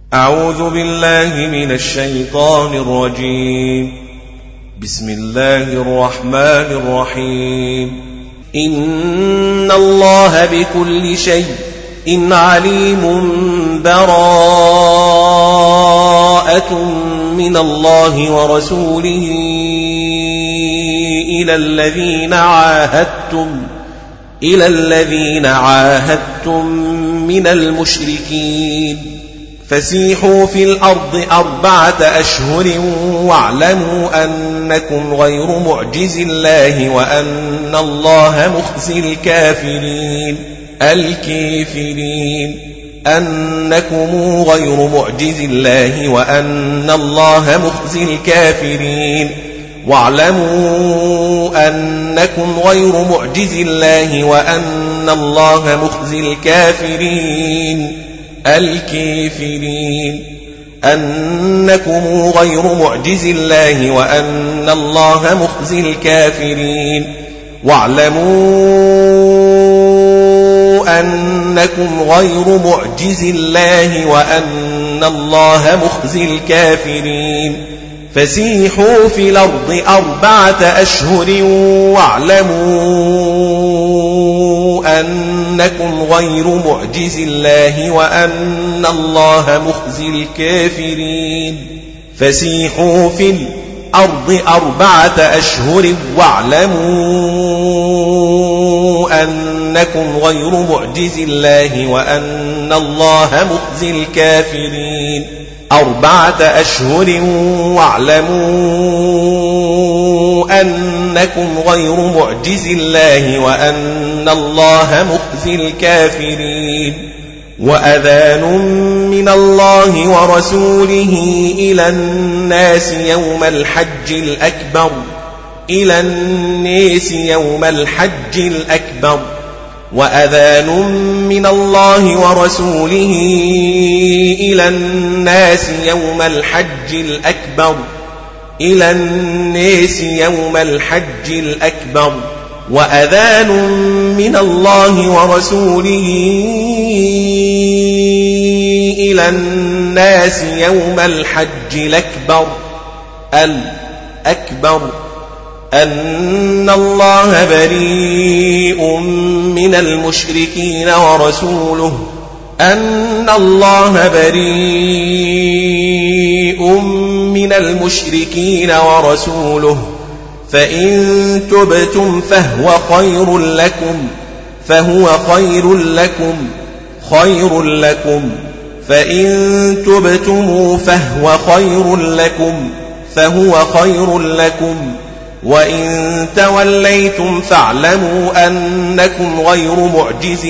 أعوذ بالله من الشيطان الرجيم. بسم الله الرحمن الرحيم. إن الله بكل شيء عليم. براءة من الله ورسوله إلى الذين عاهدتم من المشركين فسيحوا في الأرض 4 أشهر واعلموا أنكم غير معجز الله وأن الله مخزي الكافرين أنكم غير معجز الله وأن الله مخزي الكافرين واعلموا أنكم غير معجز الله وأن الله مخزي الكافرين أنكم غير معجز الله وأن الله مخزي الكافرين واعلموا أنكم غير معجز الله وأن الله مخزي الكافرين فسيحوا في الأرض 4 أشهر واعلموا أنكم غير معجز الله وأن الله مخزي الكافرين فسيحوا في الأرض 4 أشهر واعلموا أنكم غير معجز الله وأن الله مخزي الكافرين 4 أشهر واعلموا أنكم غير معجز الله وأن الله مخزي الكافرين وأذان من الله ورسوله إلى الناس يوم الحج الأكبر وأذان من الله ورسوله إلى الناس يوم الحج الأكبر وأذان من الله ورسوله إلى الناس يوم الحج الأكبر أن الله بريء من المشركين ورسوله فإن تبتم فهو خير لكم فإن تبتم فهو خير لكم وإن توليتم فاعلموا أنكم غير معجز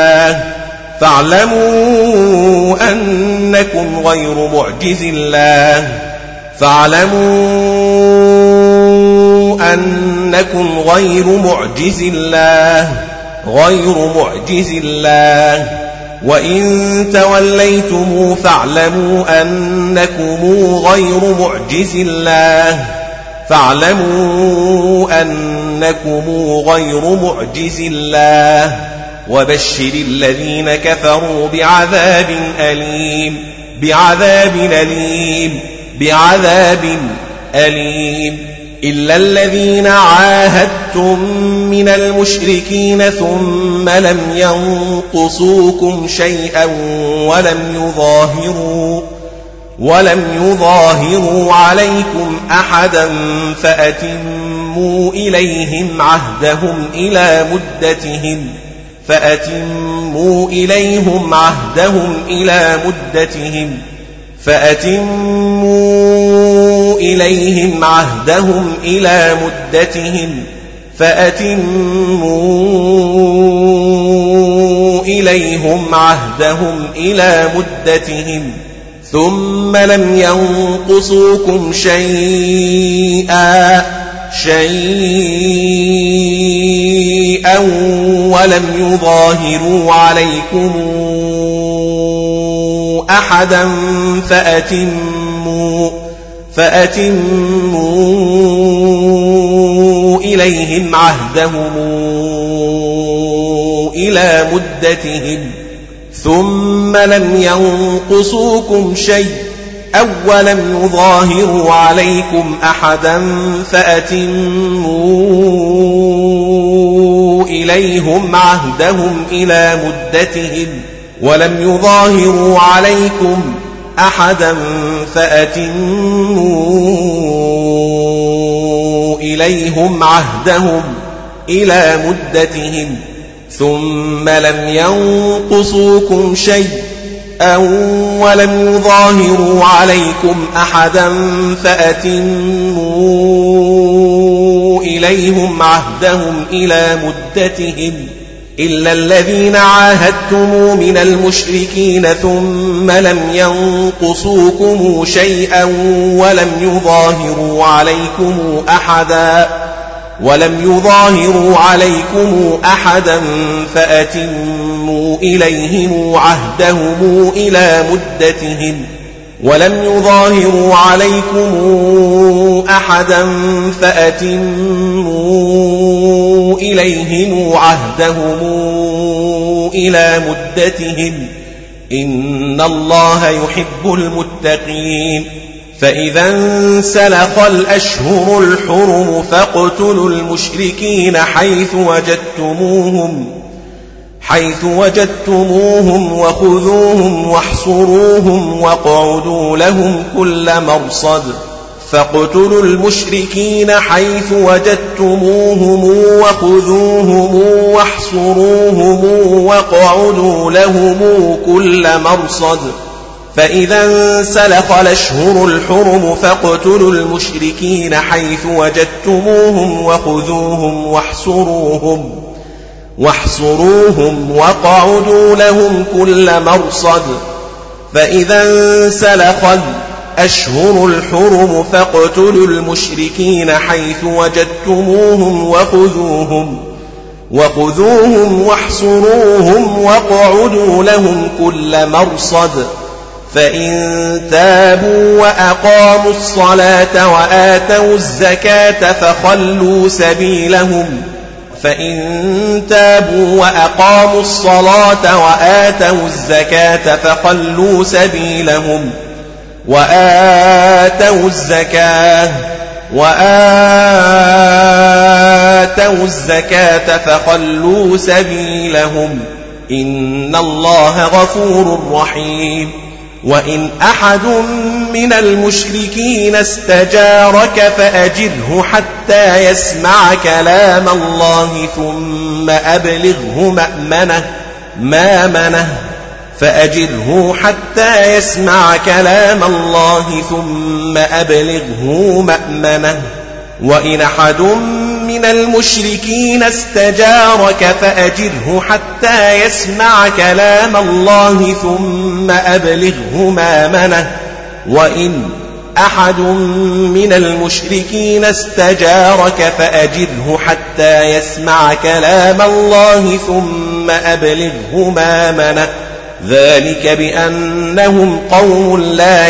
الله وإن توليتم فاعلموا أنكم غير معجز الله وبشر الذين كفروا بعذاب أليم إلا الذين عاهدتم من المشركين ثم لم ينقصوكم شيئا ولم يظاهروا عليكم أحدا فأتموا إليهم عهدهم إلى مدتهم ثم لم ينقصوكم شيئا ولم يظاهروا عليكم أحدا فأتموا إليهم عهدهم إلى مدتهم ثم لم ينقصوكم شيء أو ولم يظاهروا عليكم أحدا فأتموا إليهم عهدهم إلى مدتهم ولم يظاهروا عليكم أحدا فأتموا إليهم عهدهم إلى مدتهم ثم لم ينقصوكم شيء أو ولم يظاهروا عليكم أحدا فأتموا إليهم عهدهم إلى مدتهم إلا الذين عاهدتم من المشركين ثم لم ينقصوكم شيئا ولم يظاهروا عليكم أحدا فأتموا إليهم عهدهم إلى مدتهم ولم يظاهروا عليكم أحدا فأتموا إليهم عهدهم إلى مدتهم إن الله يحب المتقين فإذا انسلخ الأشهر الحرم فاقتلوا المشركين حيث وجدتموهم وخذوهم واحصروهم واقعدوا لهم كل مرصد فاقتلوا المشركين حيث وجدتموهم وخذوهم واحصروهم واقعدوا لهم كل مرصد فإذا انسلخ الأشهر الحرم فاقتلوا المشركين حيث وجدتموهم وخذوهم واحصروهم واقعدوا لهم كل مرصد فإذا انسلخ الأشهر الحرم فاقتلوا المشركين حيث وجدتموهم وخذوهم واحصروهم واقعدوا لهم كل مرصد فإن تابوا وأقاموا الصلاة وآتوا الزكاة فخلوا سبيلهم وآتوا الزكاة فخلوا سبيلهم إن الله غفور رحيم وإن أحد من المشركين استجارك فأجره حتى يسمع كلام الله ثم أبلغه مأمنه وإن أحد من المشركين استجارك فأجره حتى يسمع كلام الله ثم أبلغه مأمنه وإن أحد من المشركين استجارك فأجره حتى يسمع كلام الله ثم أبلغه مأمنه ذلك بأنهم قوم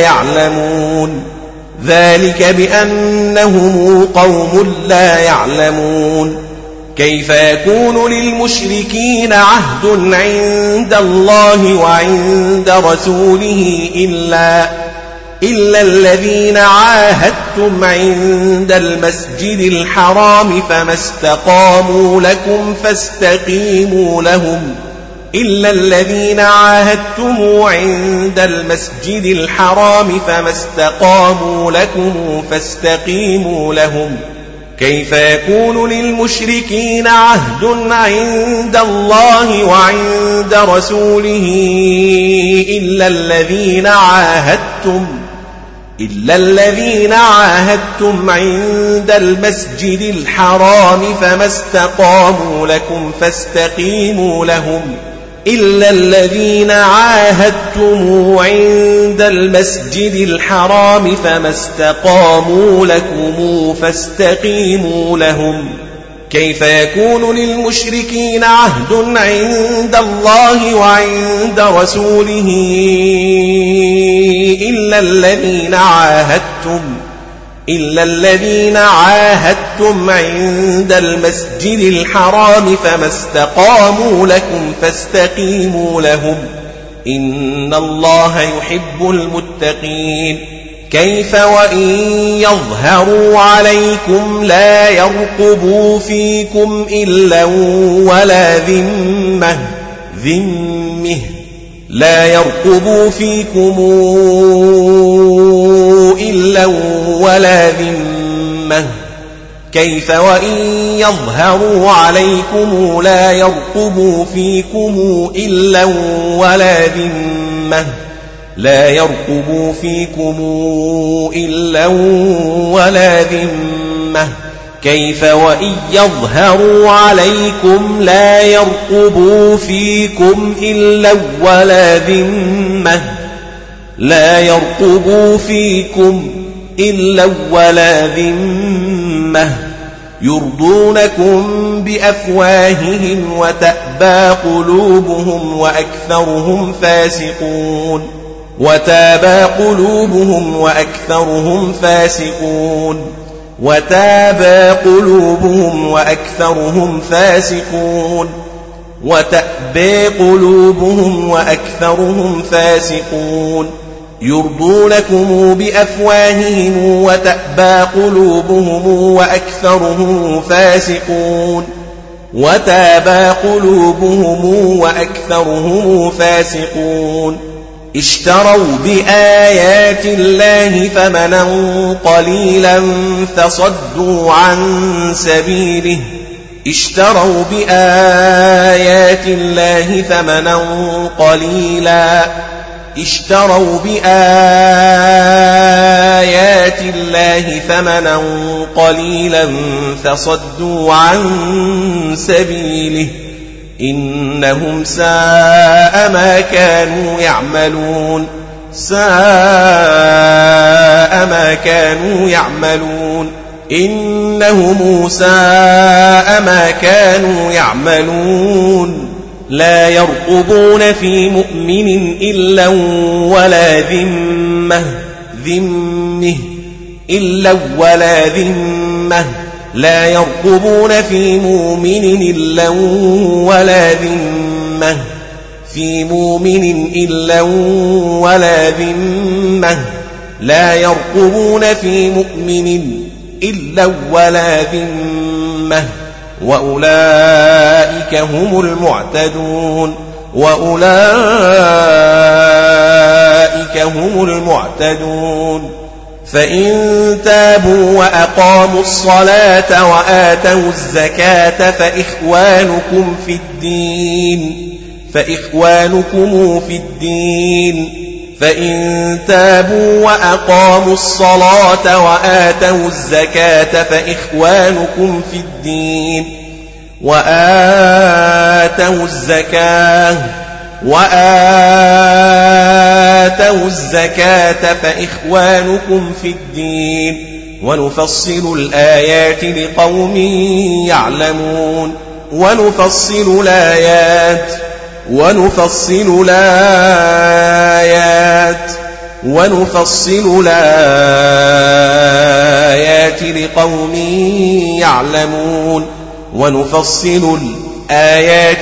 لا يعلمون كيف يكون للمشركين عهد عند الله وعند رسوله إلا الذين عاهدتم عند المسجد الحرام فما استقاموا لكم فاستقيموا لهم كيف يكون للمشركين عهد عند الله وعند رسوله إلا الذين عاهدتم عند المسجد الحرام فما استقاموا لكم فاستقيموا لهم إلا الذين عاهدتم عند المسجد الحرام فما استقاموا لكم فاستقيموا لهم كيف يكون للمشركين عهد عند الله وعند رسوله إلا الذين عاهدتم عند المسجد الحرام فما استقاموا لكم فاستقيموا لهم إن الله يحب المتقين كيف وإن يظهروا عليكم لا يرقبوا فيكم إلا ولا ذمة لا يرقبوا فيكم إلا ولا ذمة كيف وإن يظهروا عليكم لا يرقبوا فيكم إلا ولا ذمة لا يرقبوا فيكم إلا ولا ذمة كيف وإن يظهروا عليكم لا يرقبوا فيكم إلا ولا ذمة لا يرقبوا فيكم إلا ولا ذمة يرضونكم بأفواههم وتأبى قلوبهم وأكثرهم فاسقون وتابى قلوبهم وأكثرهم فاسقون وتابى قلوبهم وأكثرهم فاسقون وتأبى قلوبهم وأكثرهم فاسقون يرضونكم بأفواههم وتأبى قلوبهم وأكثرهم فاسقون وتابى قلوبهم وأكثرهم فاسقون اشتروا بآيات الله ثمنا قليلا فصدوا عن سبيله اشتروا بآيات الله ثمنا قليلا اشتروا بآيات الله ثمنا قليلا فصدوا عن سبيله إنهم ساء ما كانوا يعملون ساء ما كانوا يعملون إنهم ساء ما كانوا يعملون لا يرقبون في مؤمن إلا ولا ذمة إلا ولا ذمة لا يرقبون في مؤمن إلا ولا ذمة في مؤمن إلا ولا ذمة لا يرقبون في مؤمن إلا ولا ذمة وأولئك هم المعتدون وأولئك هم المعتدون فإن تابوا وأقاموا الصلاة وآتوا الزكاة فإخوانكم في الدين فإن تابوا وأقاموا الصلاة وآتوا الزكاة فإخوانكم في الدين وآتوا الزكاة فإخوانكم في الدين ونفصل الآيات لقوم يعلمون ونفصل الآيات لقوم يعلمون ونفصل الآيات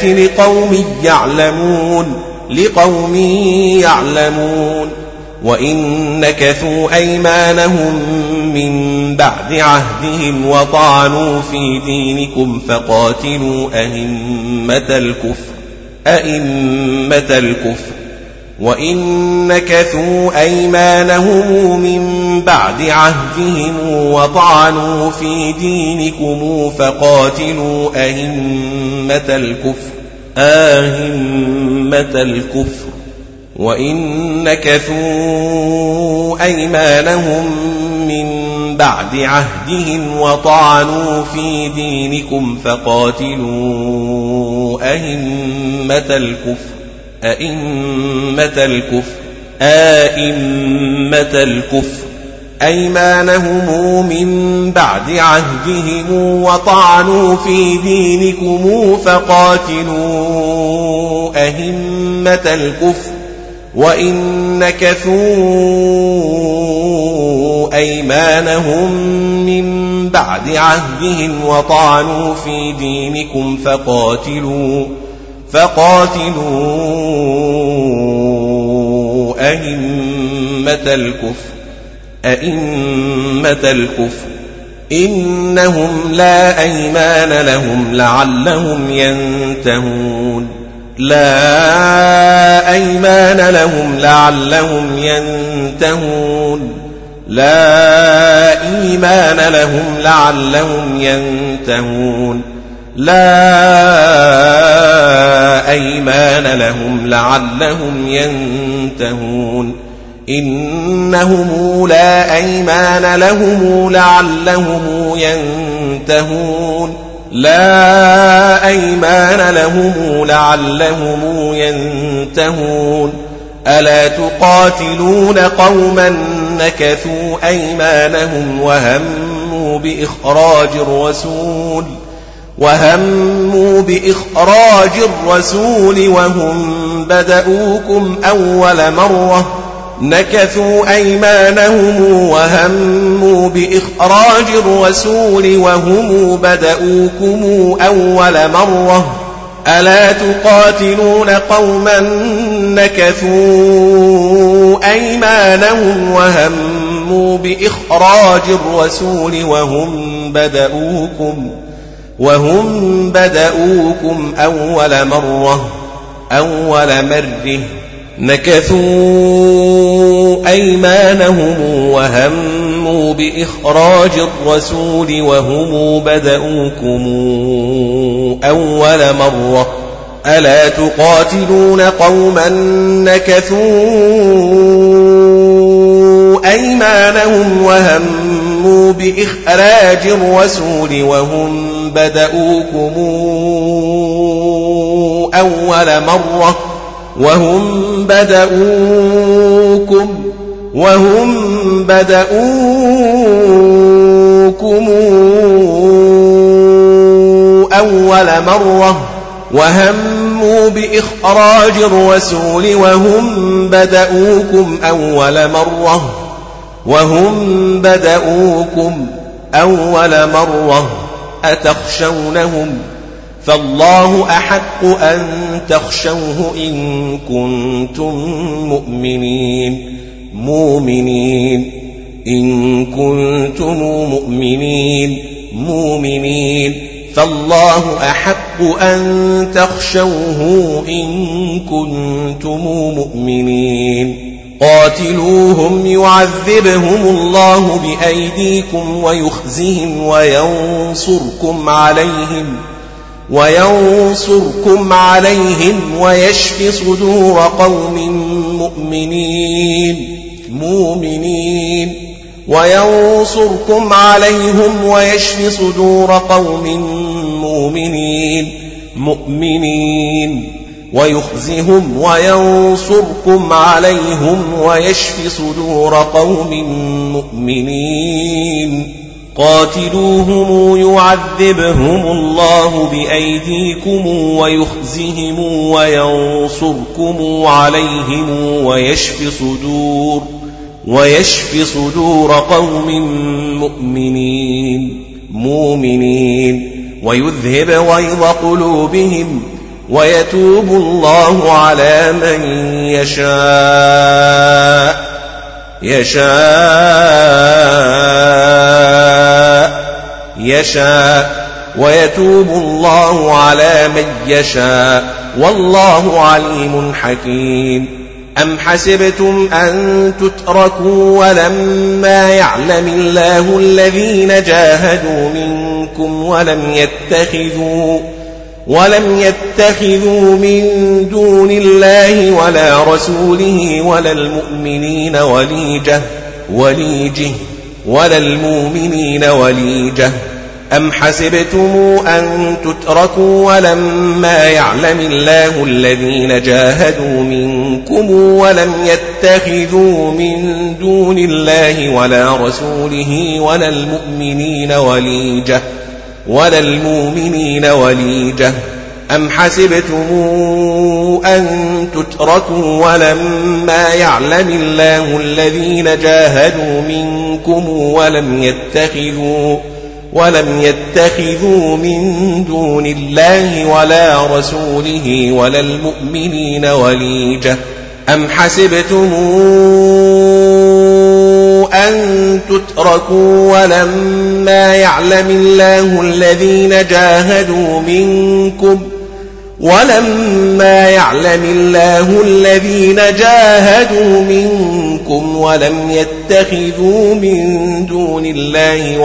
لقوم يعلمون وإن نكثوا أيمانهم من بعد عهدهم وطعنوا في دينكم فقاتلوا أئمة الكفر وإن نكثوا أيمانهم من بعد عهدهم وطعنوا في دينكم فقاتلوا أئمة الكفر وإن نكثوا أيمانهم من بعد عهدهم وطعنوا في دينكم فقاتلوا أئمة الكفر أيمانهم من بعد عهدهم وطعنوا في دينكم فقاتلوا أئمة الكفر وإن نكثوا أيمانهم من بعد عهدهم وطعنوا في دينكم فقاتلوا أئمة الكفر إنهم لا أيمان لهم لعلهم ينتهون لا أيمان لهم لعلهم ينتهون لا إيمان لهم لعلهم ينتهون لا أيمان لهم لعلهم ينتهون إنهم لا أيمان لهم لعلهم ينتهون لا أيمان لهم لعلهم ينتهون ألا تقاتلون قوما نكثوا أيمانهم وهموا بإخراج الرسول وهم بدؤوكم أول مرة نكثوا أيمانهم وهموا بإخراج الرسول وهم بدؤوكم أول مرة ألا تقاتلون قوما نكثوا أيمانهم وهموا بإخراج الرسول وهم بدؤوكم أول مرة نكثوا أيمانهم وهموا بإخراج الرسول وهم بدؤوكم أول مرة ألا تقاتلون قوما نكثوا أيمانهم وهموا بإخراج الرسول وهم بدؤوكم أول مرة وهموا بإخراج الرسول وهم بدؤوكم أول مرة أتخشونهم فالله أحق أن تخشوه إن كنتم مؤمنين فالله أحق أن تخشوه إن كنتم مؤمنين قاتلوهم يعذبهم الله بأيديكم ويخزهم وينصركم عليهم ويشف صدور قوم مؤمنين وينصركم عليهم ويشف صدور قوم مؤمنين ويخزهم وينصركم عليهم ويشف صدور قوم مؤمنين قاتلوهم يعذبهم الله بأيديكم ويخزهم وينصركم عليهم ويشف صدور قوم مؤمنين ويذهب غيظ قلوبهم ويتوب الله على من يشاء ويتوب الله على من يشاء والله عليم حكيم أم حسبتم أن تتركوا ولما يعلم الله الذين جاهدوا منكم ولم يتخذوا من دون الله ولا رسوله ولا المؤمنين وليجة أم حسبتم أن تتركوا ولما يعلم الله الذين جاهدوا منكم ولم يتخذوا من دون الله ولا رسوله ولا المؤمنين وليجة أم حسبتم أن تتركوا ولما يعلم الله الذين جاهدوا منكم ولم يتخذوا من دون الله ولا رسوله ولا المؤمنين وليجة أم حسبتم أن تتركوا ولما يعلم الله الذين جاهدوا منكم ولم يتخذوا من دون الله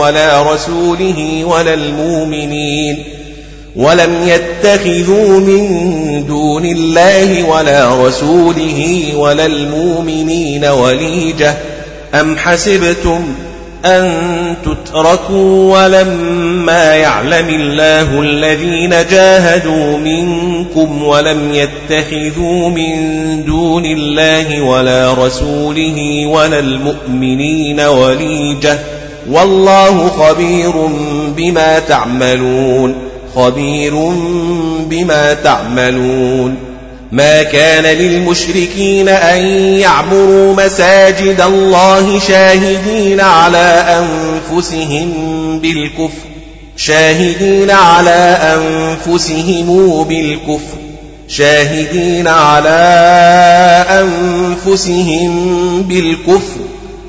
ولا رسوله ولا المؤمنين وليجة أم حسبتم أن تتركوا ولما يعلم الله الذين جاهدوا منكم ولم يتخذوا من دون الله ولا رسوله ولا المؤمنين وليجة والله خبير بما تعملون ما كان للمشركين أن يعمروا مساجد الله شاهدين على أنفسهم بالكفر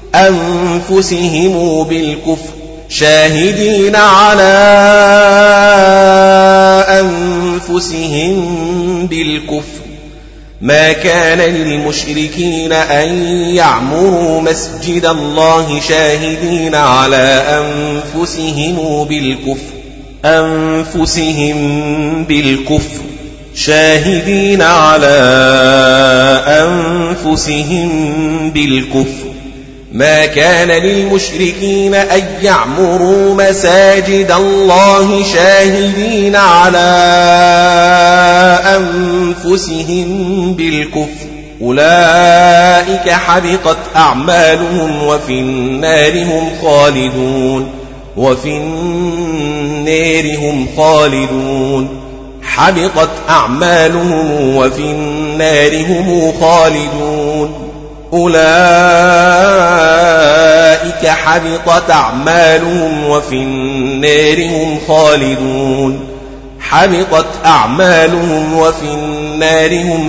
ما كان للمشركين أن يعمروا مسجد الله شاهدين على أنفسهم بالكفر ما كان للمشركين أن يعمروا مساجد الله شاهدين على أنفسهم بالكفر أولئك حبطت أعمالهم وفي النار هم خالدون حبطت أعمالهم وفي النار هم خالدون أولئك حبطت أعمالهم وفي النار هم خالدون حبطت أعمالهم وفي النار هم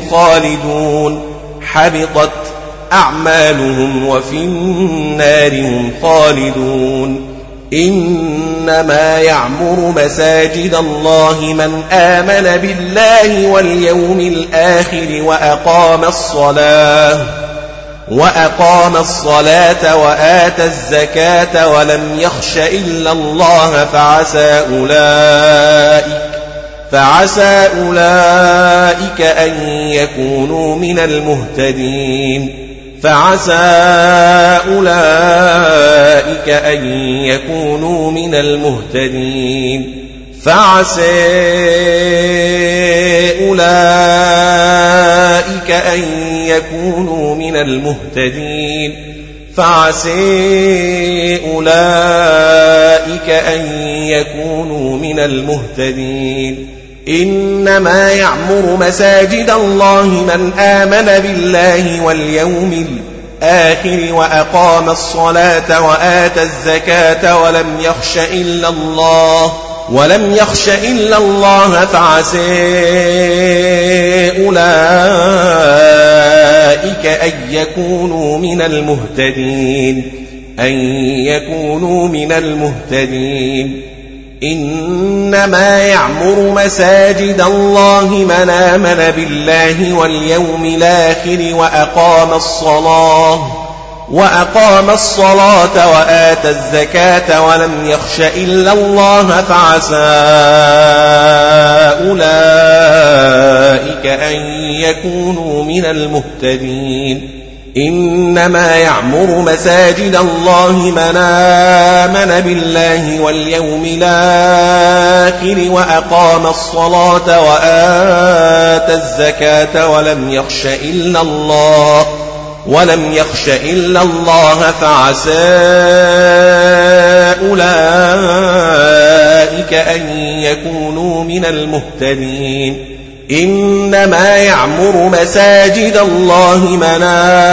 خالدون إنما يعمر مساجد الله من آمن بالله واليوم الآخر وأقام الصلاة وآتى الزكاة ولم يخش إلا الله فعسى أولئك أن يكونوا من المهتدين إنما يعمر مساجد الله من آمن بالله واليوم الآخر وأقام الصلاة وآتى الزكاة ولم يخش إلا الله فعسى أولئك أن يكونوا من المهتدين إنما يعمر مساجد الله من آمن بالله واليوم الآخر وأقام الصلاة وآتى الزكاة ولم يخش إلا الله فعسى أولئك أن يكونوا من المهتدين إنما يعمر مساجد الله من آمن بالله واليوم الآخر وأقام الصلاة وآتى الزكاة ولم يخش إلا الله فعسى أولئك أن يكونوا من المهتدين إنما يعمر مساجد الله من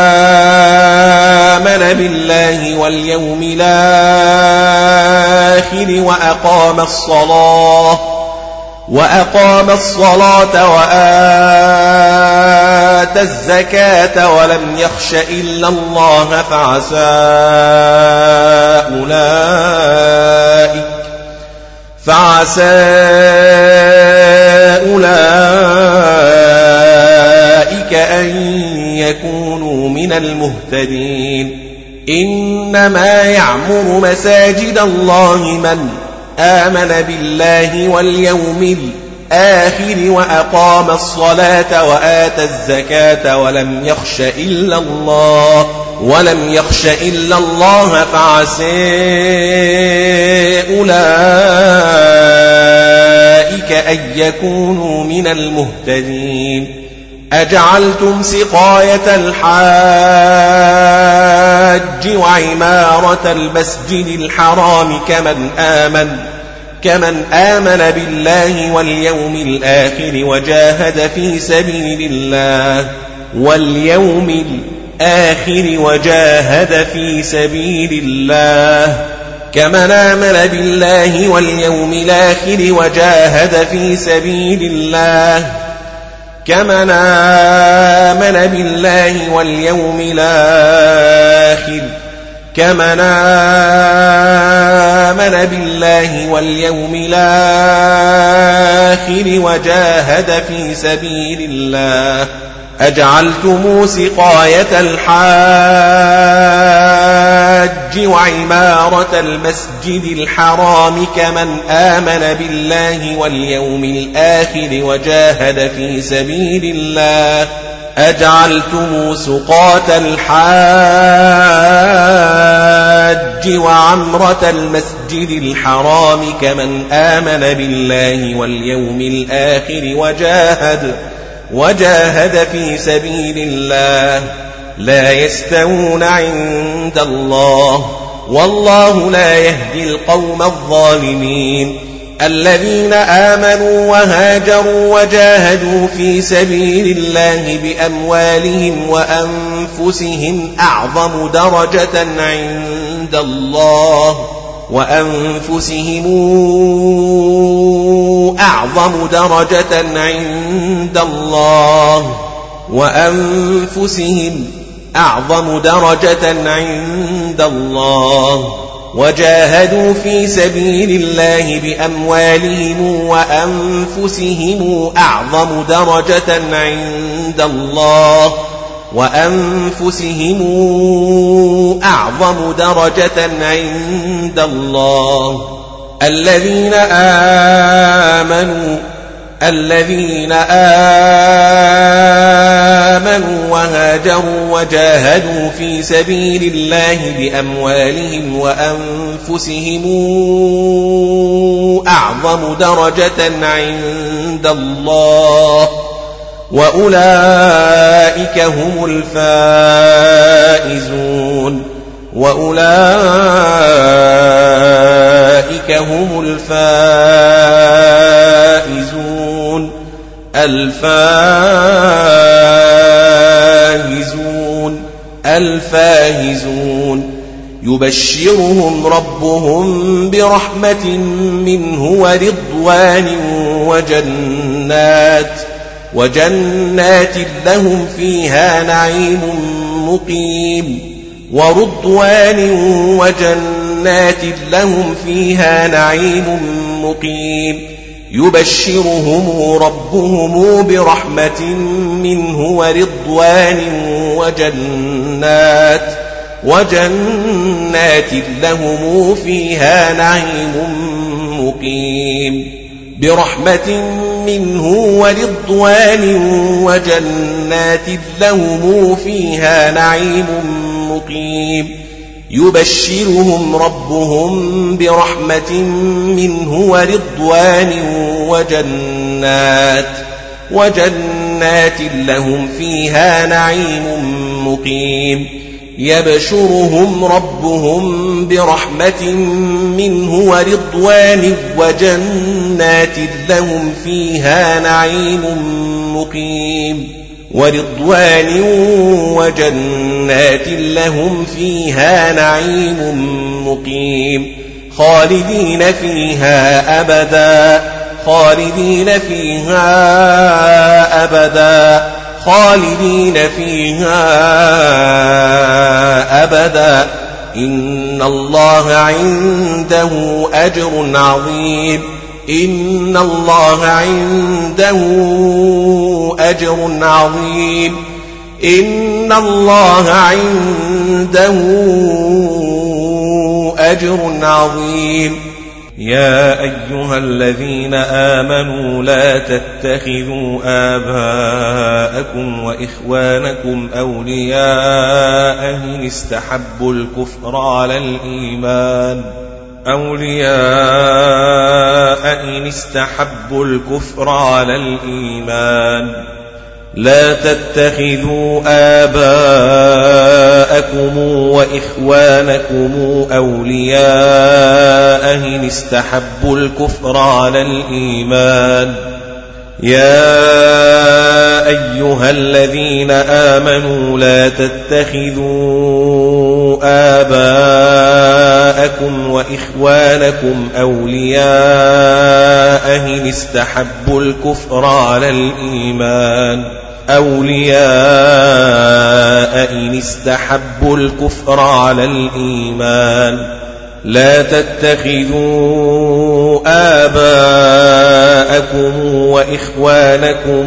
آمن بالله واليوم الآخر وأقام الصلاة وآتى الزكاة ولم يخش إلا الله فعسى أولئك أن يكونوا من المهتدين. إنما يعمر مساجد الله من آمن بالله واليوم الآخر وأقام الصلاة وآتى الزكاة ولم يخش إلا الله فعسى أولئك أن يكونوا من المهتدين. أجعلتم سقاية الحاج وعمارة المسجد الحرام كمن آمن بالله واليوم الآخر وجاهد في سبيل الله كمن آمن بالله واليوم الآخر وجاهد في سبيل الله كمن آمن بالله واليوم الآخر وجاهد في سبيل الله. أجعلتم سقاية الحاج وعمارة المسجد الحرام كمن آمن بالله واليوم الآخر وجاهد في سبيل الله. أجعلتم سقاة الحاج وعمرة المسجد الحرام كمن آمن بالله واليوم الآخر وجاهد في سبيل الله لا يستوون عند الله والله لا يهدي القوم الظالمين. الذين آمنوا وهاجروا وجاهدوا في سبيل الله بأموالهم وأنفسهم أعظم درجة عند الله وجاهدوا في سبيل الله بأموالهم وأنفسهم أعظم درجة عند الله. الذين آمنوا وهاجروا وجاهدوا في سبيل الله بأموالهم وأنفسهم أعظم درجة عند الله وأولئك هم الفائزون. الفاهزون يبشرهم ربهم برحمة منه وجنات لهم فيها نعيم مقيم يبشرهم ربهم برحمة منه ورضوان وجنات لهم فيها نعيم مقيم. برحمة منه ورضوان وجنات لهم فيها نعيم مقيم يبشرهم ربهم برحمة منه ورضوان وجنات لهم فيها نعيم مقيم يبشرهم ربهم برحمة منه ورضوان وجنات لهم فيها نعيم مقيم خالدين فيها أبدا خالدين فيها أبدا إن الله عنده أجر عظيم إن الله عنده أجر عظيم يا أيها الذين آمنوا لا تتخذوا آباءكم وإخوانكم أولياء إن استحبوا الكفر على الإيمان لا تتخذوا آباءكم وإخوانكم أولياء إن استحبوا الكفر على الإيمان يا أيها الذين آمنوا لا تتخذوا آباءكم وإخوانكم أولياء إن استحبوا الكفر على الإيمان لا تتخذوا آباءكم وإخوانكم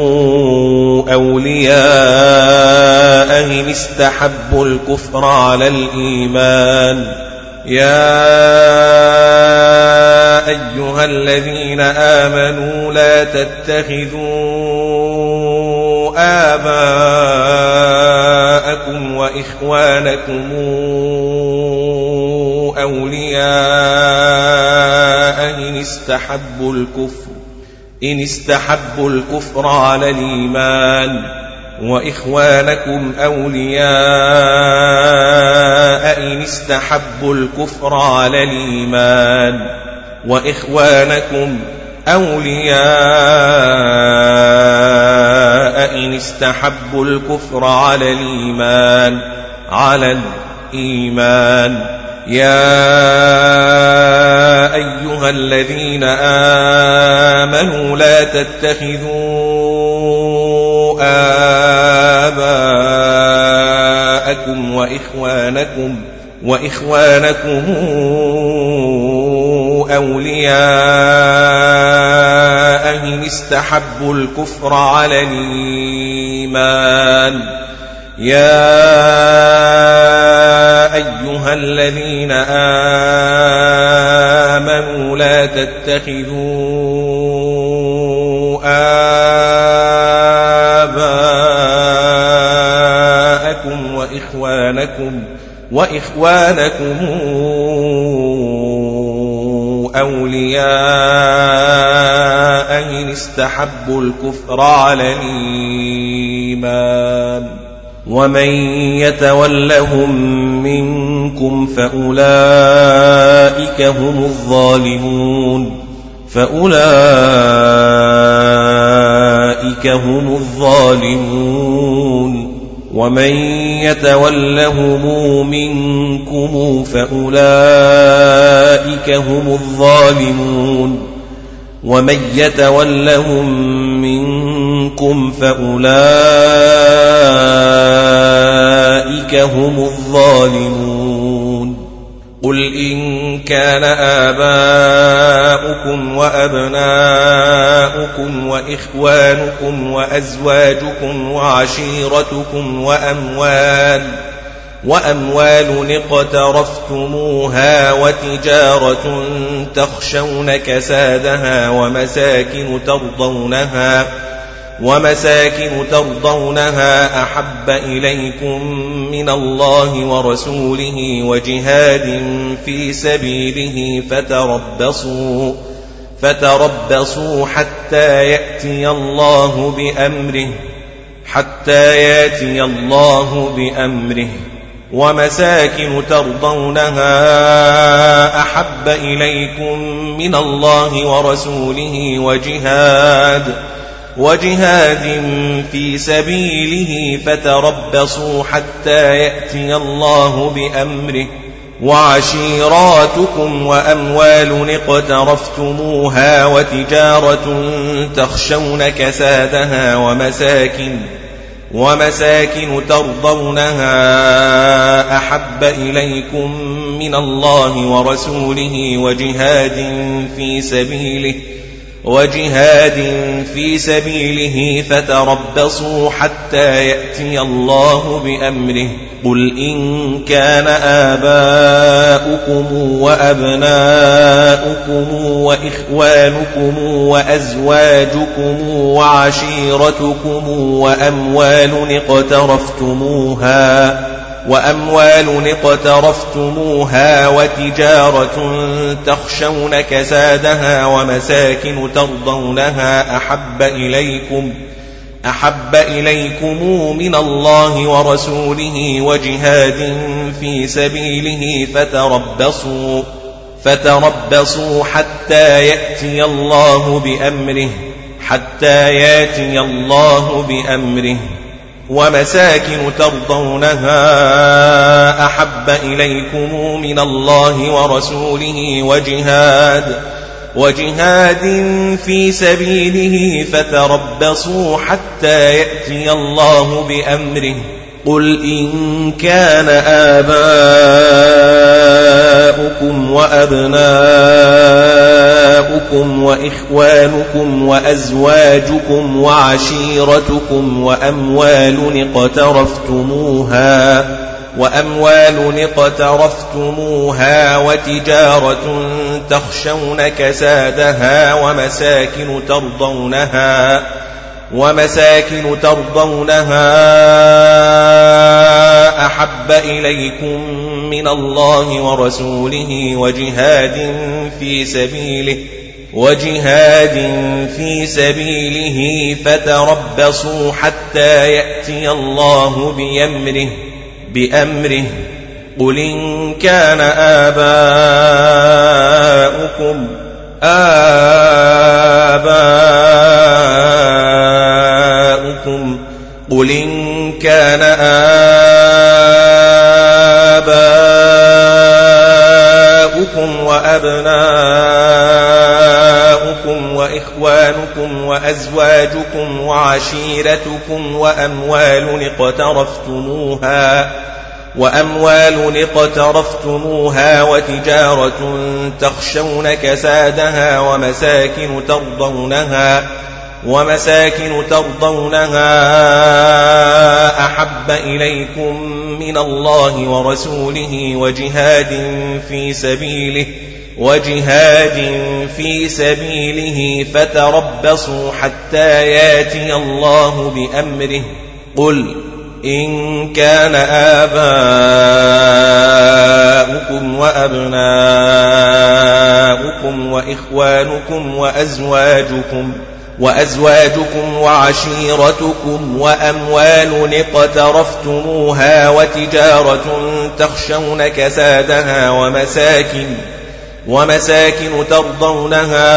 أولياء إن استحبوا الكفر على الإيمان يا أيها الذين آمنوا لا تتخذوا آباءكم وإخوانكم أولياء إن استحبوا الكفر على الإيمان وإخوانكم أولياء إن استحبوا الكفر على الإيمان وإخوانكم أولياء إن استحبوا الكفر على الإيمان يا أيها الذين آمنوا لا تتخذوا آباءكم وإخوانكم أولياء إن استحبوا الكفر على الإيمان يا أيها الذين آمنوا لا تتخذوا آباءكم وإخوانكم أولياء إن استحبوا الكفر على الإيمان ومن يتولهم منكم فأولئك هم الظالمون ومن يتولهم منكم فأولئك هم الظالمون ومن يتولهم منكم فأولئك هم الظالمون قل إن كان آباؤكم وأبناؤكم وإخوانكم وأزواجكم وعشيرتكم وأموال اقترفتموها وتجارة تخشون كسادها ومساكن ترضونها أحب إليكم من الله ورسوله وجهاد في سبيله فتربصوا حتى يأتي الله بأمره ومساكن ترضونها أحب إليكم من الله ورسوله وجهاد في سبيله فتربصوا حتى يأتي الله بأمره وعشيراتكم وأموال اقترفتموها وتجارة تخشون كسادها ومساكن ترضونها أحب إليكم من الله ورسوله وجهاد في سبيله فتربصوا حتى يأتي الله بأمره. قل إن كان آباؤكم وأبناؤكم وإخوانكم وأزواجكم وعشيرتكم وأموال اقترفتموها وتجارة تخشون كسادها ومساكن ترضونها أحب إليكم من الله ورسوله وجهاد في سبيله فتربصوا حتى يأتي الله بأمره ومساكن ترضونها أحب إليكم من الله ورسوله وجهاد في سبيله فتربصوا حتى يأتي الله بأمره. قل إن كان آباؤكم وأبناؤكم وإخوانكم وأزواجكم وعشيرتكم وأموال اقترفتموها وتجارة تخشون كسادها ومساكن ترضونها أحب إليكم من الله ورسوله وجهاد في سبيله فتربصوا حتى يأتي الله بأمره. قل إن كان آباؤكم وأبناؤكم وإخوانكم وأزواجكم وعشيرتكم وأموال اقترفتموها وتجارة تخشون كسادها ومساكن ترضونها أحب إليكم من الله ورسوله وجهاد في سبيله فتربصوا حتى يأتي الله بأمره. قل إن كان آباؤكم وأبناؤكم وإخوانكم وأزواجكم وعشيرتكم وأموال اقترفتموها وتجارة تخشون كسادها ومساكن ترضونها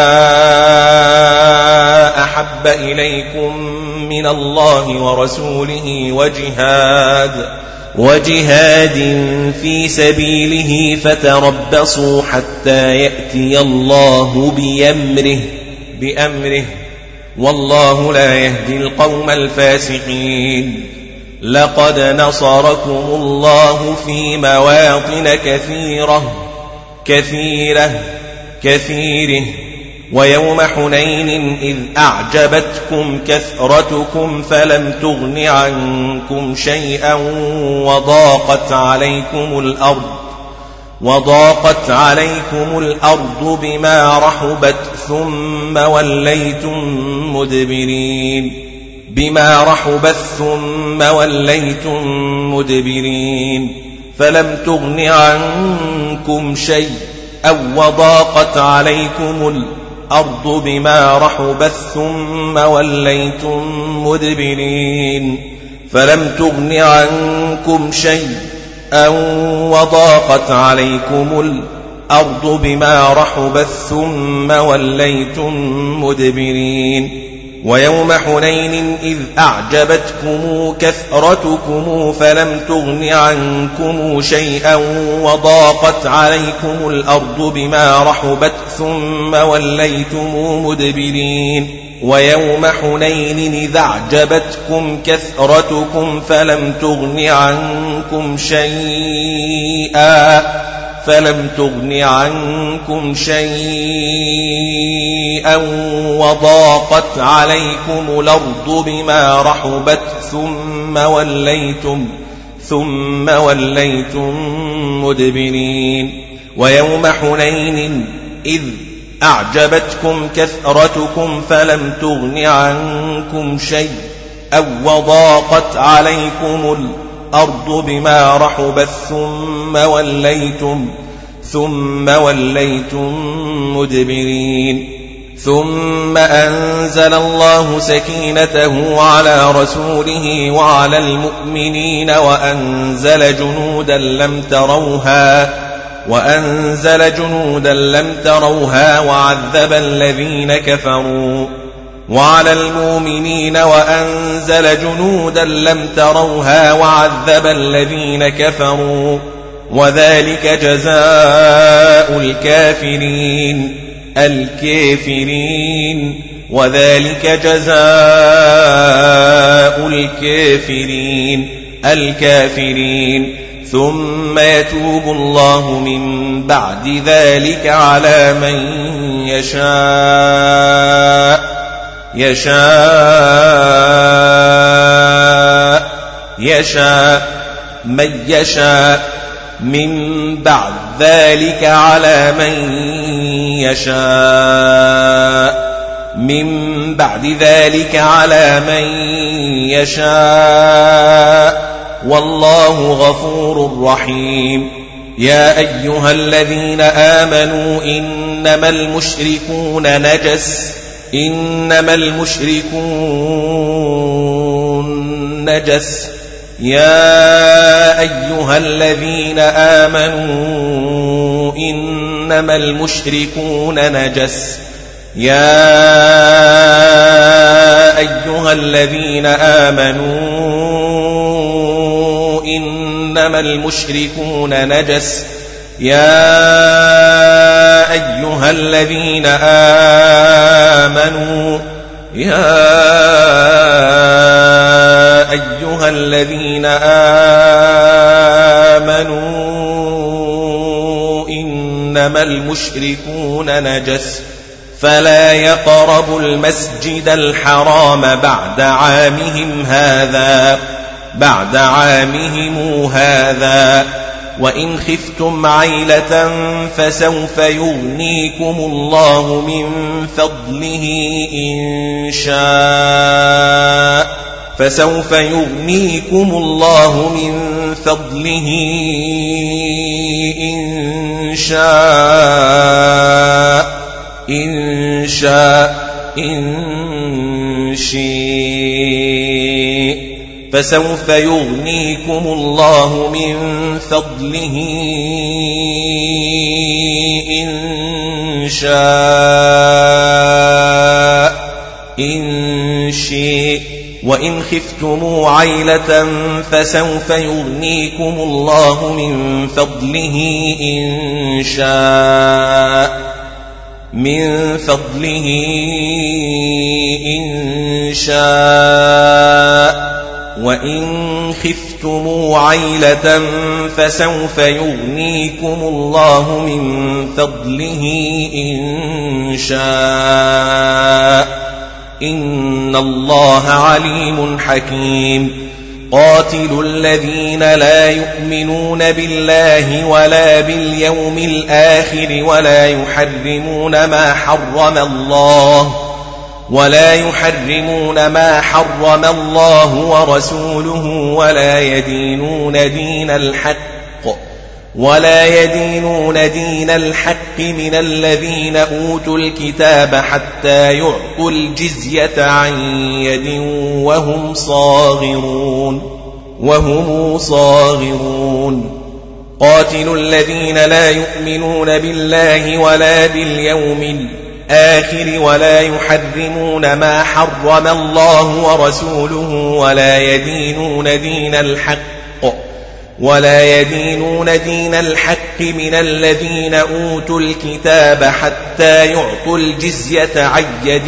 أحب إليكم من الله ورسوله وجهاد في سبيله فتربصوا حتى يأتي الله بأمره والله لا يهدي القوم الفاسقين. لقد نصركم الله في مواطن كثيرة ويوم حنين إذ أعجبتكم كثرتكم فلم تغن عنكم شيئا وضاقت عليكم الأرض بما رحبت ثم وليتم مدبرين فلم تغن عنكم شيء أو وضاقت عليكم الأرض بما رحبت ثم وليتم مدبرين فلم تغن عنكم شيء أو وضاقت عليكم الأرض بما رحبت ثم وليتم مدبرين ويوم حنين إذ أعجبتكم كثرتكم فلم تغن عنكم شيئا وضاقت عليكم الأرض بما رحبت ثم وليتم مدبرين ويوم حنين إذ أعجبتكم كثرتكم فلم تغن عنكم شيئا وضاقت عليكم الأرض بما رحبت ثم وليتم مدبرين ويوم حنين إذ أعجبتكم كثرتكم فلم تغن عنكم شيئا وضاقت عليكم الأرض بما رحبت ثم وليتم مدبرين ثم أنزل الله سكينته على رسوله وعلى المؤمنين وأنزل جنودا لم تروها وعذب الذين كفروا وعلى المؤمنين وأنزل جنودا لم تروها وعذب الذين كفروا وذلك جزاء وذلك جزاء الكافرين ثم يتوب الله من بعد ذلك على من يشاء من بعد ذلك على من يشاء والله غفور رحيم يا أيها الذين آمنوا إنما المشركون نجس يا أيها الذين آمنوا إنما المشركون نجس فلا يقربوا المسجد الحرام بعد عامهم هذا وإن خفتم عيلة فسوف يغنيكم الله من فضله إن شاء فسوف يغنيكم الله من فضله إن شاء وإن خفتم عيلة فسوف يغنيكم الله من فضله إن شاء وإن خفتم عيلة فسوف يغنيكم الله من فضله إن شاء إن الله عليم حكيم قاتلوا الذين لا يؤمنون بالله ولا باليوم الآخر ولا يحرمون ما حرم الله ورسوله ولا يدينون دين الحق من الذين أوتوا الكتاب حتى يعطوا الجزية عن يد وهم صاغرون قاتلوا الذين لا يؤمنون بالله ولا باليوم الآخر ولا يحرمون ما حرم الله ورسوله ولا يدينون دين الحق من الذين أوتوا الكتاب حتى يعطوا الجزية عن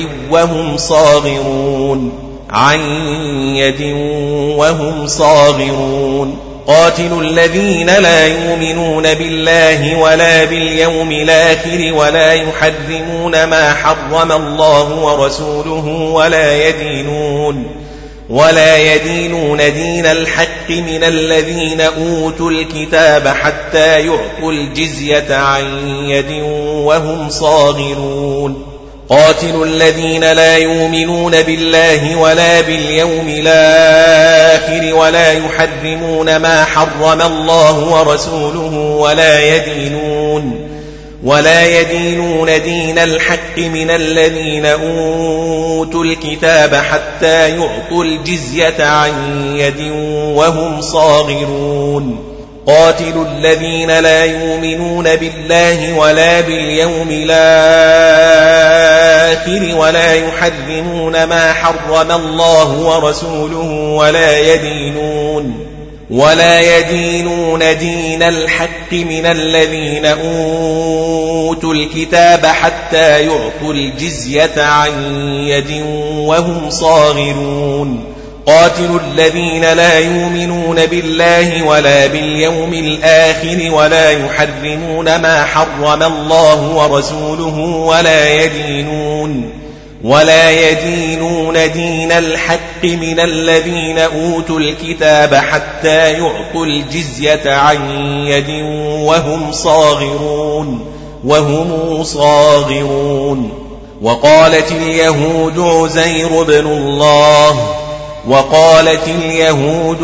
يد وهم صاغرون قاتلوا الذين لا يؤمنون بالله ولا باليوم الآخر ولا يحرمون ما حرم الله ورسوله ولا يدينون دين الحق من الذين أوتوا الكتاب حتى يعطوا الجزية عن يد وهم صاغرون قاتلوا الذين لا يؤمنون بالله ولا باليوم الآخر ولا يحرمون ما حرم الله ورسوله ولا يدينون دين الحق من الذين أوتوا الكتاب حتى يعطوا الجزية عن يد وهم صاغرون قاتلوا الذين لا يؤمنون بالله ولا باليوم الآخر ولا يحرمون ما حرم الله ورسوله ولا يدينون دين الحق من الذين أوتوا الكتاب حتى يعطوا الجزية عن يد وهم صاغرون قاتلوا الذين لا يؤمنون بالله ولا باليوم الآخر ولا يحرمون ما حرم الله ورسوله ولا يدينون دين الحق من الذين أوتوا الكتاب حتى يعطوا الجزية عن يد وهم صاغرون وقالت اليهود عزير بن الله وقالت اليهود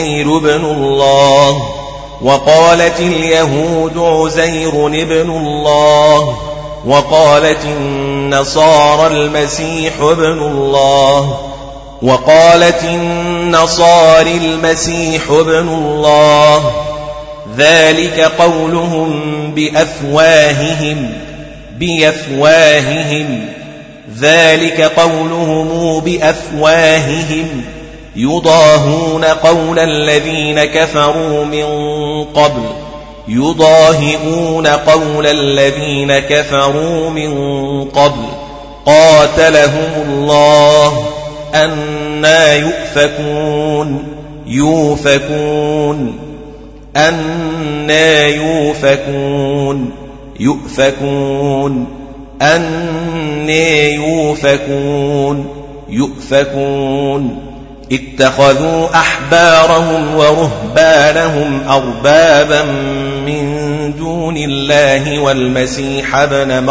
عزير ابن الله وقالت النصارى المسيح ابن الله وقالت النصارى المسيح ابن الله ذلك قولهم بأفواههم يضاهئون قول الذين كفروا من قبل قاتلهم الله أنى يؤفكون اتخذوا أحبارهم ورهبانهم أربابا من دون الله والمسيح ابن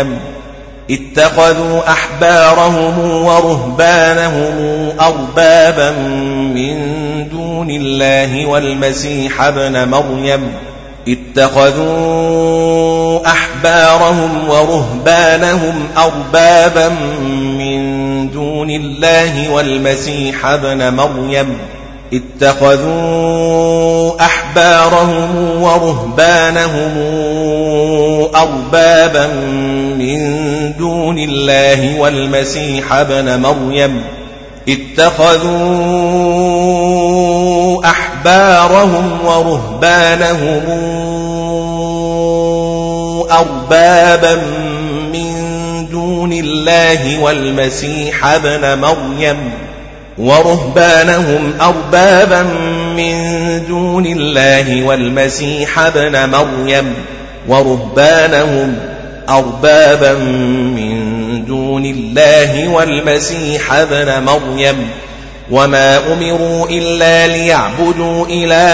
مريم اتخذوا أحبارهم ورهبانهم أربابا من دون الله والمسيح ابن مريم اتخذوا أحبارهم ورهبانهم أربابا من دون الله والمسيح ابن مريم ورهبانهم أربابا من دون الله والمسيح ابن مريم وما أمروا إلا ليعبدوا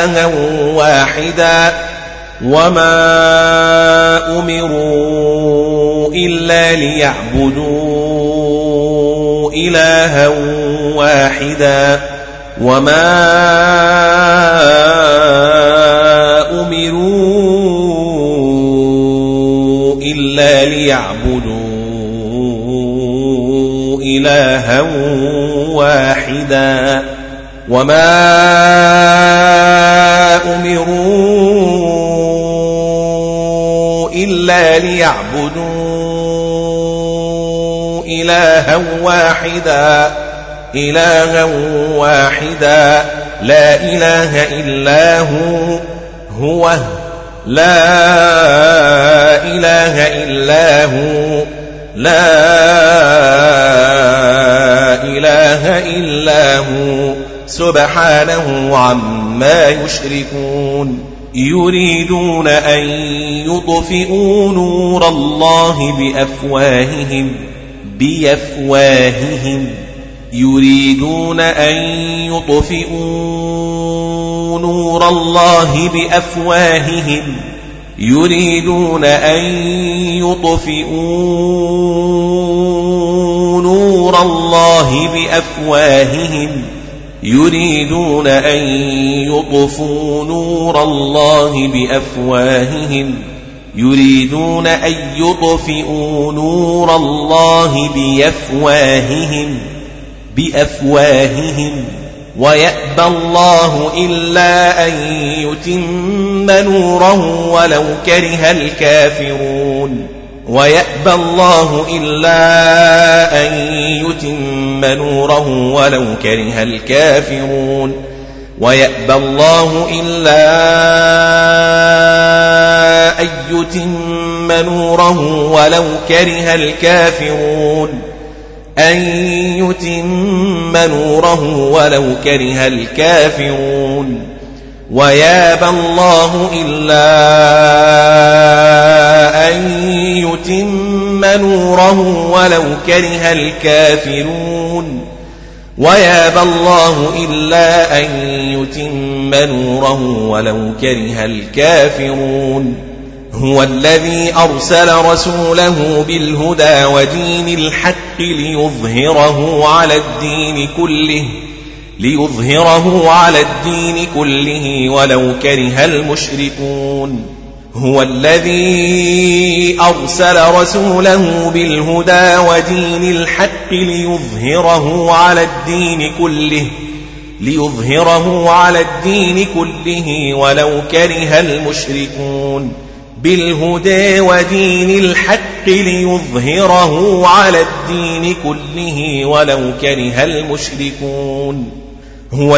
إلها واحدا وما أمروا إلا ليعبدوا إلها واحدا لا إله إلا هو لا إله إلا هو لا إله إلا هو سبحانه عما يشركون يريدون أن يطفئوا نور الله بأفواههم يريدون أن يطفئوا نور الله بأفواههم يريدون أن يطفئوا نور الله بأفواههم يريدون أن يطفئوا نور الله بأفواههم يريدون أن يطفئوا نور الله بأفواههم ويأبى الله إلا أن يتم نوره ولو كره الكافرون ويأبى الله إلا أن يتم نوره ولو كره الكافرون ويأبى الله إلا أن يتم نوره ولو كره الكافرون أن يتم نوره ولو كره الكافرون ويابى الله إلا أن يتم نوره ولو كره الكافرون ويابى الله إلا أن يتم نوره ولو كره الكافرون هو الذي أرسل رسوله بالهدى ودين الحق ليظهره على الدين كله ولو كره المشركون هو الذي أرسل رسوله بالهدى ودين الحق ليظهره على الدين كله ولو كره المشركون بالهدى ودين الحق ليظهره على الدين كله ولو كره المشركون هو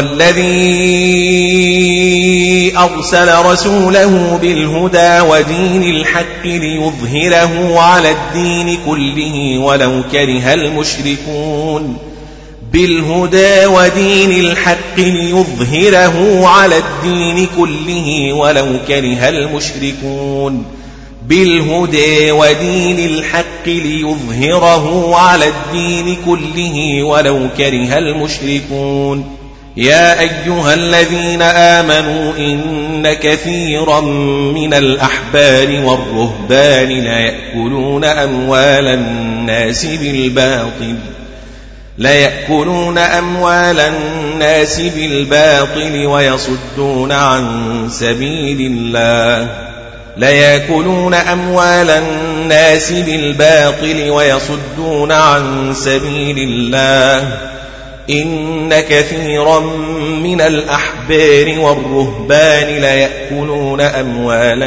الذي أرسل رسوله بالهدى ودين الحق ليظهره على الدين كله ولو كره المشركون بالهدى ودين الحق ليظهره على الدين كله ولو كره المشركون بالهدى ودين الحق ليظهره على الدين كله ولو كره المشركون يا أيها الذين آمنوا إن كثيرا من الأحبار والرهبان ليأكلون أموال الناس بالباطل ويصدون عن سبيل الله إن كثيرا من الأحبار والرهبان ليأكلون أموال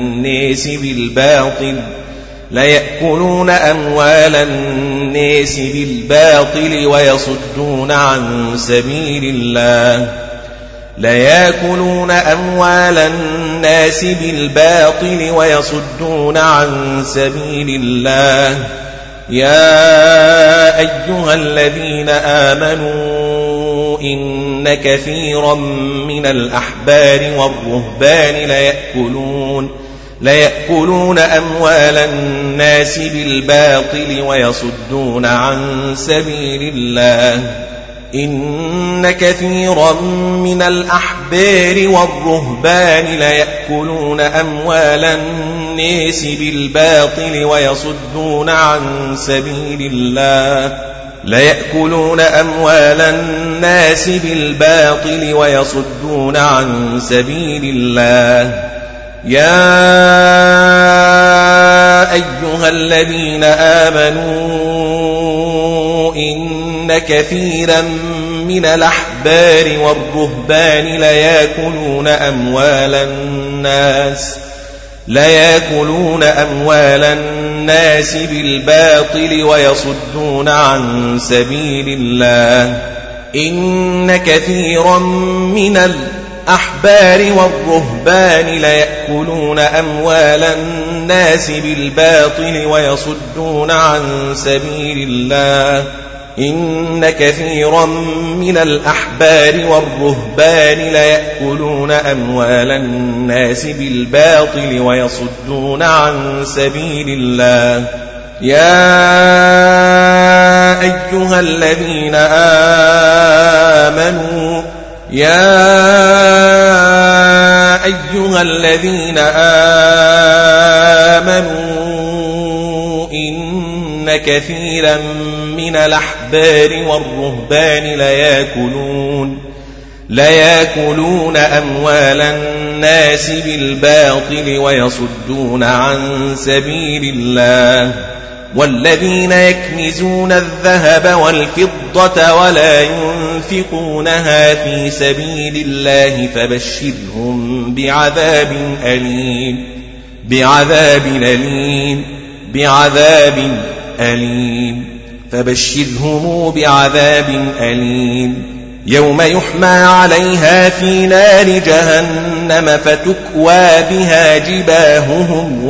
الناس بالباطل ويصدون عن سبيل الله يا أيها الذين آمنوا إن كثيرا من الأحبار والرهبان ليأكلون أموال الناس بالباطل ويصدون عن سبيل الله إن كثيرا من الأحبار والرهبان ليأكلون أموال الناس بالباطل ويصدون عن سبيل الله يا أيها الذين آمنوا إن كثيرا من الأحبار والرهبان ليأكلون أموال الناس بالباطل ويصدون عن سبيل الله إن كثيرا من الأحبار والرهبان ليأكلون أموال الناس بالباطل ويصدون عن سبيل الله إن كثيرا من الأحبار والرهبان ليأكلون أموال الناس بالباطل ويصدون عن سبيل الله يا أيها الذين آمنوا إن كثيرا من الأحبار والرهبان ليأكلون أموال الناس بالباطل ويصدون عن سبيل الله والذين يكنزون الذهب والفضة ولا ينفقونها في سبيل الله فبشرهم بعذاب أليم يوم يحمى عليها في نار جهنم فتكوى بها جباههم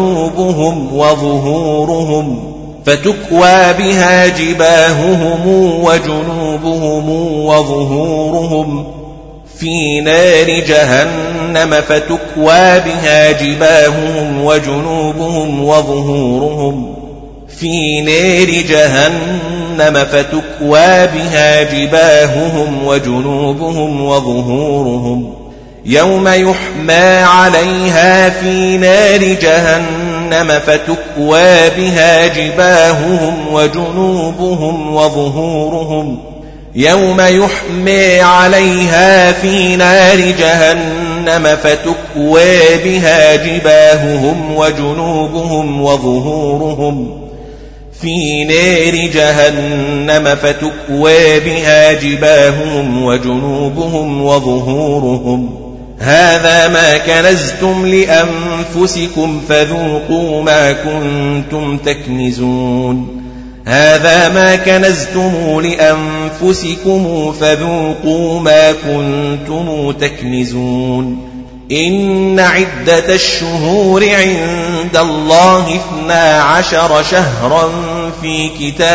وظهورهم في نار جهنم فتكوى بها جباههم وجنوبهم وظهورهم في نار جهنم فتكوى بها جباههم وجنوبهم وظهورهم يوم يحمى عليها في نار جهنم فتكوى بها جباههم وجنوبهم وظهورهم يوم يحمى عليها في نار جهنم فتكوى بها جباههم وجنوبهم وظهورهم في نار جهنم فتكوى بها جباههم وجنوبهم وظهورهم هذا ما كنزتم لأنفسكم فذوقوا ما كنتم تكنزون هذا ما كنزتم لأنفسكم فذوقوا ما كنتم تكنزون إن عدة الشهور عند الله 12 شهرا في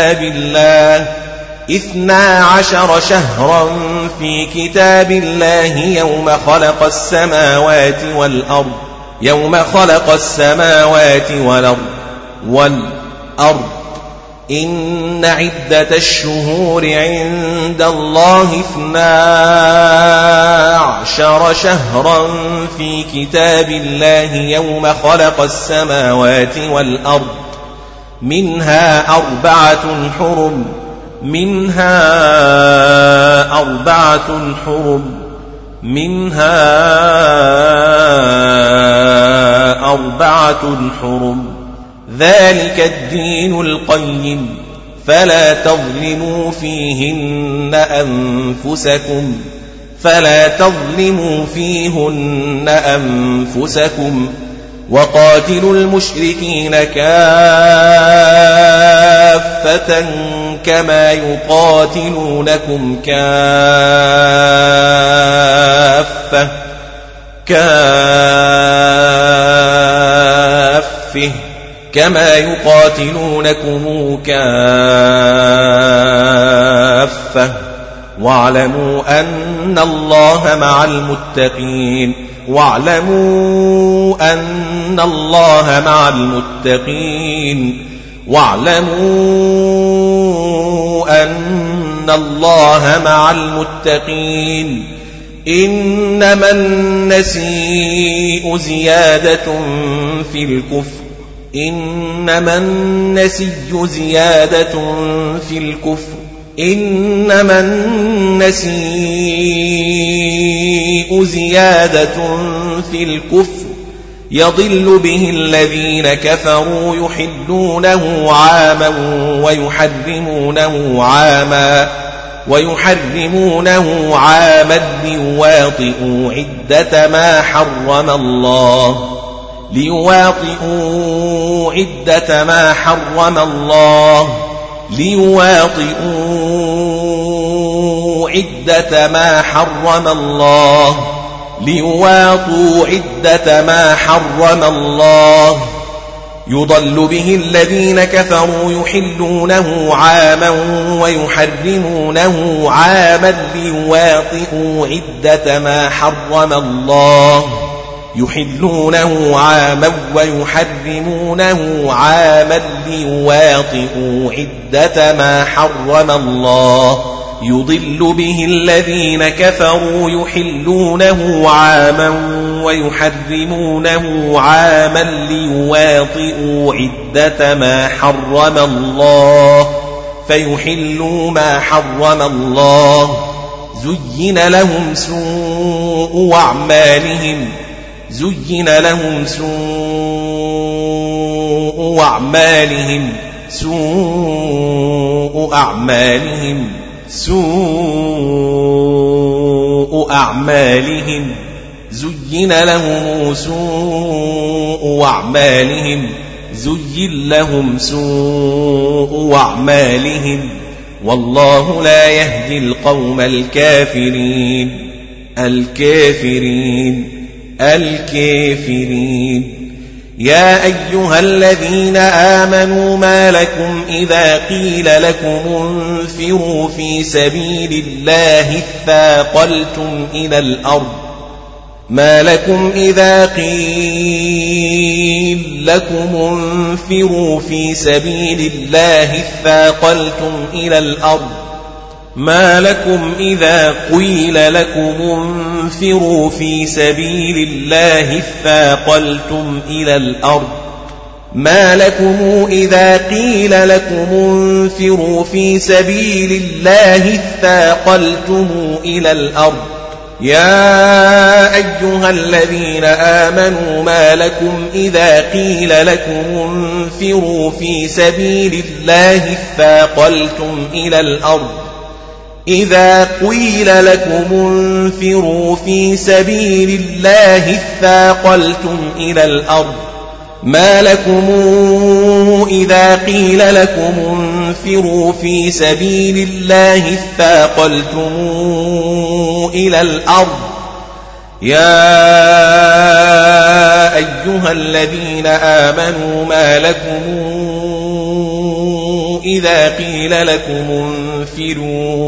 كتاب الله يوم خلق السماوات والأرض إن عدة الشهور عند الله 12 شهرا في كتاب الله يوم خلق السماوات والأرض منها أربعة حرم ذلك الدين القيم فلا تظلموا فيهن أنفسكم وقاتلوا المشركين كافة كما يقاتلونكم كافة واعلموا أن الله مع المتقين إنما النسيء زيادة في الكفر يضل به الذين كفروا يحلونه عاما ويحرمونه عاما ليواطئوا عدة ما حرم الله ليواطئوا عدة ما حرم الله يضل به الذين كفروا يحلونه عاما ويحرمونه عاما ليواطئوا عدة ما حرم الله يحلونه عاما ويحرمونه عاما ليواطئوا عدة ما حرم الله يضل به الذين كفروا يحلونه عاما ويحرمونه عاما ليواطئوا عدة ما حرم الله فيحلوا ما حرم الله زين لهم سوء أعمالهم والله لا يهدي القوم الكافرين يا أيها الذين آمنوا ما لكم إذا قيل لكم انفروا في سبيل الله اثاقلتم إلى الأرض ما لكم إذا قيل لكم انفروا في سبيل الله اثاقلتم إلى الأرض ما لكم إذا قيل لكم انفروا في سبيل الله اثاقلتم إلى الأرض يا أيها الذين آمنوا ما لكم إذا قيل لكم انفروا في سبيل الله اثاقلتم إلى الأرض إذا قيل لكم انفروا في سبيل الله اثاقلتم إلى الأرض ما لكم إذا قيل لكم انفروا في سبيل الله اثاقلتم إلى الأرض يا أيها الذين آمنوا ما لكم إذا قيل لكم انفروا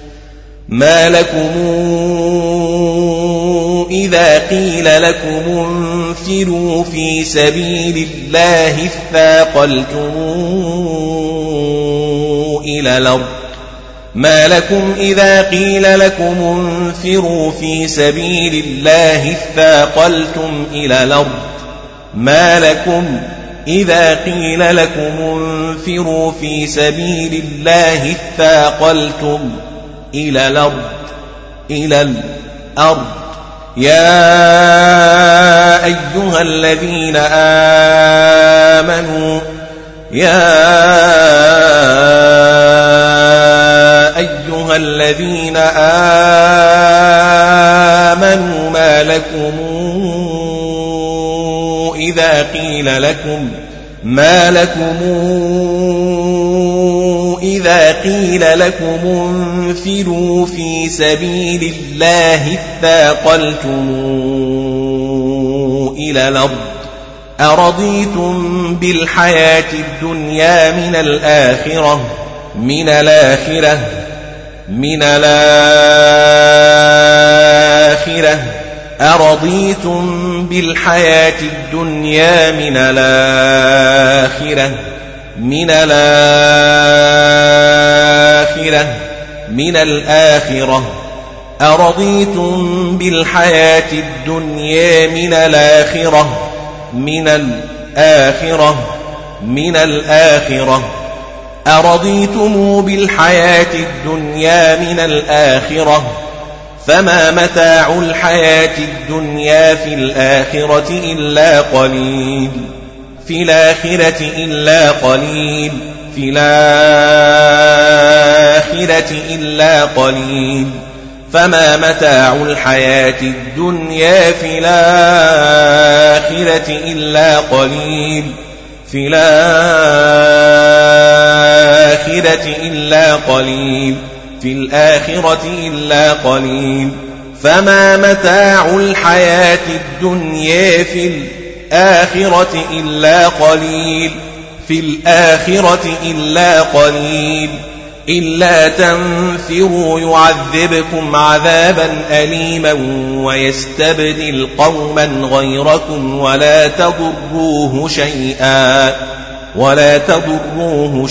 في سبيل الله اثاقلتم إلى الأرض ما لكم إذا قيل لكم انفروا في سبيل الله اثاقلتم إلى الأرض ما لكم إذا قيل لكم انفروا في سبيل الله اثاقلتم إلى الأرض يا أيها الذين آمنوا ما لكم إذا قيل لكم انفروا في سبيل الله اثاقلتم إلى الأرض أرضيتم بالحياة الدنيا أرضيتم بالحياة الدنيا من الآخرة أرضيتم بالحياة الدنيا من الآخرة أرضيتم بالحياة الدنيا من الآخرة فما متاع الحياة الدنيا في الآخرة إلا قليل فما متاع الحياة الدنيا في الآخرة إلا قليل في الآخرة إلا قليل في الآخرة إلا قليل فما متاع الحياة الدنيا في الآخرة إلا قليل في الآخرة إلا قليل إلا تنفروا يعذبكم عذابا أليما ويستبدل قوما غيركم ولا تضروه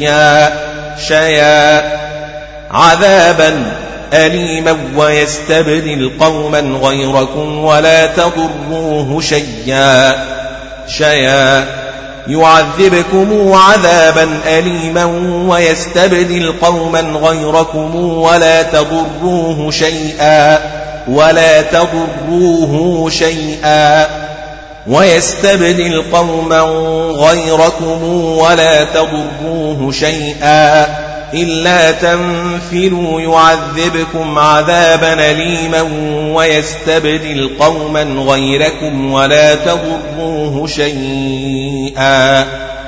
شيئا عذابا أليما ويستبدل قوما غيركم ولا تضروه شيئا يعذبكم عذابا أليما ويستبدل قوما غيركم ولا تضروه شيئا ويستبدل قوما غيركم ولا تضروه شيئا إلا تنفروا يعذبكم عذابا أليما ويستبدل قوما غيركم ولا تضروه شيئا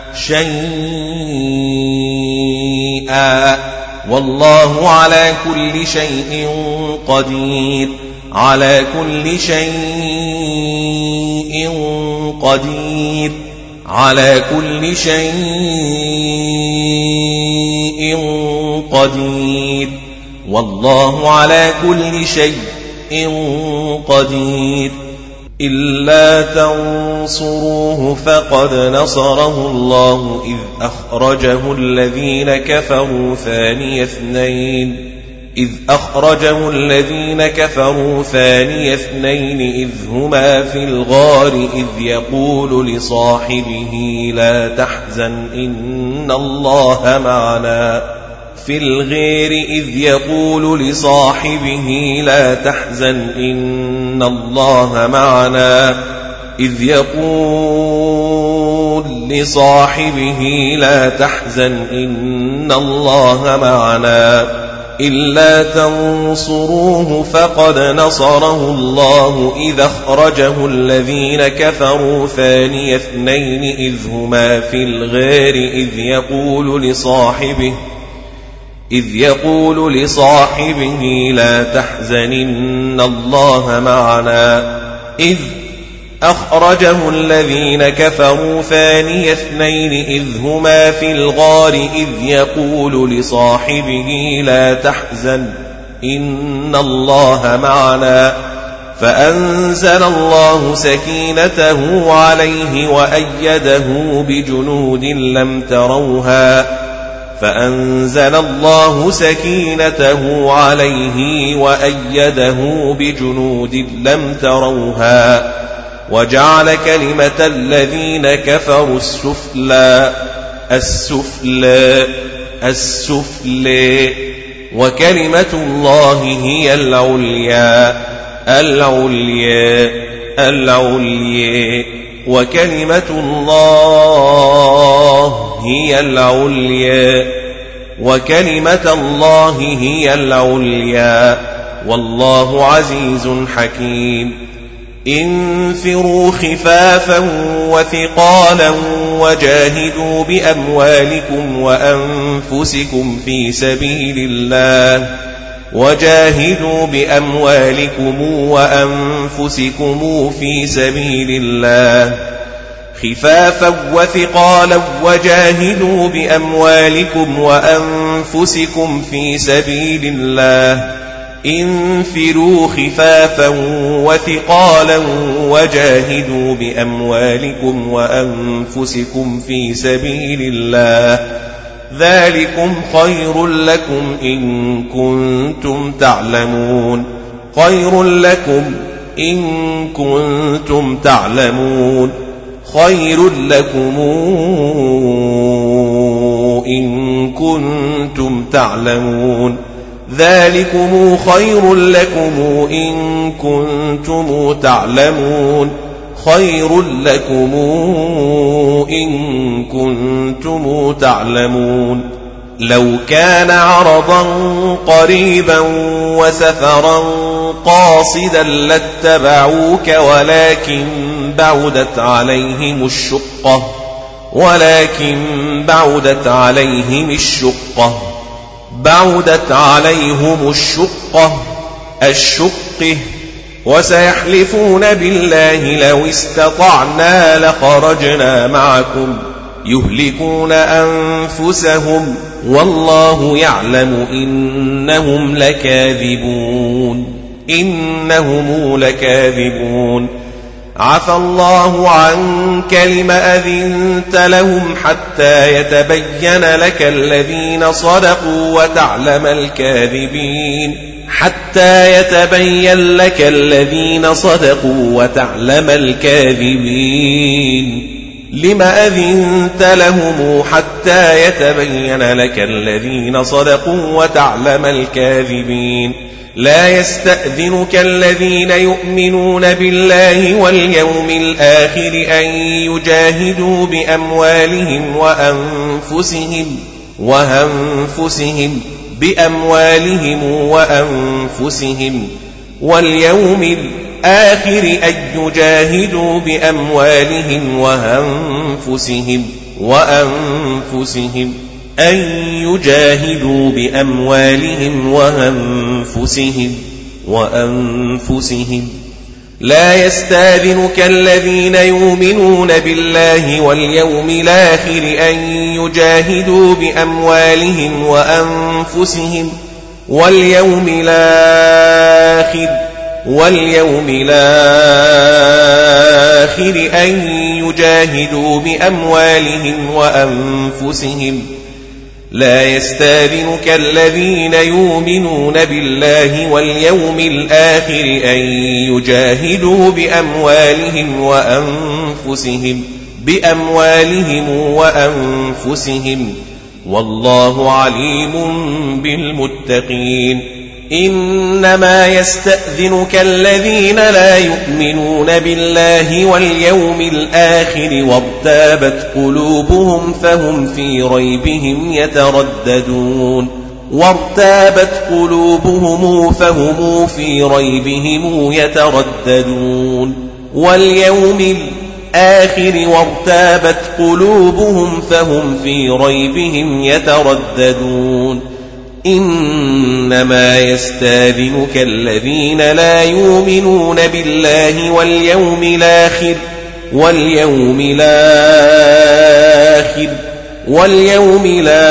والله على كل شيء قدير على كل شيء قدير والله على كل شيء قدير إلا تنصروه فقد نصره الله إذ أخرجه الذين كفروا ثاني اثنين إذ هما في الغار إذ يقول لصاحبه لا تحزن إن الله معنا إذ يقول لصاحبه لا تحزن إن الله معنا إلا تنصروه فقد نصره الله إذ أخرجه الذين كفروا ثاني اثنين إذ هما في الغار إذ يقول لصاحبه لا تحزن إن الله معنا إذ أخرجه الذين كفروا ثاني اثنين إذ هما في الغار إذ يقول لصاحبه لا تحزن إن الله معنا فأنزل الله سكينته عليه وأيده بجنود لم تروها وجعل كلمة الذين كفروا السفلى وكلمة الله هي العليا وكلمة الله هي العليا والله عزيز حكيم انفروا خفافا وثقالا وجاهدوا بأموالكم وأنفسكم في سبيل الله خفافا وثقالا وجاهدوا بأموالكم وأنفسكم في سبيل الله انفروا خفافا وثقالا وجاهدوا بأموالكم وأنفسكم في سبيل الله ذلكم خير لكم إن كنتم تعلمون ذلكم خير لكم إن كنتم تعلمون خير لكم إن كنتم تعلمون لو كان عرضا قريبا وسفرا قاصدا لاتبعوك ولكن بعدت عليهم الشقة وسيحلفون بالله لو استطعنا لخرجنا معكم يهلكون أنفسهم والله يعلم إنهم لكاذبون عفى الله عنك لم أذنت لهم حتى يتبين لك الذين صدقوا وتعلم الكاذبين لم أذنت لهم حتى يتبين لك الذين صدقوا وتعلم الكاذبين لا يستأذنك الذين يؤمنون بالله واليوم الآخر أن يجاهدوا بأموالهم وأنفسهم واليوم الآخر أن يجاهدوا بأموالهم وأنفسهم لا يستأذنك الذين يؤمنون بالله واليوم الآخر أن يجاهدوا بأموالهم وأنفسهم واليوم الآخر أن يجاهدوا بأموالهم وأنفسهم لا يستأذنك الذين يؤمنون بالله واليوم الآخر أن يجاهدوا بأموالهم وأنفسهم والله عليم بالمتقين إنما يستأذنك الذين لا يؤمنون بالله واليوم الآخر وارتابت قلوبهم فهم في ريبهم يترددون واليوم الآخر وارتابت قلوبهم فهم في ريبهم يترددون إنما يستأذنك الذين لا يؤمنون بالله واليوم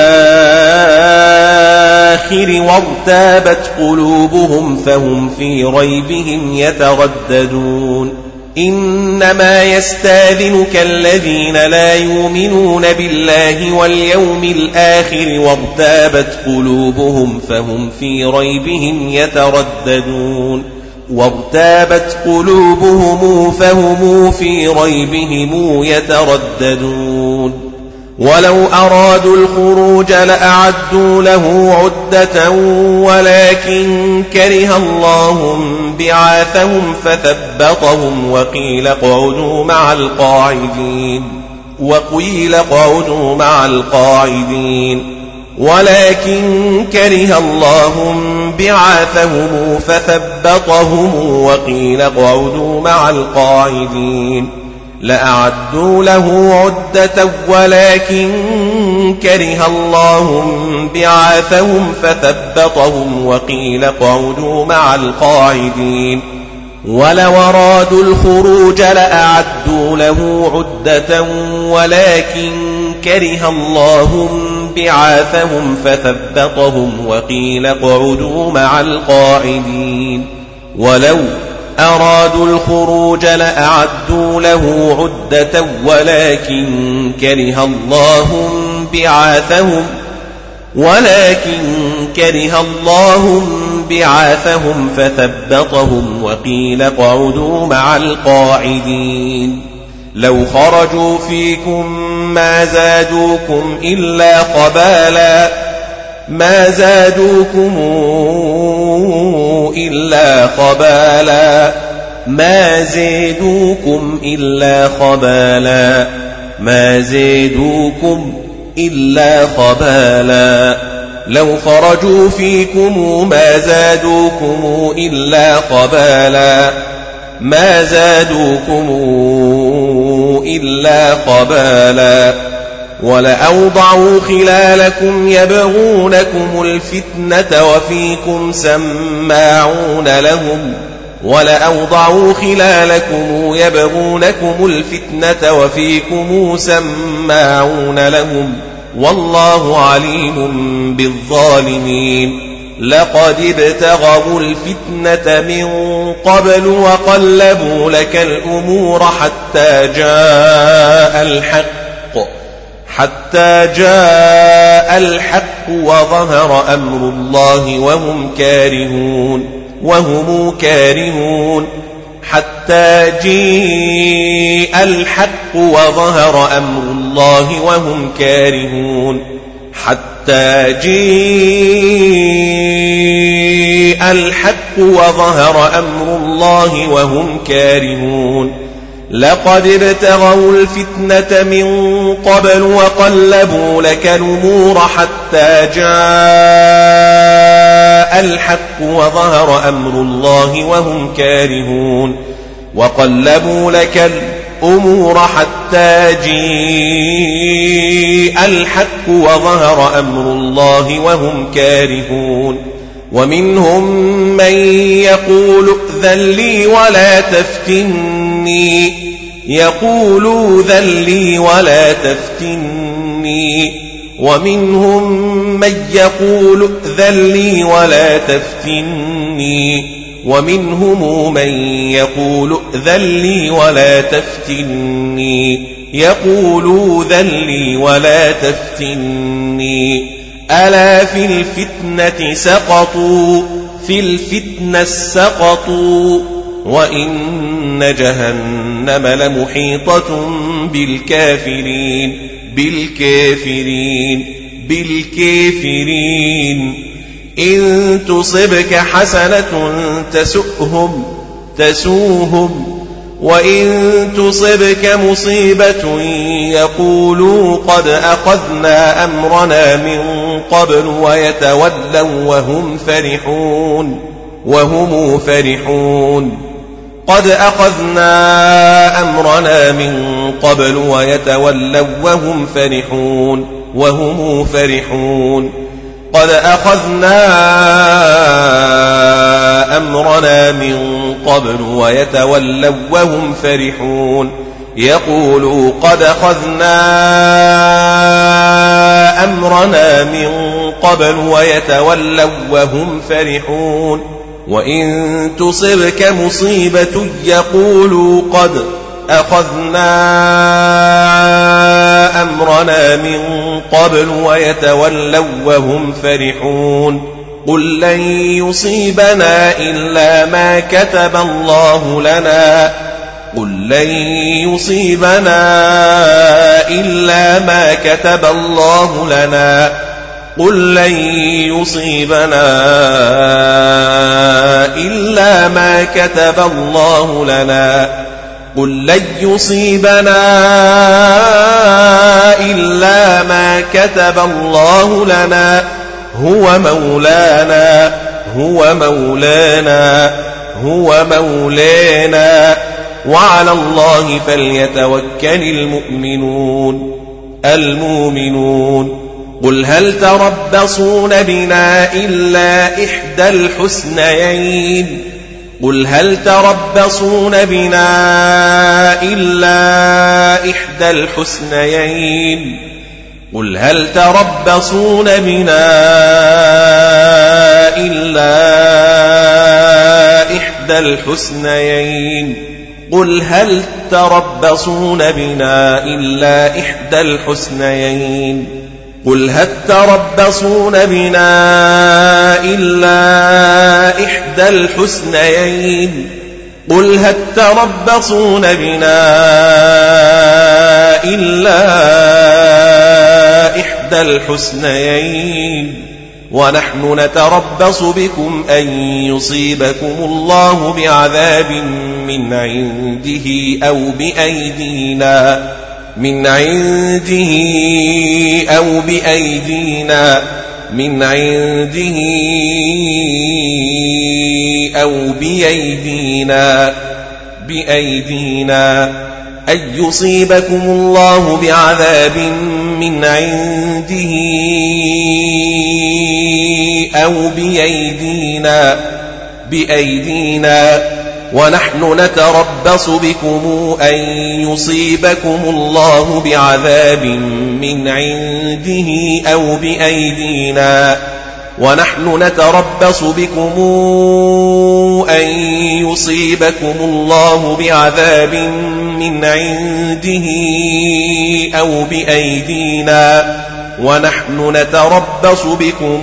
الآخر وارتابت قلوبهم فهم في ريبهم يترددون إنما يستأذنك الذين لا يؤمنون بالله واليوم الآخر وارتابت قلوبهم فهم في ريبهم يترددون ولو أرادوا الخروج لأعدوا له عدة ولكن كره الله بعاثهم فثبطهم وقيل اقعدوا مع القاعدين ولكن كره الله بعاثهم فثبطهم وقيل اقعدوا مع القاعدين لأعدوا له عدة ولكن كره الله بعاثهم فثبطهم وقيل اقعدوا مع القاعدين ولو أرادوا الخروج لأعدوا له عدة ولكن كره الله بعاثهم فثبطهم وقيل اقعدوا مع القاعدين ولو أرادوا الخروج لأعدوا له عدة ولكن كره الله بعاثهم فثبطهم وقيل اقعدوا مع القاعدين لو خرجوا فيكم ما زادوكم إلا خبالا ما زادوكم إلا خبالا لو خرجوا فيكم ما زادوكم إلا خبالا ما زادوكم إلا خبالا ولأوضعوا خلالكم يبغونكم الفتنة وفيكم سماعون لهم ولأوضعوا خلالكم يبغونكم الفتنة وفيكم سماعون لهم والله عليم بالظالمين لقد ابتغوا الفتنة من قبل وقلبوا لك الأمور حتى جاء الحق وظهر أمر الله وهم كارهون حتى جاء الحق وظهر أمر الله وهم كارهون حتى جاء الحق وظهر أمر الله وهم كارهون لقد ابتغوا الفتنة من قبل وقلبوا لك الأمور حتى جاء الحق وظهر أمر الله وهم كارهون وقلبوا لك الأمور حتى جاء الحق وظهر أمر الله وهم كارهون ومنهم من يقول ائذن لي ولا تفتني ومنهم من يقول ائذن لي ولا تفتني ومنهم من يقول ائذن لي ولا تفتني يقول ائذن لي ولا تفتني ألا في الفتنة سقطوا وإن جهنم لمحيطة بالكافرين إن تصبك حسنة تسوهم وإن تصبك مصيبة يقولوا قد أخذنا أمرنا من قبل ويتولوا وهم فرحون قد أخذنا أمرنا من قبل ويتولوا وهم فرحون قد أخذنا أمرنا من قبل ويتولوا وهم فرحون يقولوا قد أخذنا أمرنا من قبل ويتولوا وهم فرحون وإن تصبك مصيبة يقولوا قد أخذنا أمرنا من قبل ويتولوا وهم فرحون قل لن يصيبنا إلا ما كتب الله لنا هو مولانا وعلى الله فليتوكل المؤمنون قل هل تربصون بنا إلا إحدى الحسنيين قل هل تربصون بنا إلا إحدى الحسنيين قل هل تربصون بنا إلا إحدى الحسنيين قل هل تربصون بنا إلا إحدى الحسنيين ونحن نتربص بكم أن يصيبكم الله بعذاب من عنده أو بأيدينا من عنده أو بأيدينا من عنده أو بأيدينا أن يصيبكم الله بعذاب من عنده أو بأيدينا ونحن نتربص بكم أن يصيبكم الله بعذاب من عنده أو بأيدينا ونحن نتربص بكم أن يصيبكم الله بعذاب من عنده أو بأيدينا ونحن نتربص بكم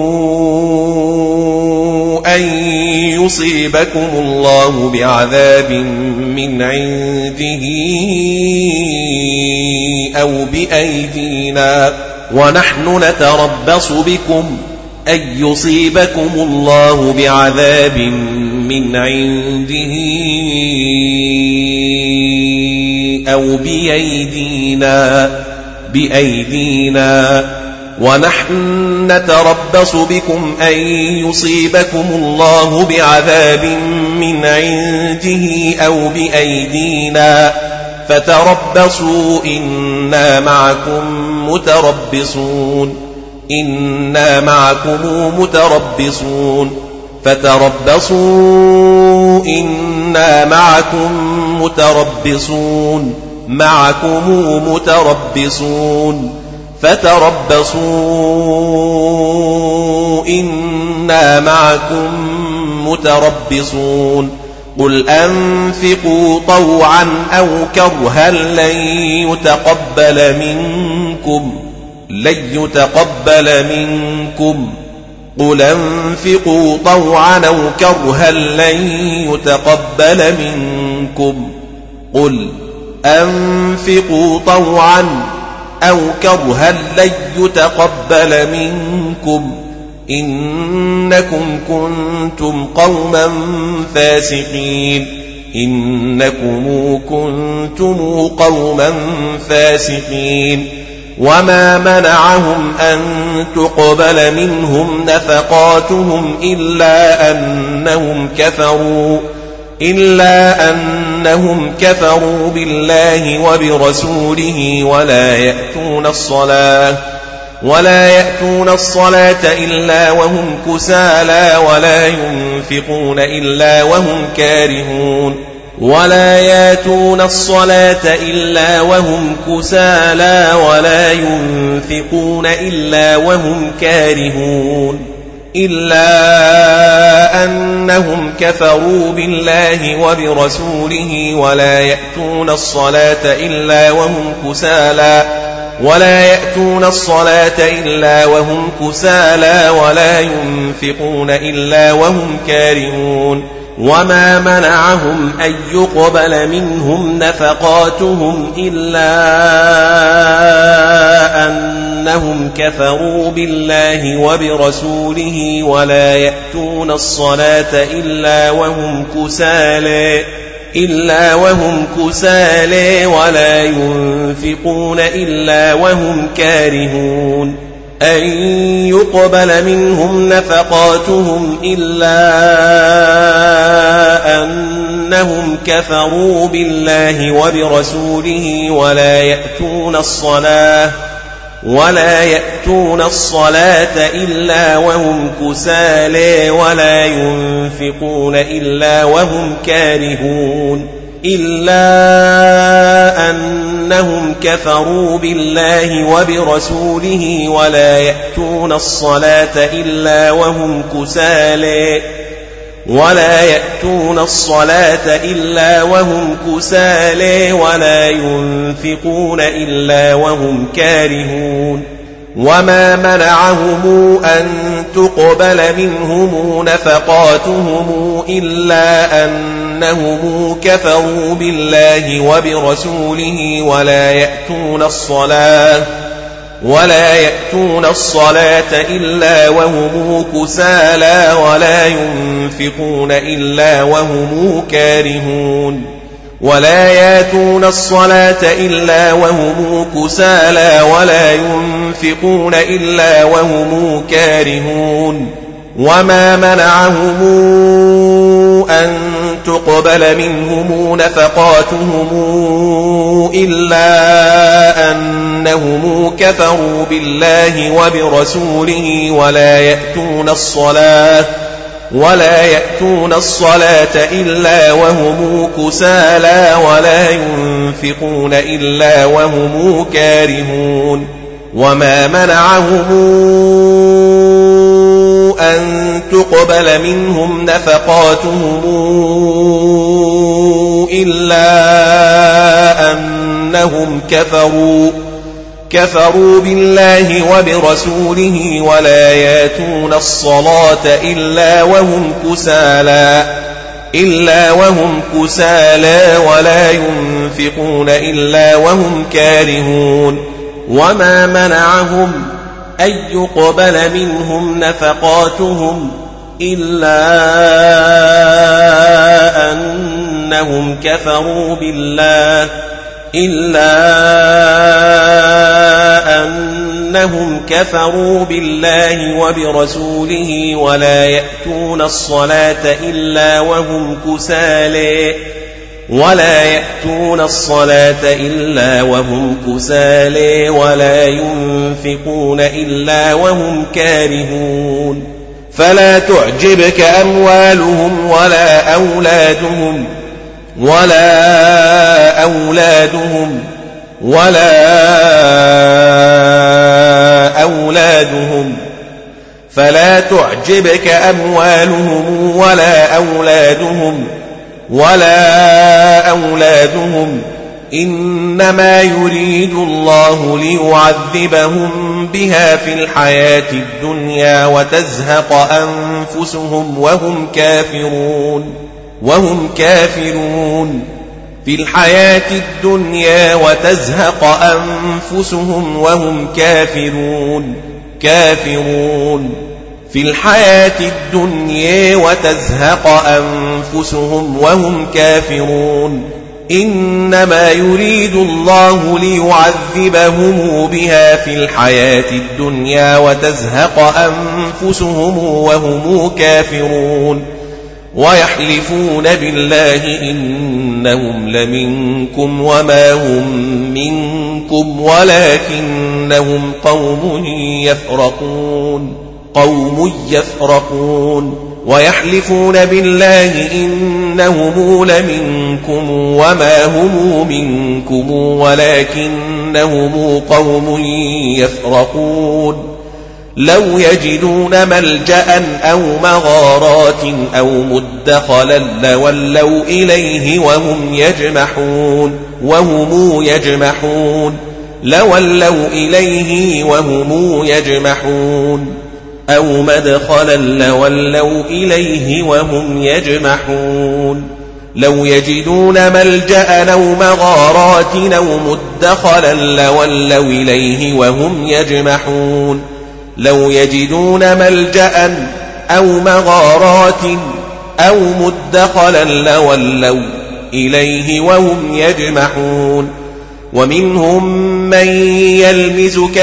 أن يصيبكم الله بعذاب من عنده أو بأيدينا ونحن نتربص بكم أن يصيبكم الله بعذاب من عنده أو بأيدينا ونحن نتربص بكم أن يصيبكم الله بعذاب من عنده أو بأيدينا فتربصوا إنا معكم متربصون فتربصوا إنا معكم متربصون فتربصوا إنا معكم متربصون قل أنفقوا طوعا أو كرها لن يتقبل منكم قل أنفقوا طوعا أو كرها لن يتقبل منكم قل أنفقوا طوعا أو كرها لن يتقبل منكم إنكم كنتم قوما فاسقين وما منعهم أن تقبل منهم نفقاتهم إلا أنهم كفروا بالله وبرسوله ولا يأتون الصلاة إلا وهم كسالى ولا ينفقون إلا وهم كارهون إلا أنهم كفروا بالله وبرسوله ولا يأتون الصلاة إلا وهم كسالى ولا ينفقون إلا وهم كارهون وما منعهم أن يقبل منهم نفقاتهم إلا أنهم كفروا بالله وبرسوله ولا يأتون الصلاة إلا وهم كسالى ولا ينفقون إلا وهم كارهون أن يقبل منهم نفقاتهم إلا أنهم كفروا بالله وبرسوله ولا يأتون الصلاة إلا وهم كسالى ولا ينفقون إلا وهم كارهون إلا أنهم كفروا بالله وبرسوله ولا يأتون الصلاة إلا وهم كسالى ولا ينفقون إلا وهم كارهون وما منعهم أن تقبل منهم نفقاتهم إلا أنهم كفروا بالله وبرسوله ولا يأتون الصلاة إلا وهم كسالى ولا ينفقون إلا وهم كارهون ولا ياتون الصلاة إلا وهم كسالى ولا ينفقون إلا وهم كارهون وما منعهم أن تقبل منهم نفقاتهم إلا أنهم كفروا بالله وبرسوله ولا يأتون الصلاة إلا وهم كسالى ولا ينفقون إلا وهم كارهون وما منعهم أن تقبل منهم نفقاتهم إلا أنهم كفروا بالله وبرسوله ولا ياتون الصلاة إلا وهم كسالى ولا ينفقون إلا وهم كارهون وما منعهم أن يقبل منهم نفقاتهم إلا أنهم كفروا بالله وبرسوله ولا يأتون الصلاة إلا وهم كسالى ولا ينفقون إلا وهم كارهون فلا تعجبك أموالهم ولا أولادهم فلا تعجبك أموالهم ولا أولادهم إنما يريد الله ليعذبهم بها في الحياة الدنيا وتزهق أنفسهم وهم كافرون في الحياة الدنيا وتزهق أنفسهم وهم كافرون في الحياة الدنيا وتزهق أنفسهم وهم كافرون إنما يريد الله ليعذبهم بها في الحياة الدنيا وتزهق أنفسهم وهم كافرون ويحلفون بالله إنهم لمنكم وما هم منكم ولكنهم قوم يفرقون ويحلفون بالله إنهم لمنكم وما هم منكم ولكنهم قوم يفرقون لو يجدون ملجأ أو مغارات أو مدخلا لولوا إليه وهم يجمحون أو مدخلا لولوا إليه وهم يجمحون لو يجدون ملجأ أو مغارات أو مدخلا لولوا إليه وهم يجمحون لو يجدون ملجأ أو مغارات أو مدخلا لولوا إليه وهم يجمحون ومنهم من يلمزك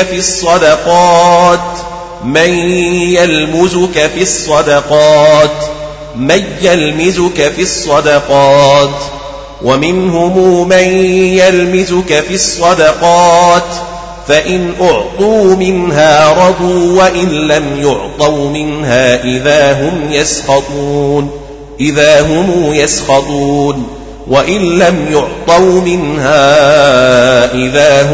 في الصدقات ومنهم من يلمزك في الصدقات فإن أعطوا منها رضوا وإن لم يعطوا منها إذا هم يسخطون وإن لم يعطوا منها إذا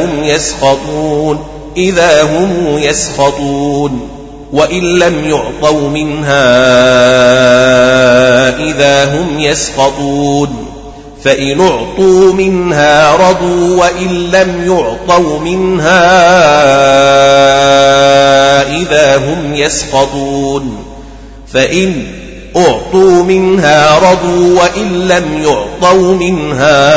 هم يسخطون فإن أعطوا منها رضوا وإن لم يعطوا منها إذا هم يسخطون فإن أعطوا منها رضوا وإن لم يعطوا منها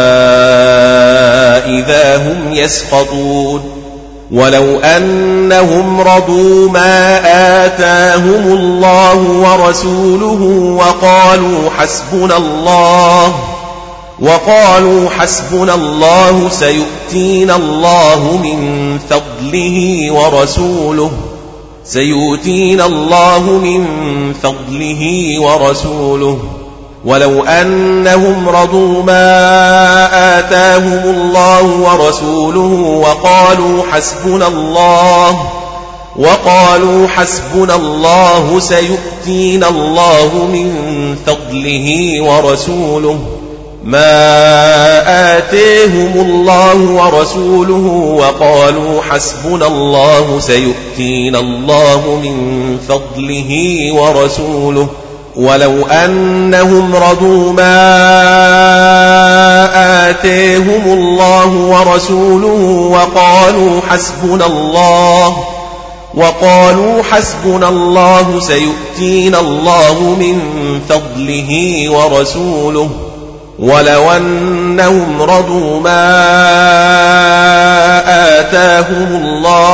إذا هم يسخطون ولو أنهم رضوا ما آتاهم الله ورسوله وقالوا حسبنا الله سيؤتينا الله من فضله ورسوله ولو أنهم رضوا ما آتاهم الله ورسوله وقالوا حسبنا الله سيؤتينا الله من فضله ورسوله ما آتاهم الله ورسوله وقالوا حسبنا الله سيؤتينا الله من فضله ورسوله ولو أنهم رضوا ما آتاهم الله ورسوله وقالوا حسبنا الله سيؤتينا الله من فضله ورسوله ولو أنهم رضوا ما آتاهم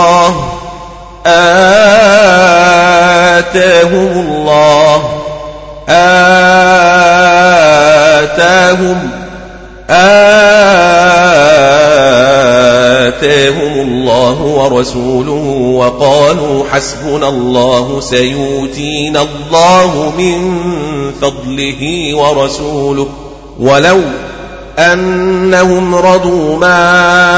الله ورسوله وقالوا حسبنا الله سيؤتينا الله من فضله ورسوله ولو أنهم رضوا ما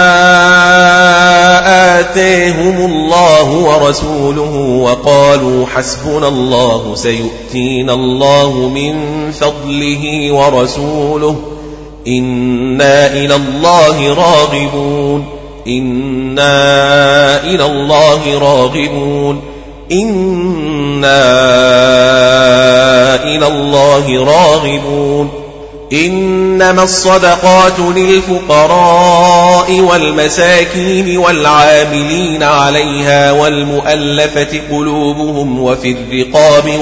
آتاهم الله ورسوله وقالوا حسبنا الله سيؤتينا الله من فضله ورسوله إنا إلى الله راغبون إنما الصدقات للفقراء والمساكين والعاملين عليها والمؤلفة قلوبهم وفي الرقاب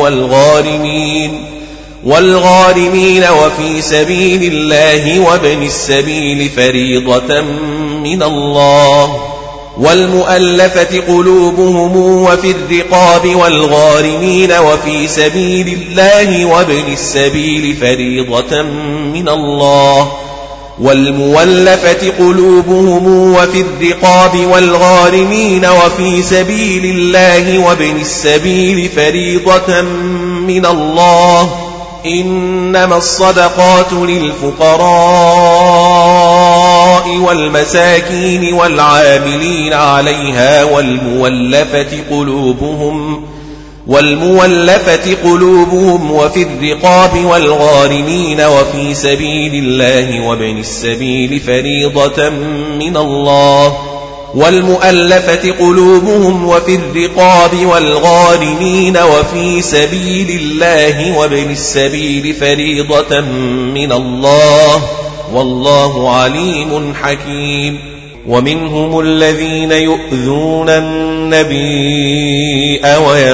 والغارمين وفي سبيل الله وابن السبيل فريضة من الله والمؤلفة قلوبهم وفي الرقاب والغارمين وفي سبيل الله وابن السبيل فريضة من الله والمؤلفة قلوبهم وفي الرقاب والغارمين وفي سبيل الله وابن السبيل فريضة من الله إنما الصدقات للفقراء والمساكين والعاملين عليها والمؤلفة قلوبهم وفي الرقاب والغارمين وفي سبيل الله وابن السبيل فريضة من الله والمؤلفة قلوبهم وفي الرقاب والغارمين وفي سبيل الله وابن السبيل فريضة من الله والله عليم حكيم ومنهم الذين يؤذون النبي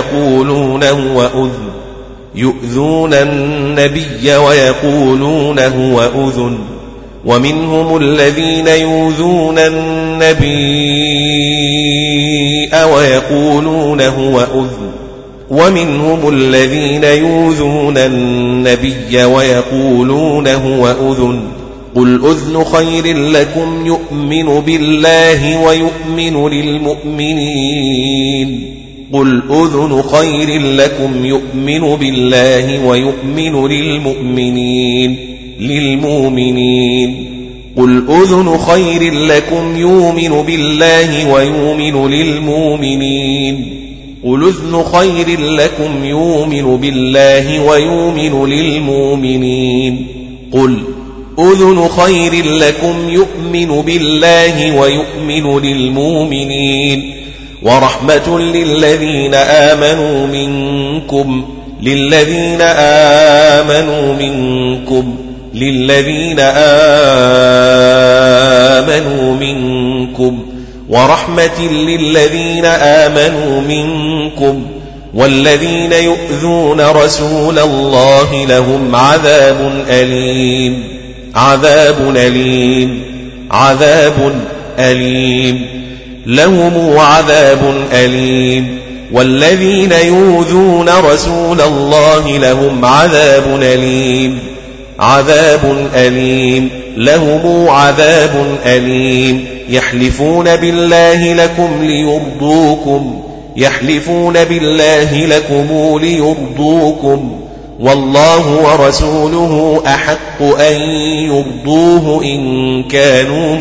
ويقولون هو أذن ومنهم الذين يؤذون النبي ويقولون هو أذن ومنهم الذين يؤذون النبي ويقولون هو أذن قل أذن خير لكم يؤمن بالله ويؤمن للمؤمنين قل أذن خير لكم يؤمن بالله ويؤمن للمؤمنين قل أذن خير لكم يؤمن بالله ويؤمن للمؤمنين قل أذن خير لكم يؤمن بالله ويؤمن للمؤمنين قل أذن خير لكم يؤمن بالله ويؤمن للمؤمنين ورحمة للذين آمنوا منكم ورحمة للذين آمنوا منكم والذين يؤذون رسول الله لهم عذاب أليم والذين يؤذون رسول الله لهم عذاب أليم لهم عذاب أليم يحلفون بالله لكم ليرضوكم والله ورسوله أحق أن يرضوه إن كانوا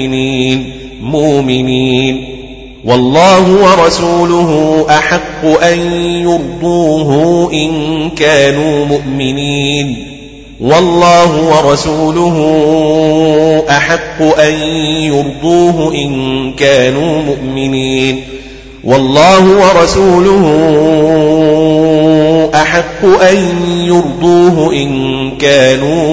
مؤمنين والله ورسوله أحق أن يرضوه إن كانوا مؤمنين والله ورسوله أحق أن يرضوه إن كانوا مؤمنين والله ورسوله أحق أن يرضوه إن كانوا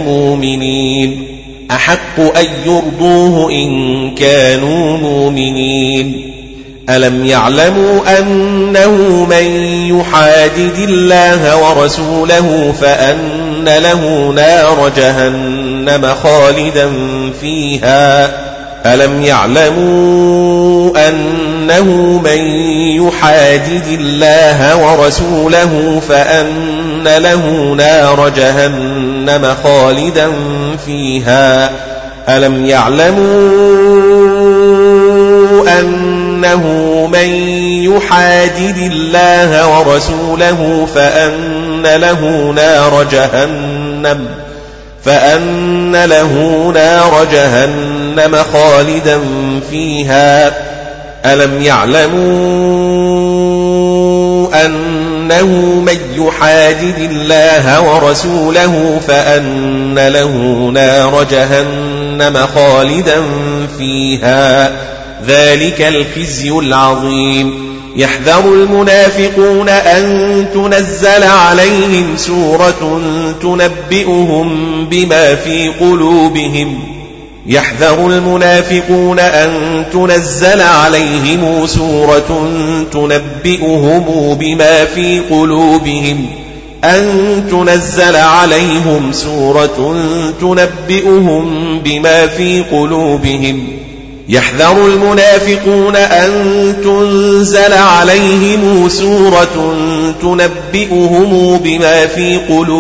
مؤمنين ألم يعلموا أنه من يحادد الله ورسوله فأن له نار جهنم خالدا فيها ألم يعلموا أنه من يحادد الله ورسوله فأن له نار جهنم خالدا فيها ألم يعلموا أنه من يحادد الله ورسوله فأن له نار جهنم خالدا فيها ألم يعلموا أنه من يحادد الله ورسوله فأن له نار جهنم خالدا فيها ذلك الخزي العظيم يحذر المنافقون أن تنزل عليهم سورة تنبئهم بما في قلوبهم يحذر المنافقون أن تنزل عليهم سورة تنبئهم بما في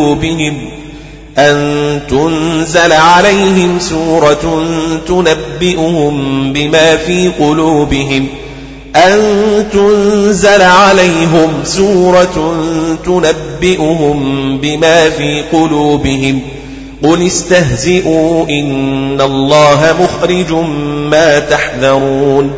قلوبهم قل استهزئوا إن الله مخرج ما تحذرون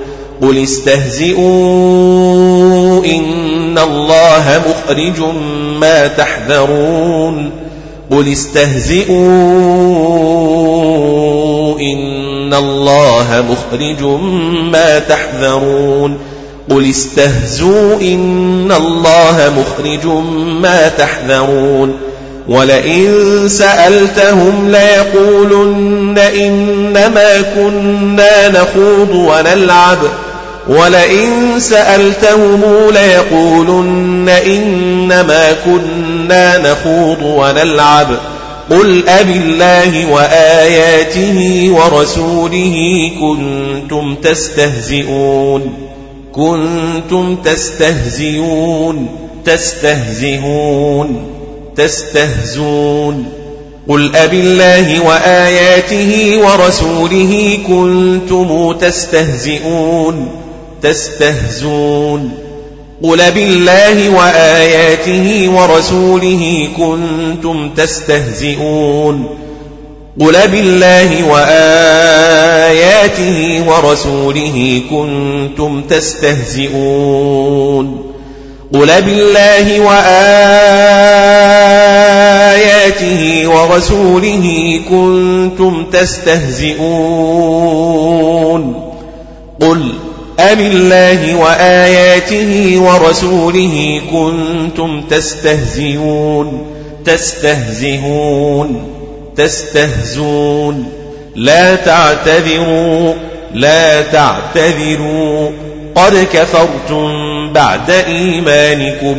ولئن سألتهم ليقولن إنما كنا نخوض ونلعب قل أبالله وآياته ورسوله كنتم تستهزئون قل أبالله وآياته ورسوله كنتم تستهزئون قل بالله وآياته ورسوله كنتم تستهزئون قل بالله وآياته ورسوله كنتم تستهزئون قل بالله وآياته ورسوله كنتم تستهزئون قل أبالله وآياته ورسوله كنتم تستهزئون لا تعتذروا قد كفرتم بعد إيمانكم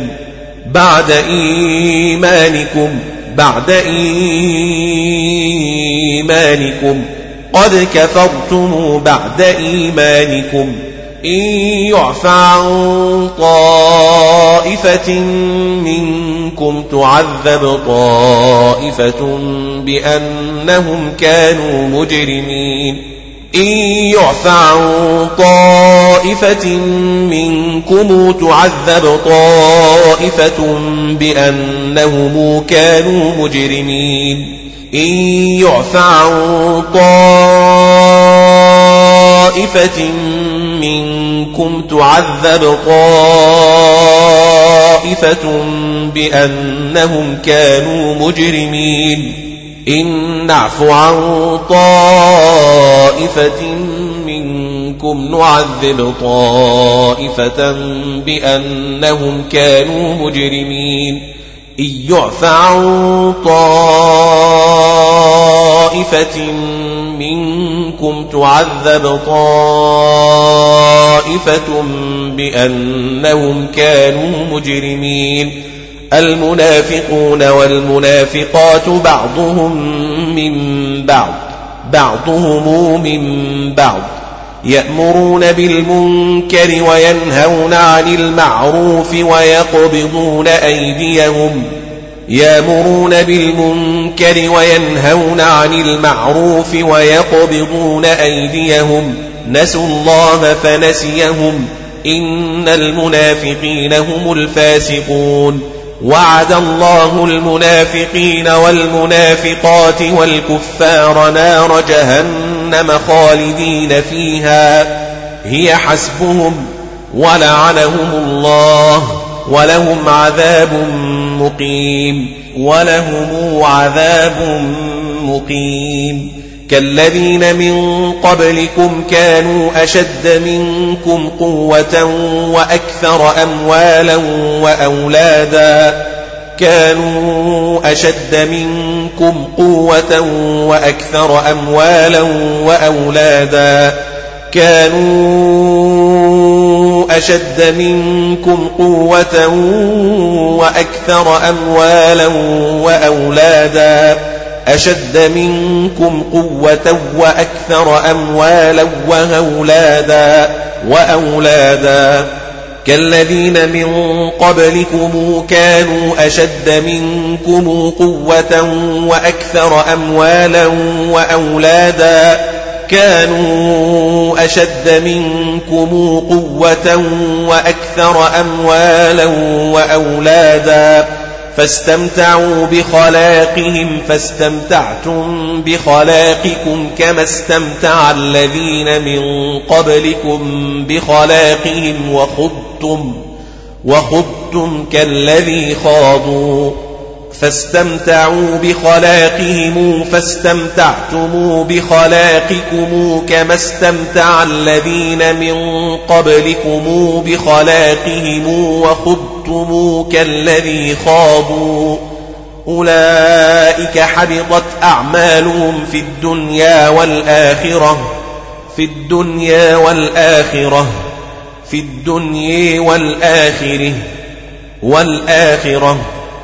قد كفرتم بعد إيمانكم إن يعفى عن طائفة منكم تعذب طائفة بأنهم كانوا مجرمين إن يعفى عن طائفة منكم تعذب طائفة بأنهم كانوا مجرمين إن يعفى عن طائفة منكم تعذب طائفة بأنهم كانوا مجرمين إن نعف عن طائفة منكم نعذب طائفة بأنهم كانوا مجرمين إن يعفى عن طائفة منكم تعذب طائفة بأنهم كانوا مجرمين المنافقون والمنافقات بعضهم من بعض يأمرون بالمنكر وينهون عن المعروف ويقبضون أيديهم نسوا الله فنسيهم إن المنافقين هم الفاسقون وعد الله المنافقين والمنافقات والكفار نار جهنم خالدين فيها هي حسبهم ولعنهم الله ولهم عذاب مقيم كالذين من قبلكم كانوا أشد منكم قوة وأكثر أموالا وأولادا أشد منكم قوة وأكثر أموالا وأولادا كالذين من قبلكم كانوا أشد منكم قوة وأكثر أموالا وأولادا فاستمتعوا بخلاقهم فاستمتعتم بخلاقكم كما استمتع الذين من قبلكم بخلاقهم وخضتم كالذي خاضوا فاستمتعوا بخلاقهم فاستمتعتم بخلاقكم كما استمتع الذين من قبلكم بخلاقهم وخضتم كالذي خاضوا أولئك حبطت أعمالهم في الدنيا والآخرة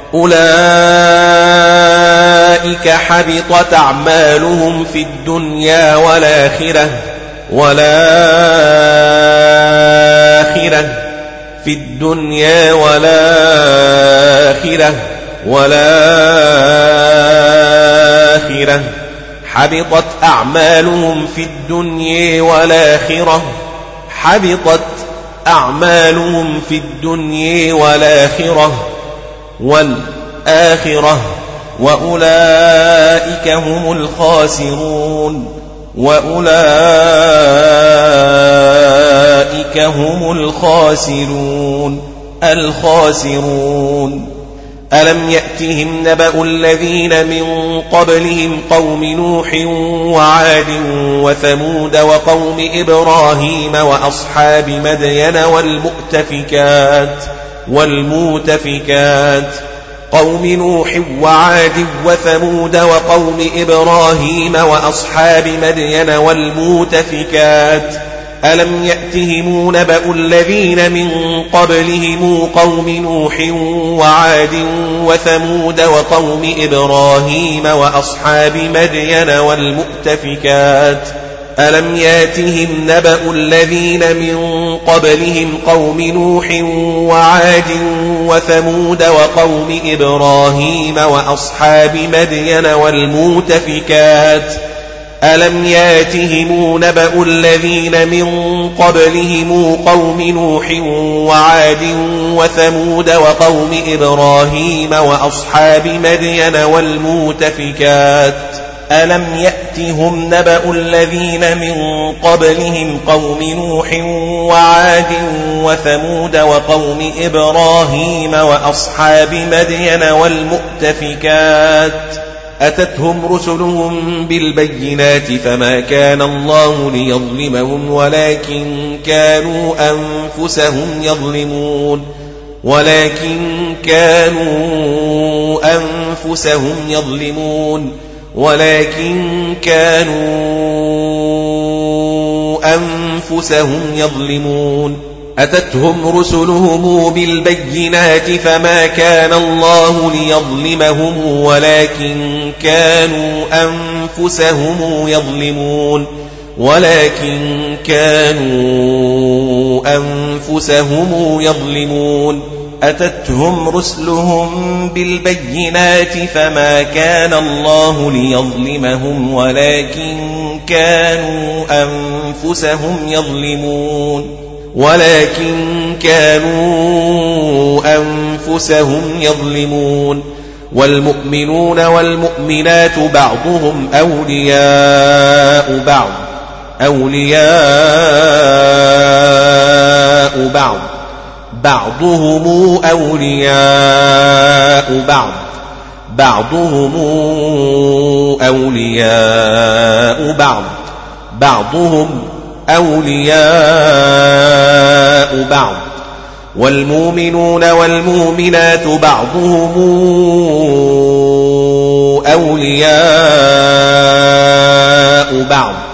أولئك حبطت أعمالهم في الدنيا والآخرة حبطت أعمالهم في الدنيا والآخرة وأولئك هم الخاسرون ألم يأتهم نبأ الذين من قبلهم قوم نوح وعاد وثمود وقوم إبراهيم وأصحاب مدين والمؤتفكات قوم نوح وعاد وثمود وقوم إبراهيم وأصحاب مدين والمؤتفكات ألم يأتهم نبأ الذين من قبلهم قوم نوح وعاد وثمود وقوم إبراهيم وأصحاب مدين ألم ياتهم نبأ الذين من قبلهم قوم نوح وعاد وثمود وقوم إبراهيم وأصحاب مدين والمؤتفكات ألم ياتهم نبأ الذين من قبلهم قوم نوح وعاد وثمود وقوم إبراهيم وأصحاب مدين والمؤتفكات ألم يأتهم نبأ الذين من قبلهم قوم نوح وعاد وثمود وقوم إبراهيم وأصحاب مدين والمؤتفكات أتتهم رسلهم بالبينات فما كان الله ليظلمهم ولكن كانوا أنفسهم يظلمون أتتهم رسلهم بالبينات فما كان الله ليظلمهم ولكن كانوا أنفسهم يظلمون أتتهم رسلهم بالبينات فما كان الله ليظلمهم ولكن كانوا أنفسهم يظلمون والمؤمنون والمؤمنات بعضهم أولياء بعض بعضهم أولياء بعض والمؤمنون والمؤمنات بعضهم أولياء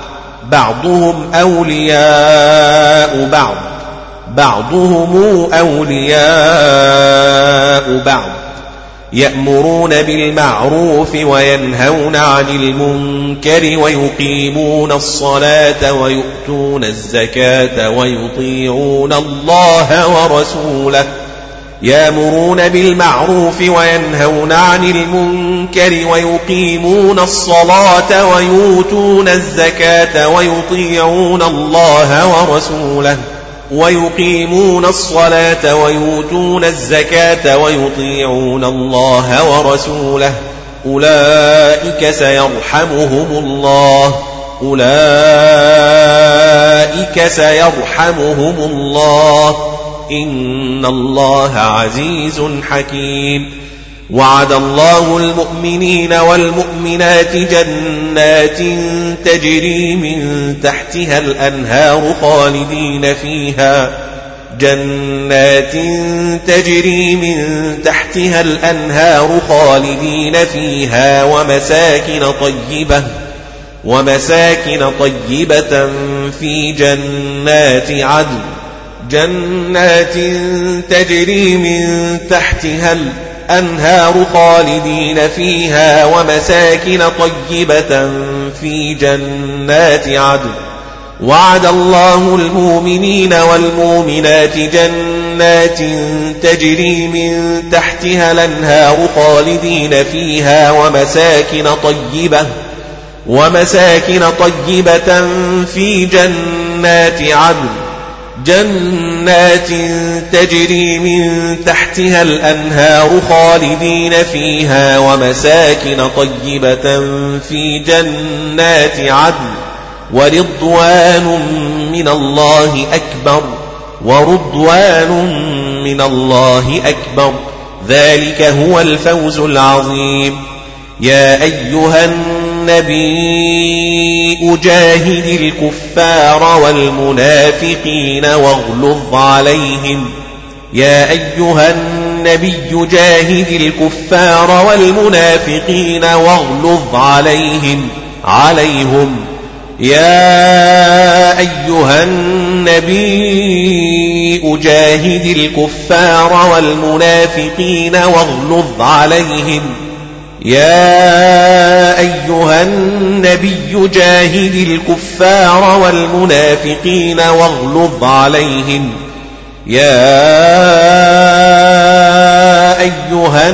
بعض يأمرون بالمعروف وينهون عن المنكر ويقيمون الصلاة ويؤتون الزكاة ويطيعون الله ورسوله يأمرون بالمعروف وينهون عن المنكر ويقيمون الصلاة ويؤتون الزكاة ويطيعون الله ورسوله أولئك سيرحمهم الله إن الله عزيز حكيم وعد الله المؤمنين والمؤمنات جنات تجري من تحتها الأنهار خالدين فيها ومساكن طيبة في جنات عدن جنات تجري من تحتها الأنهار خالدين فيها ومساكن طيبة في جنات عدن وعد الله المؤمنين والمؤمنات جنات تجري من تحتها الأنهار خالدين فيها ومساكن طيبة في جنات عدن جنات تجري من تحتها الأنهار خالدين فيها ومساكن طيبة في جنات عدن ورضوان من الله أكبر ذلك هو الفوز العظيم يا أيها النبي جاهد الكفار والمنافقين واغلظ عليهم يا أيها النبي جاهد الكفار والمنافقين واغلظ عليهم يا أيها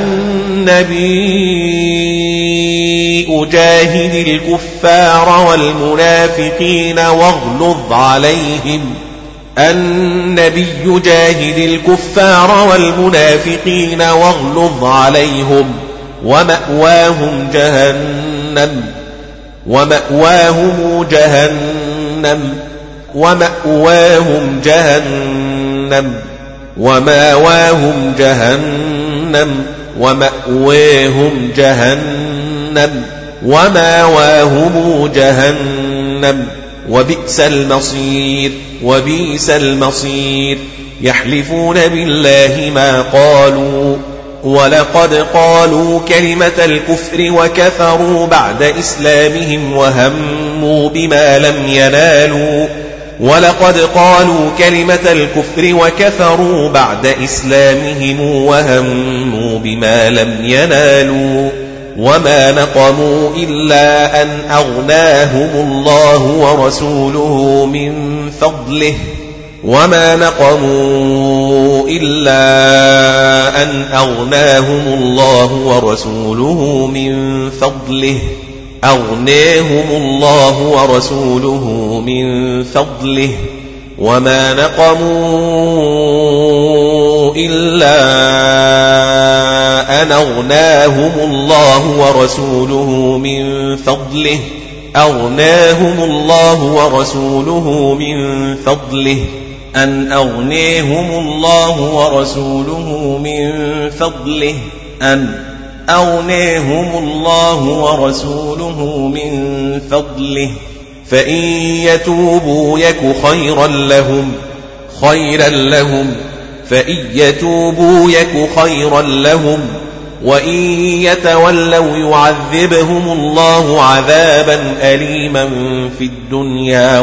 النبي جاهد الكفار والمنافقين واغلظ عليهم النبي جاهد الكفار والمنافقين واغلظ عليهم ومأواهم جهنم ومأواهم جهنم ومأواهم جهنم ومأواهم جهنم ومأواهم جهنم ومأواهم جهنم وبئس المصير وبئس المصير. يحلفون بالله ما قالوا ولقد قالوا كلمة الكفر وكفروا بعد إسلامهم وهموا بما لم ينالوا ولقد قالوا كلمة الكفر وكفروا بعد إسلامهم وهموا بما لم ينالوا وما نقموا إلا أن أغناهم الله ورسوله من فضله وما نقموا إلا أن أغناهم الله ورسوله من فضله أغناهم الله ورسوله من فضله وما نقموا إلا أن أغناهم الله ورسوله من فضله أغناهم الله ورسوله من فضله أن أغنيهم الله ورسوله من فضله أن أغنيهم الله ورسوله من فضله فإن يتوبوا يك خيرا لهم فإن يتوبوا يك خيرا لهم وإن يتولوا يعذبهم الله عذابا أليما في الدنيا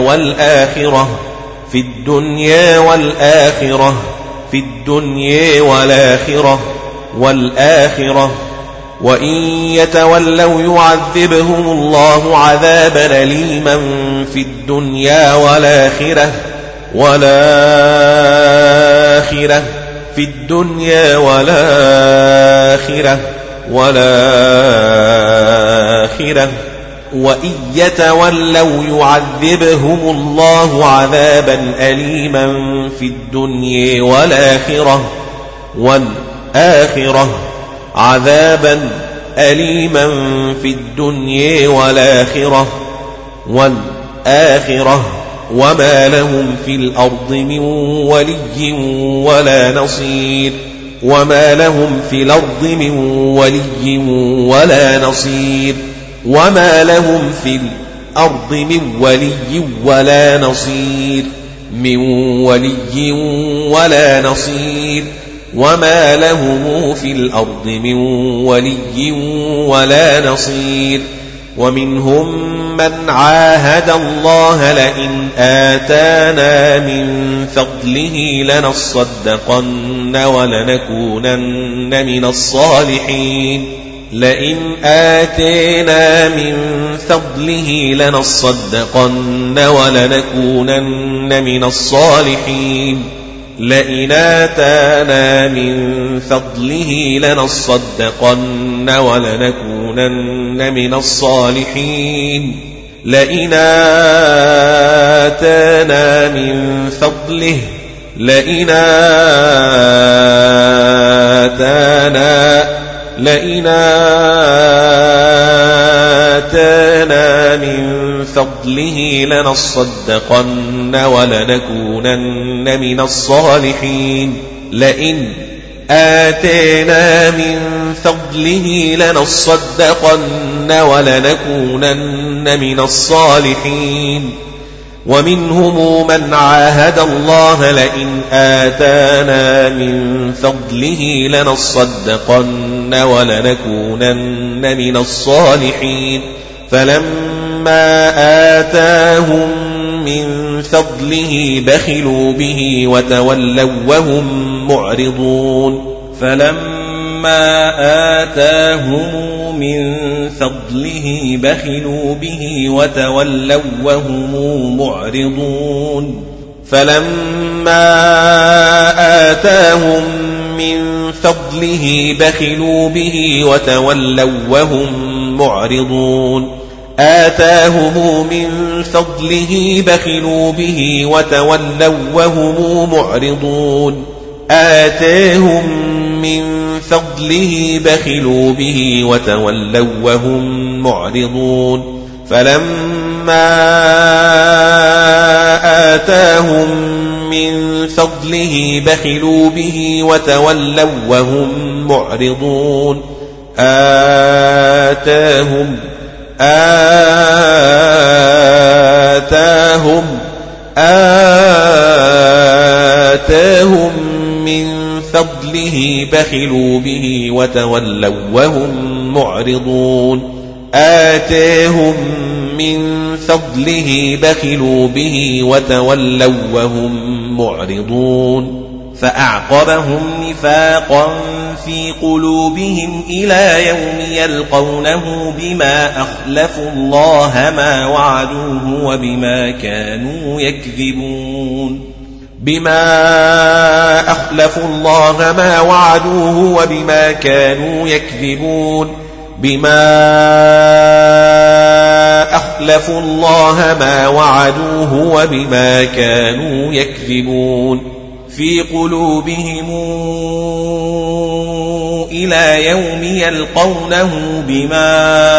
والآخرة وإن يتولوا يعذبهم الله عذابا أليما في الدنيا والآخرة وإن يتولوا يعذبهم الله عذابا أليما في الدنيا والآخرة عذابا أليما في الدنيا والآخرة وما لهم في الأرض من ولي ولا نصير وما لهم في الأرض من ولي ولا نصير وما لهم في الأرض من ولي ولا نصير وما لهم في الأرض من ولي ولا نصير. ومنهم من عاهد الله لئن آتانا من فضله لنصدقن ولنكونن من الصالحين لئن آتينا من فضله لنصدقن ولنكونن من الصالحين لئن آتانا من فضله لنصدقن ولنكونن من الصالحين لئن آتانا من فضله لئن آتانا من فضله لنصدقن ولنكونن من الصالحين لئن آتانا من فضله لنصدقن ولنكونن من الصالحين. ومنهم من عاهد الله لئن آتانا من فضله لنصدقن ولنكونن من الصالحين فلما آتاهم من فضله بخلوا به وتولوا وهم معرضون فلما آتاهم من فضله بخلوا به وتولوا وهم معرضون فلما آتاهم من فضله بخلوا به وتولوا وهم معرضون آتاهم من فضله بخلوا به وتولوا وهم معرضون آتاهم من فضله بخلوا به وتولوا وهم معرضون فلما آتاهم من فضله بخلوا به وتولوا وهم معرضون آتاهم من فضله بخلوا به وتولوا وهم معرضون آتاهم من فضله بخلوا به وتولوا وهم معرضون فأعقبهم نفاقا في قلوبهم إلى يوم يلقونه بما أخلفوا الله ما وعدوه وبما كانوا يكذبون في قلوبهم إلى يوم يلقونه بما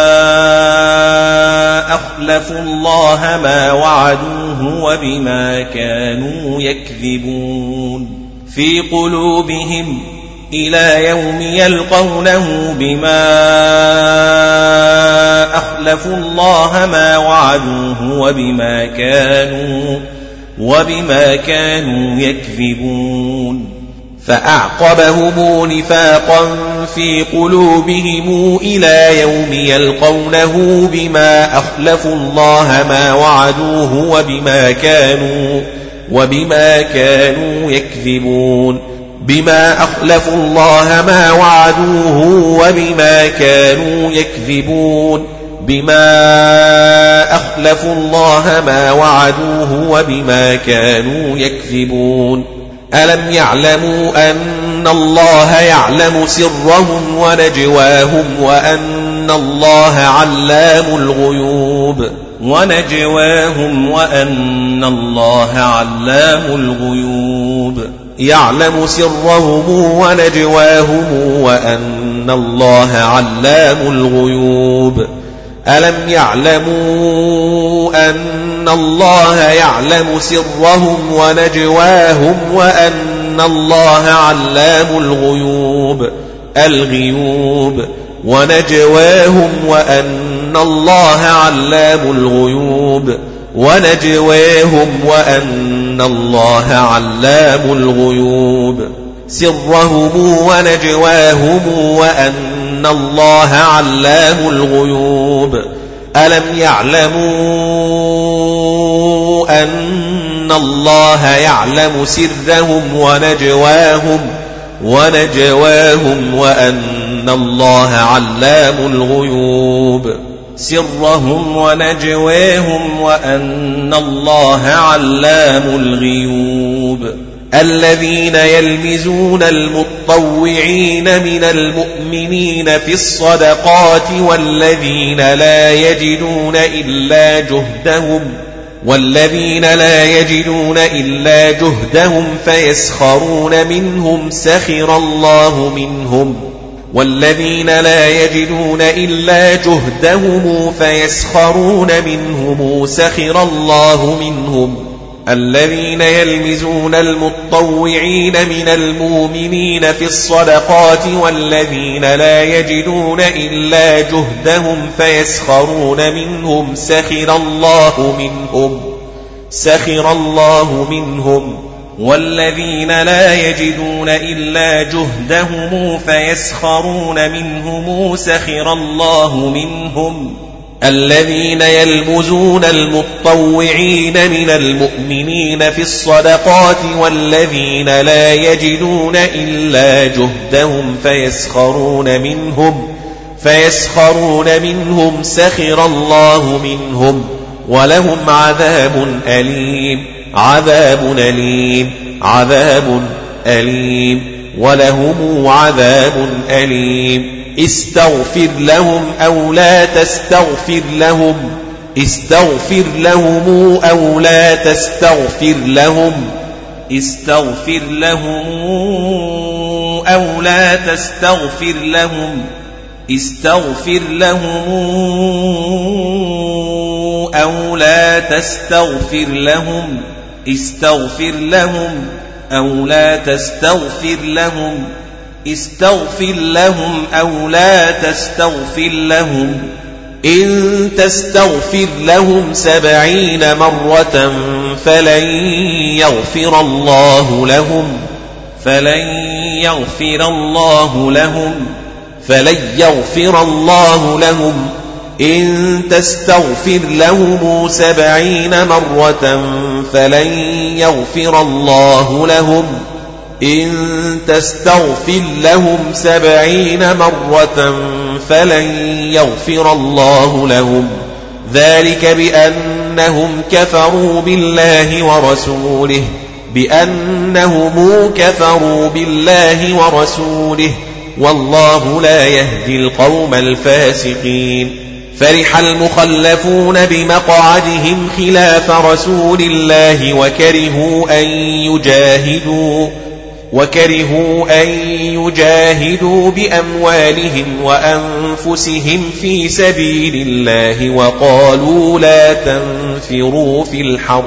أخلفوا الله ما وعدوه وبما كانوا يكذبون في قلوبهم إلى يوم يلقونه بما أخلفوا الله ما وعدوه وبما كانوا يكذبون فأعقبهم نفاقا في قلوبهم إلى يوم يلقونه بما أخلفوا الله ما وعدوه وبما كانوا يكذبون بما أخلفوا الله ما وعدوه وبما كانوا يكذبون ألم يعلموا أن الله يعلم سرهم ونجواهم وأن الله علام الغيوب يعلم سرهم ونجواهم وأن الله علام الغيوب ألم يعلموا أن الله يعلم سرهم ونجواهم وأن الله علام الغيوب ونجواهم وأن الله علام الغيوب سرهم ونجواهم وأن الله علام الغيوب ألم يعلموا أن الله يعلم سرهم ونجواهم وأن الله علام الغيوب الذين يلمزون المطوعين من المؤمنين في الصدقات والذين لا يجدون إلا جهدهم فيسخرون منهم سخر الله منهم الذين يلمزون المطوعين من المؤمنين في الصدقات والذين لا يجدون إلا جهدهم فيسخرون منهم سخر الله منهم والذين لا يجدون إلا جهدهم فيسخرون منهم سخر الله منهم الذين يلمزون المطوعين من المؤمنين في الصدقات والذين لا يجدون إلا جهدهم فيسخرون منهم سخر الله منهم ولهم عذاب أليم ولهم عذاب أليم استغفر لهم أو لا تستغفر لهم استغفر لهم أو لا تستغفر لهم استغفر لهم أو لا تستغفر لهم استغفر لهم أو لا تستغفر لهم استغفر لهم أو لا تستغفر لهم استغفر لهم أو لا تستغفر لهم إن تستغفر لهم 70 مرة فلن يغفر الله لهم إن تستغفر لهم 70 مرة فلن يغفر الله لهم إن تستغفر لهم 70 مرة فلن يغفر الله لهم ذلك بأنهم كفروا بالله ورسوله والله لا يهدي القوم الفاسقين فرح المخلفون بمقعدهم خلاف رسول الله وكرهوا أن يجاهدوا بأموالهم وأنفسهم في سبيل الله وقالوا لا تنفروا في الحرب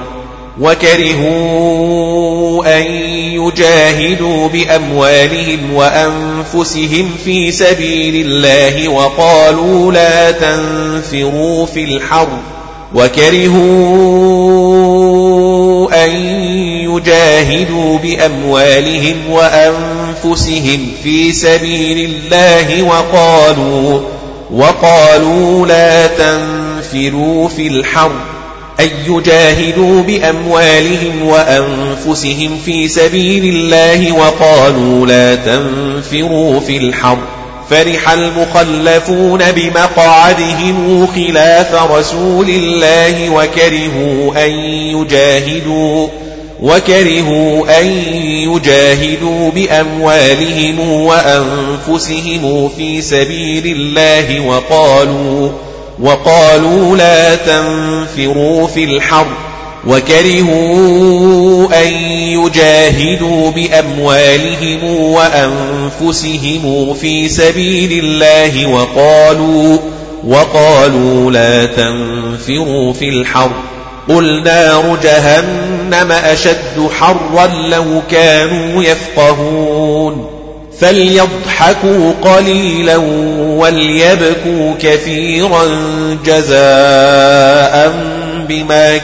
أن يجاهدوا بأموالهم وأنفسهم في سبيل الله وقالوا لا تنفروا في الحرب فرح المخلفون بمقعدهم خلاف رسول الله وكرهوا أن يجاهدوا بأموالهم وأنفسهم في سبيل الله وقالوا لا تنفروا في الحرب وكرهوا أن يجاهدوا بأموالهم وأنفسهم في سبيل الله وقالوا لا تنفروا في الحرب قل نار جهنم أشد حرا لو كانوا يفقهون فليضحكوا قليلا وليبكوا كثيرا جزاء بما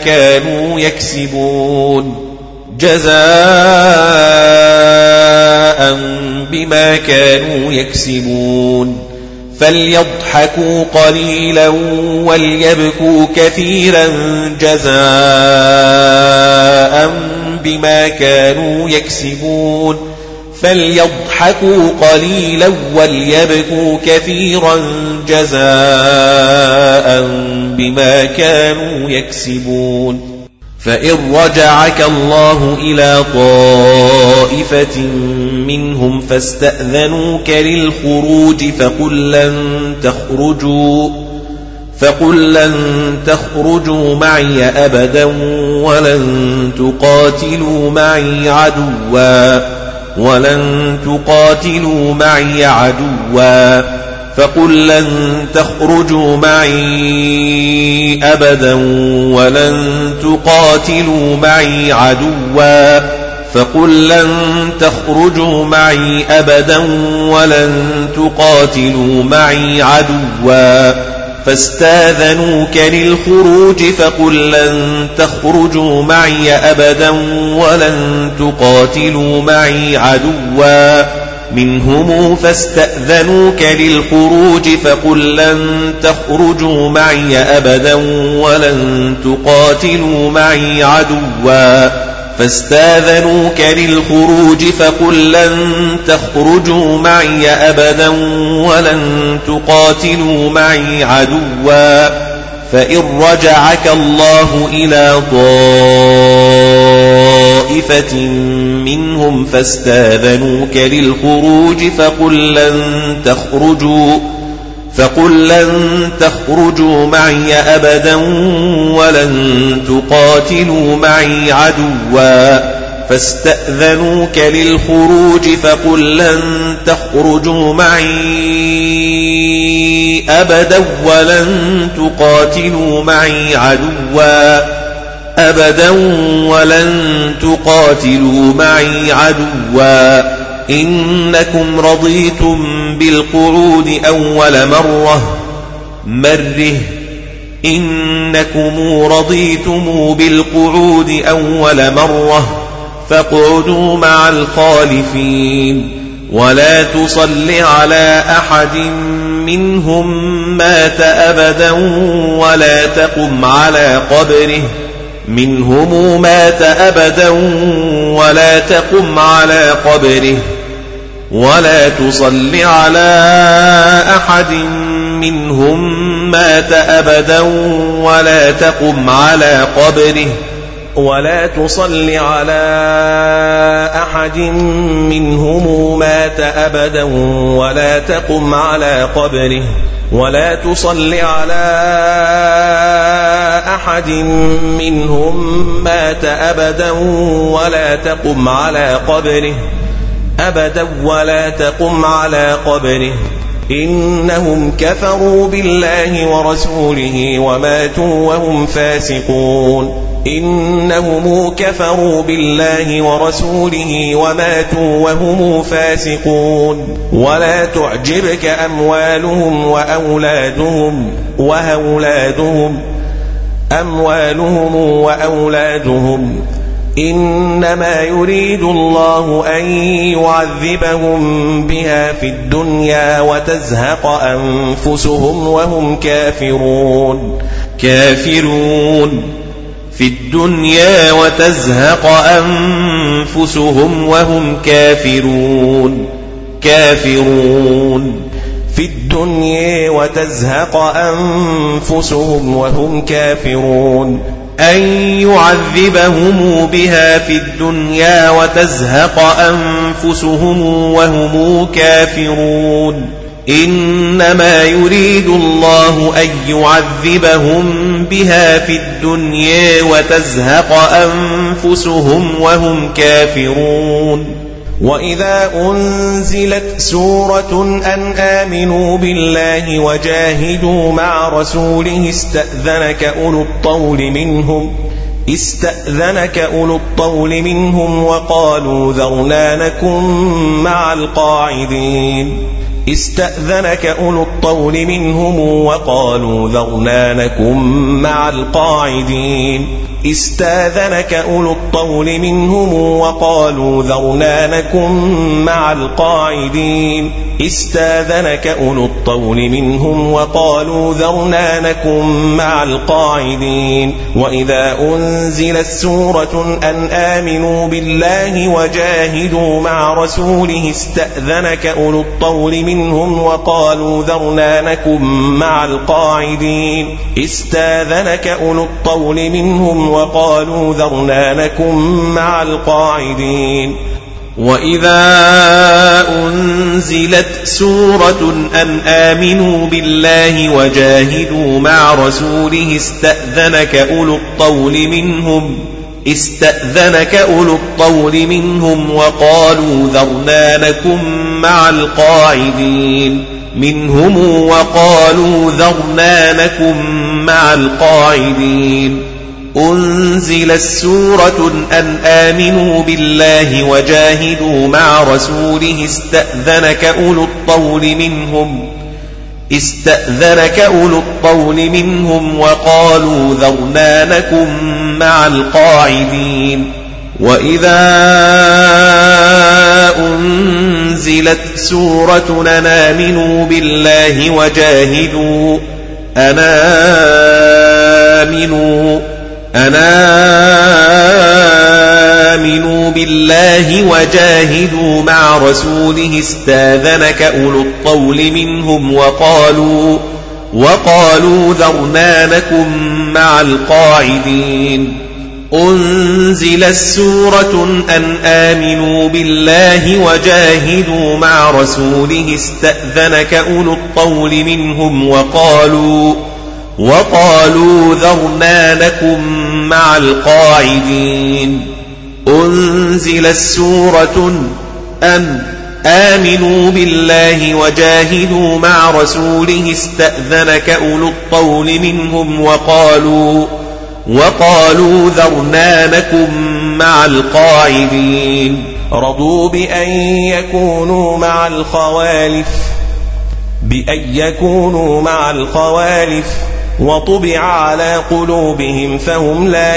كانوا يكسبون فليضحكوا قليلا وليبكوا كثيرا جزاء بما كانوا يكسبون فليضحكوا قليلا وليبكوا كثيرا جزاء بما كانوا يكسبون فإن رجعك الله إلى طائفة منهم فاستأذنوك للخروج فقل لن تخرجوا معي أبدا ولن تقاتلوا معي عدوا فقل لن تخرجوا معي أبدا ولن تقاتلوا معي عدوا فقل لن تخرجوا معي أبدا ولن تقاتلوا معي عدوا فاستاذنوك للخروج فقل لن تخرجوا معي أبدا ولن تقاتلوا معي عدوا منهم فاستأذنوك للخروج فقل لن تخرجوا معي أبدا ولن تقاتلوا معي عدوا فاستأذنوك للخروج فقل لن تخرجوا معي أبدا ولن تقاتلوا معي عدوا فإن رجعك الله إلى طائفة منهم فاستأذنوك للخروج فقل لن تخرجوا معي أبدا ولن تقاتلوا معي عدوا فاستأذنوك للخروج فقل لن تخرجوا معي أبدا ولن تقاتلوا معي عدوا إنكم رضيتم بالقعود أول مرة فاقعدوا مع الخالفين ولا تصل على أحد منهم مات أبدا ولا تقم على قبره ولا تصل على أحد منهم مات أبدا ولا تقم على قبره ولا تصل على أحد منهم مات أبدا ولا تقم على قبره ولا تصل على أحد منهم مات أبدا ولا تقم على قبره إنهم كفروا بالله ورسوله وماتوا وهم فاسقون ولا تعجبك أموالهم وأولادهم إنما يريد الله أن يعذبهم بها في الدنيا وتزهق أنفسهم وهم كافرون في الدنيا وتزهق أنفسهم وهم كافرون في الدنيا وتزهق أنفسهم وهم كافرون أن يعذبهم بها في الدنيا وتزهق أنفسهم وهم كافرون إنما يريد الله أن يعذبهم بها في الدنيا وتزهق أنفسهم وهم كافرون وإذا أنزلت سورة أن آمنوا بالله وجاهدوا مع رسوله استأذنك أولو الطول منهم وقالوا ذرنا نكن مع القاعدين استأذنك أولو الطول منهم وقالوا ذرنا نكن مع القاعدين وإذا أنزلت سورة أن آمنوا بالله وجاهدوا مع رسوله استأذنك أولو الطول منهم وقالوا ذرنا نكن مع القاعدين وإذا أنزلت سورة أن آمنوا بالله وجاهدوا مع رسوله استأذنك أولو الطول منهم وقالوا ذرنا نكن مع القاعدين أنزلت سورة أن آمنوا بالله وجاهدوا مع رسوله استأذنك أولو الطول منهم وقالوا ذرنا نكن مع القاعدين وإذا أنزلت أنزلت سورة أن آمنوا بالله وجاهدوا مع رسوله استاذنك أولو الطول منهم وقالوا ذرنا نكن مع القاعدين. أنزلت سورة أن آمنوا بالله وجاهدوا مع رسوله استأذنك أولو الطول منهم وقالوا ذرنا نكن مع القاعدين. أنزلت سورة أن آمنوا بالله وجاهدوا مع رسوله استأذنك أولو الطول منهم وقالوا ذرنا نكن مع القاعدين. رضوا بأن يكونوا مع الخوالف وطبع على قلوبهم فهم لا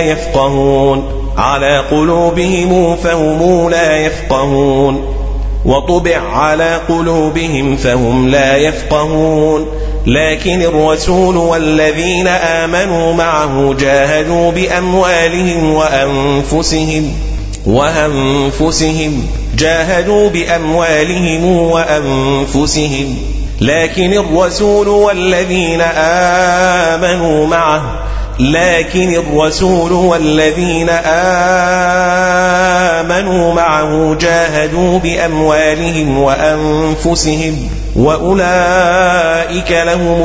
يفقهون وطبع على قلوبهم فهم لا يفقهون. لكن الرسول والذين آمنوا معه جاهدوا بأموالهم وأنفسهم لكن الرسول والذين آمنوا معه جاهدوا بأموالهم وأنفسهم وأولئك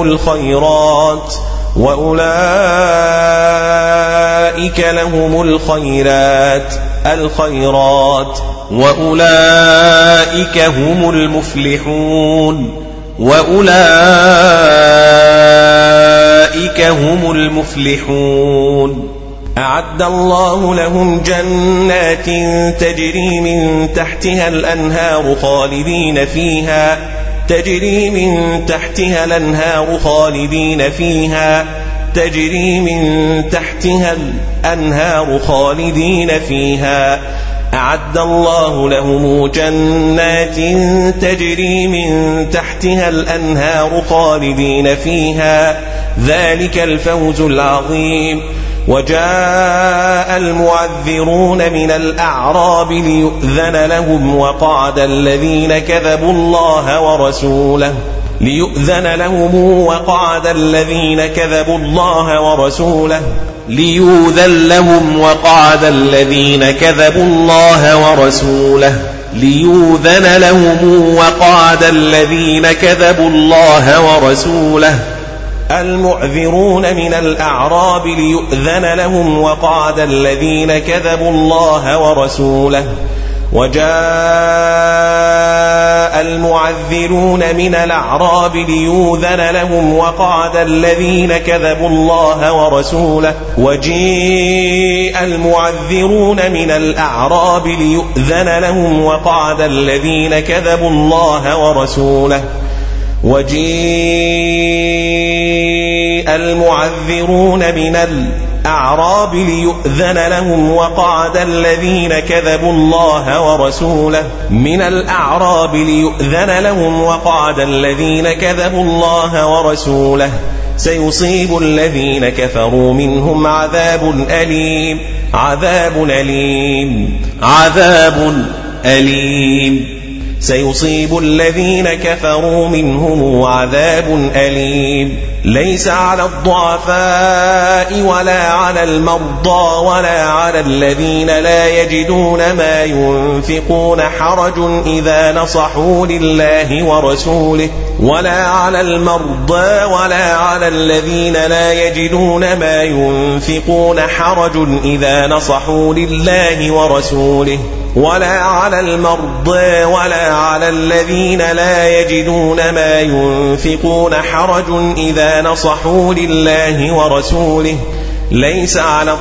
لهم الخيرات وأولئك هم المفلحون. أعد الله لهم جنات تجري من تحتها الأنهار خالدين فيها أعد الله لهم جنات تجري من تحتها الأنهار خالدين فيها ذلك الفوز العظيم. وجاء المعذرون من الأعراب ليؤذن لهم وقعد الذين كذبوا الله ورسوله المعذرون من الأعراب ليؤذن لهم وقعد الذين كذبوا الله ورسوله. وجاء المعذرون من الأعراب ليؤذن لهم وقعد الذين كذبوا الله ورسوله. وجيء المعذرون من الأعراب ليؤذن لهم وقعد الذين كذبوا الله ورسوله. وجيء المعذرون من الأعراب ليؤذن لهم وقعد الذين كذبوا الله ورسوله. من الأعراب ليؤذن لهم وقعد الذين كذبوا الله ورسوله. سيصيب الذين كفروا منهم عذاب أليم سيصيب الذين كفروا منهم عذاب أليم. ليس على الضعفاء ولا على المرضى ولا على الذين لا يجدون ما ينفقون حرج إذا نصحوا لله ورسوله ولا على المرضى ولا على الذين لا يجدون ما ينفقون حرج إذا نصحوا لله ورسوله ولا على المرضى ولا على الذين لا يجدون ما ينفقون حرج إذا نصحوا لله ورسوله. ليس على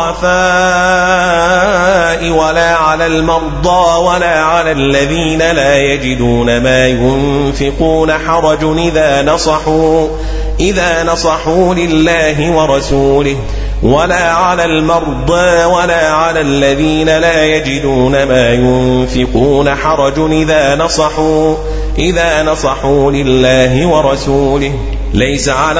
الضعفاء ولا على المرضى ولا على الذين لا يجدون ما ينفقون حرج إذا نصحوا لله ورسوله ولا على المرضى ولا على الذين لا يجدون ما ينفقون حرج إذا نصحوا لله ورسوله. ليس على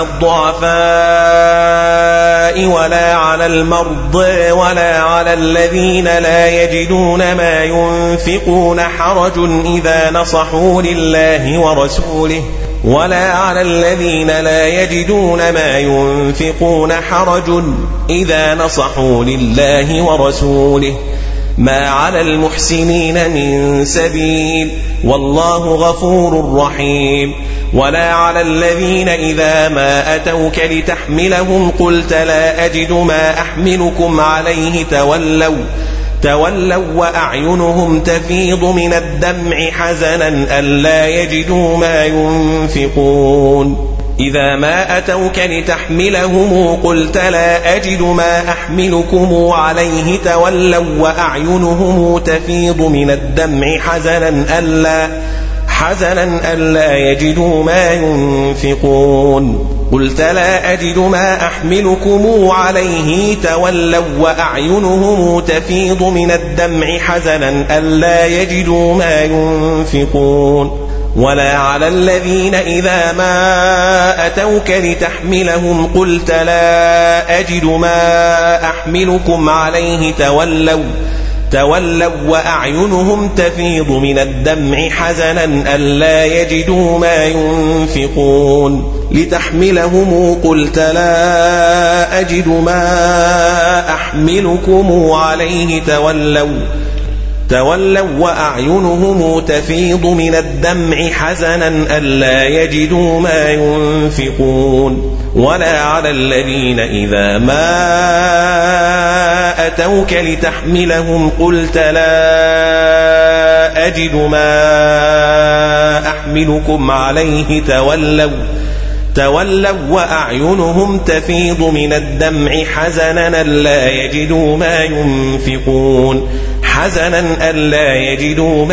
الضعفاء ولا على المرضى ولا على الذين لا يجدون ما ينفقون حرج إذا نصحوا لله ورسوله ولا على الذين لا يجدون ما ينفقون حرج إذا نصحوا لله ورسوله ما على المحسنين من سبيل والله غفور رحيم. ولا على الذين إذا ما أتوك لتحملهم قلت لا أجد ما أحملكم عليه تولوا وأعينهم تفيض من الدمع حزنا ألا يجدوا ما ينفقون. إذا ما أتوك لتحملهم قلت لا أجد ما أحملكم عليه تولوا وأعينهم تفيض من الدمع حزنا ألا يجدوا ما ينفقون. قلت لا أجد ما أحملكم عليه تولوا وأعينهم تفيض من الدمع حزنا ألا يجدوا ما ينفقون. ولا على الذين إذا ما أتوك لتحملهم قلت لا أجد ما أحملكم عليه تولوا وأعينهم تفيض من الدمع حزنا ألا يجدوا ما ينفقون. لتحملهم قلت لا أجد ما أحملكم عليه تولوا وأعينهم تفيض من الدمع حزنا ألا يجدوا ما ينفقون. ولا على الذين إذا ما أتوك لتحملهم قلت لا أجد ما أحملكم عليه تولوا وأعينهم تفيض من الدمع حزنا ألا يجدوا ما ينفقون. حزنا ألا يجدوا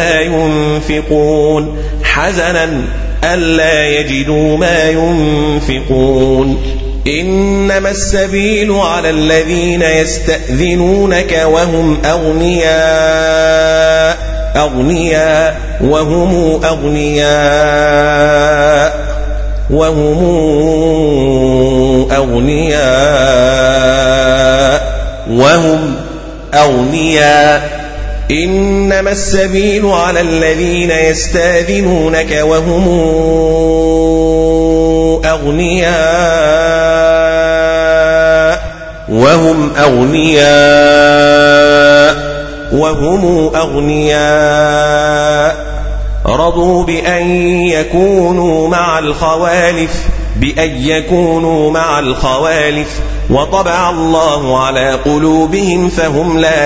ما ينفقون. إنما السبيل على الذين يستأذنونك وهم أغنياء. إنما السبيل على الذين يستأذنونك وهم أغنياء رضوا بأن يكونوا مع الخوالف وطبع الله على قلوبهم فهم لا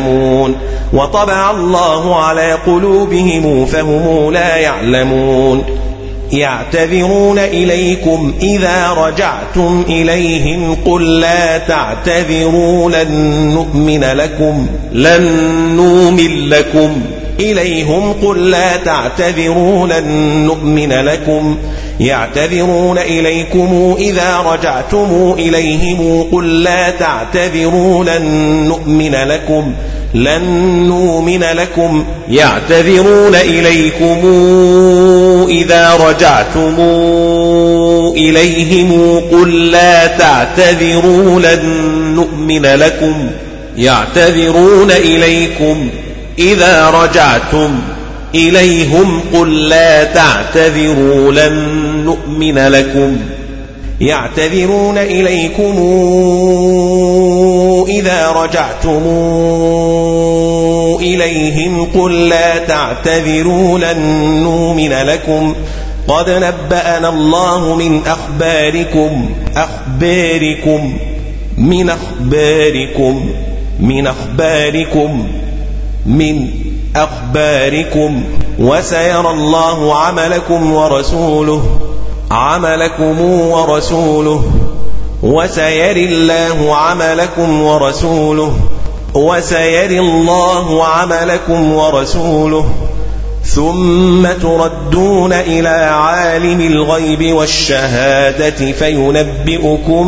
يعلمون. يعتذرون إليكم إذا رجعتم إليهم قل لا تعتذروا لن نؤمن لكم إليهم قل لا تعتذروا لن نؤمن لكم. يعتذرون إليكم إذا رجعتم إليهم قل لا تعتذروا لن نؤمن لكم. يعتذرون إليكم إذا رجعتم إليهم قل لا تعتذروا لن نؤمن لكم. يعتذرون إليكم إذا رجعتم إليهم قل لا تعتذروا لن نؤمن لكم. يعتذرون إليكم إذا رجعتم إليهم قل لا تعتذروا لن نؤمن لكم قد نبأنا الله من أخباركم وسيرى الله عملكم ورسوله وسيري الله عملكم ورسوله ثم تردون إلى عالم الغيب والشهادة فينبئكم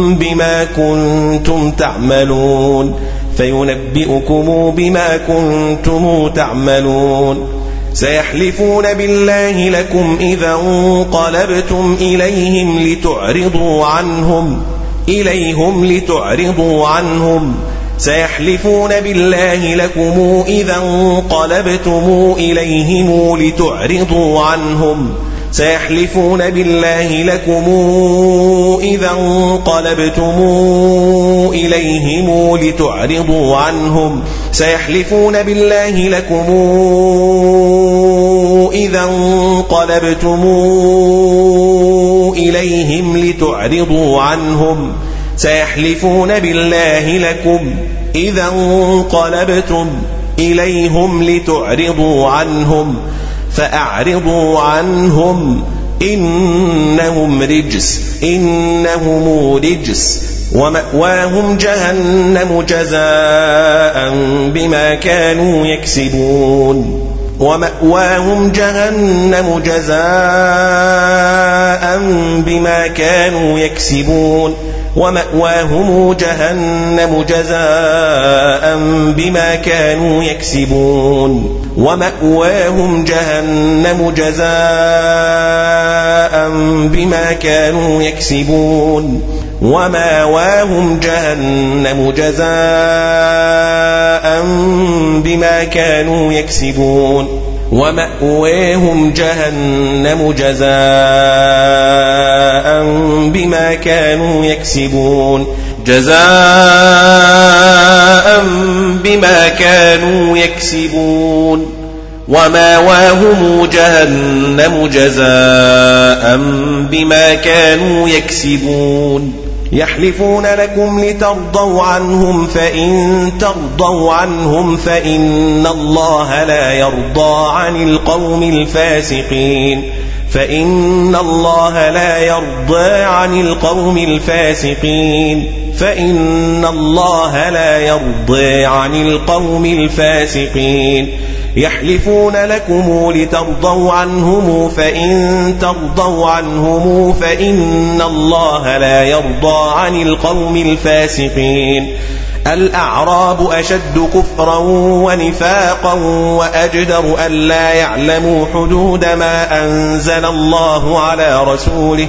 بما كنتم تعملون سيحلفون بالله لكم إذا انقلبتم إليهم لتعرضوا عنهم سيحلفون بالله لكم إذا انقلبتم إليهم لتعرضوا عنهم سيحلفون بالله لكم إذا انقلبتم إليهم لتعرضوا عنهم سيحلفون بالله لكم إذا انقلبتم إليهم لتعرضوا عنهم سيحلفون بالله لكم إذا انقلبتم إليهم لتعرضوا عنهم فأعرضوا عنهم إنهم رجس ومأواهم جهنم جزاء بما كانوا يكسبون ومأواهم جهنم جزاء بما كانوا يكسبون ومأواهم جهنم جزاء بما كانوا يكسبون ومأواهم جهنم جزاء بما كانوا يكسبون ومأواهم جهنم جزاء بما كانوا يكسبون يحلفون لكم لترضوا عنهم فإن ترضوا عنهم فإن الله لا يرضى عن القوم الفاسقين فإن الله لا يرضى عن القوم الفاسقين يحلفون لكم لترضوا عنهم فإن ترضوا عنهم فإن الله لا يرضى عن القوم الفاسقين الأعراب أشد كفرا ونفاقا وأجدر ألا يعلموا حدود ما أنزل الله على رسوله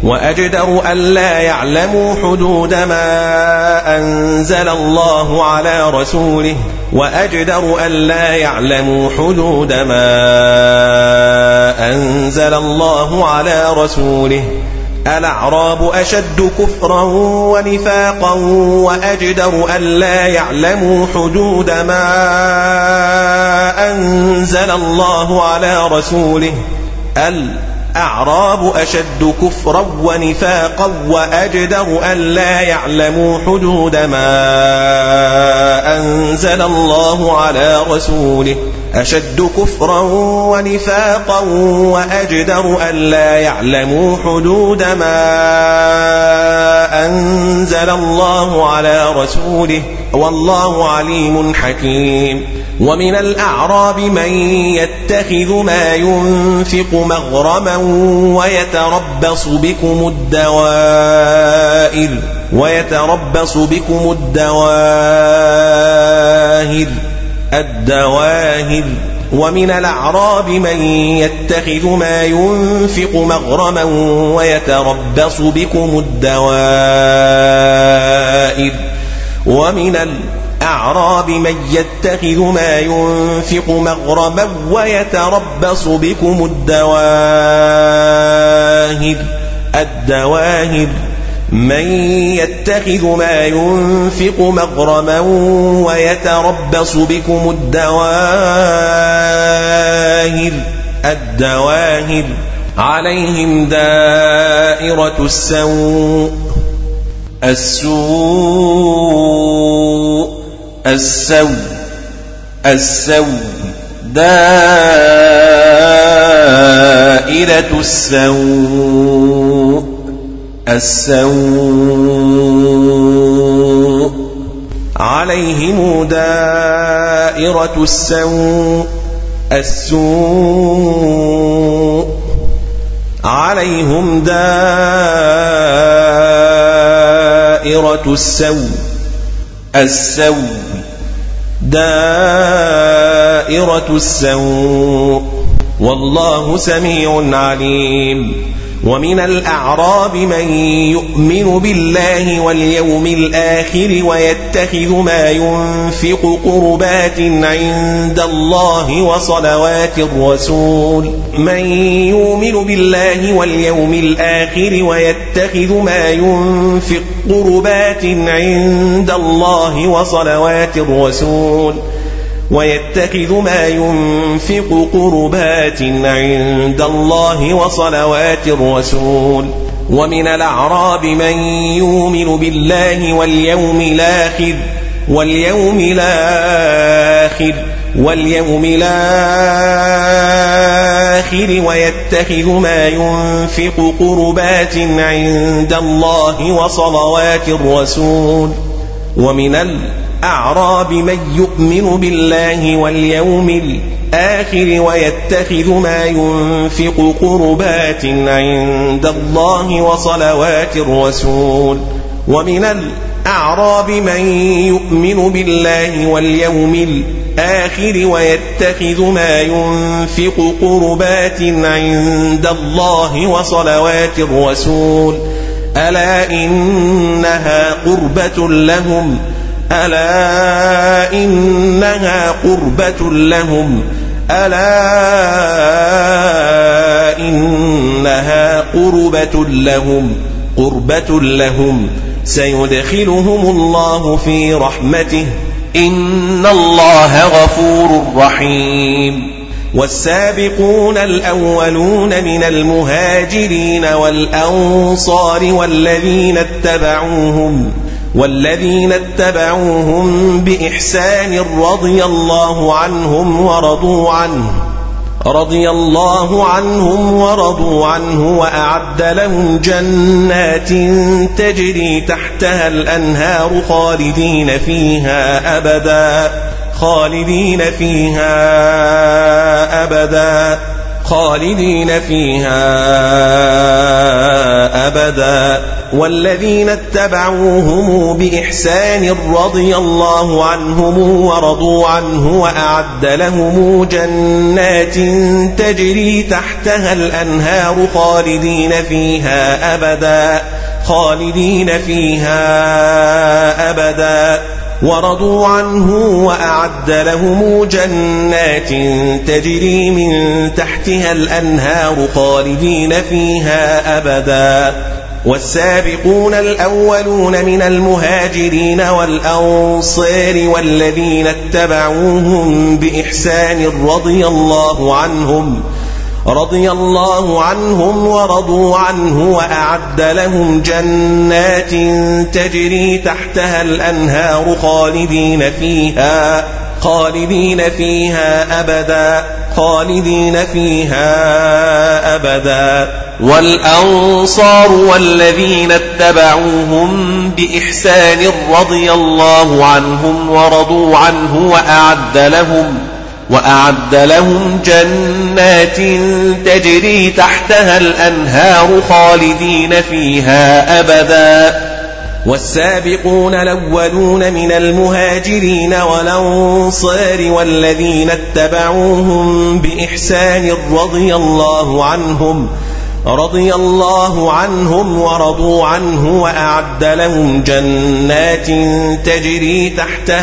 الأعراب أشد كفرا ونفاقا وأجدر ألا يعلموا حدود ما أنزل الله على رسوله الأعراب أشد كفرا ونفاقا وأجدر ألا يعلموا حدود ما أنزل الله على رسوله أشد كفرا ونفاقا وأجدر ألا يعلموا حدود ما أنزل الله على رسوله والله عليم حكيم ومن الأعراب من يتخذ ما ينفق مغرما ويتربص بكم الدواهر ومن الأعراب من يتخذ ما ينفق مغرما ويتربص بكم الدوائر ومن الأعراب من يتخذ ما ينفق مغرما ويتربص بكم الدواهر من يتخذ ما ينفق مغرما ويتربص بكم الدواهر عليهم دائرة السوء دائرة السوء عليهم دائرة السوء السوء عليهم دائرة السوء والله سميع عليم. ومن الأعراب من يؤمن بالله واليوم الآخر ويتخذ ما ينفق قربات عند الله وصلوات الرسول ويتخذ ما ينفق قربات عند الله وصلوات الرسول. ومن الأعراب من يؤمن بالله واليوم الآخر ويتخذ ما ينفق قربات عند الله وصلوات الرسول. ومن الأعراب من يؤمن بالله واليوم الآخر ويتخذ ما ينفق قربات عند الله وصلوات الرسول. ومن الأعراب من يؤمن بالله واليوم الآخر ويتخذ ما ينفق قربات عند الله وصلوات الرسول. ألا إنها قربة لهم سيدخلهم الله في رحمته إن الله غفور رحيم. والسابقون الأولون من المهاجرين والأنصار والذين اتبعوهم بإحسان رضي الله عنهم ورضوا عنه وأعد لهم جنات تجري تحتها الأنهار خالدين فيها أبدا. والذين اتبعوهم بإحسان رضي الله عنهم ورضوا عنه وأعد لهم جنات تجري تحتها الأنهار خالدين فيها أبدا ورضوا عنه وأعد لهم جنات تجري من تحتها الأنهار خالدين فيها أبدا. والسابقون الأولون من المهاجرين والأنصار والذين اتبعوهم بإحسان رضي الله عنهم ورضوا عنه وأعد لهم جنات تجري تحتها الأنهار خالدين فيها أبدا. والأنصار والذين اتبعوهم بإحسان رضي الله عنهم ورضوا عنه وأعد لهم جنات تجري تحتها الأنهار خالدين فيها أبدا. والسابقون الأولون من المهاجرين والأنصار والذين اتبعوهم بإحسان رضي الله عنهم ورضوا عنه وأعد لهم جنات تجري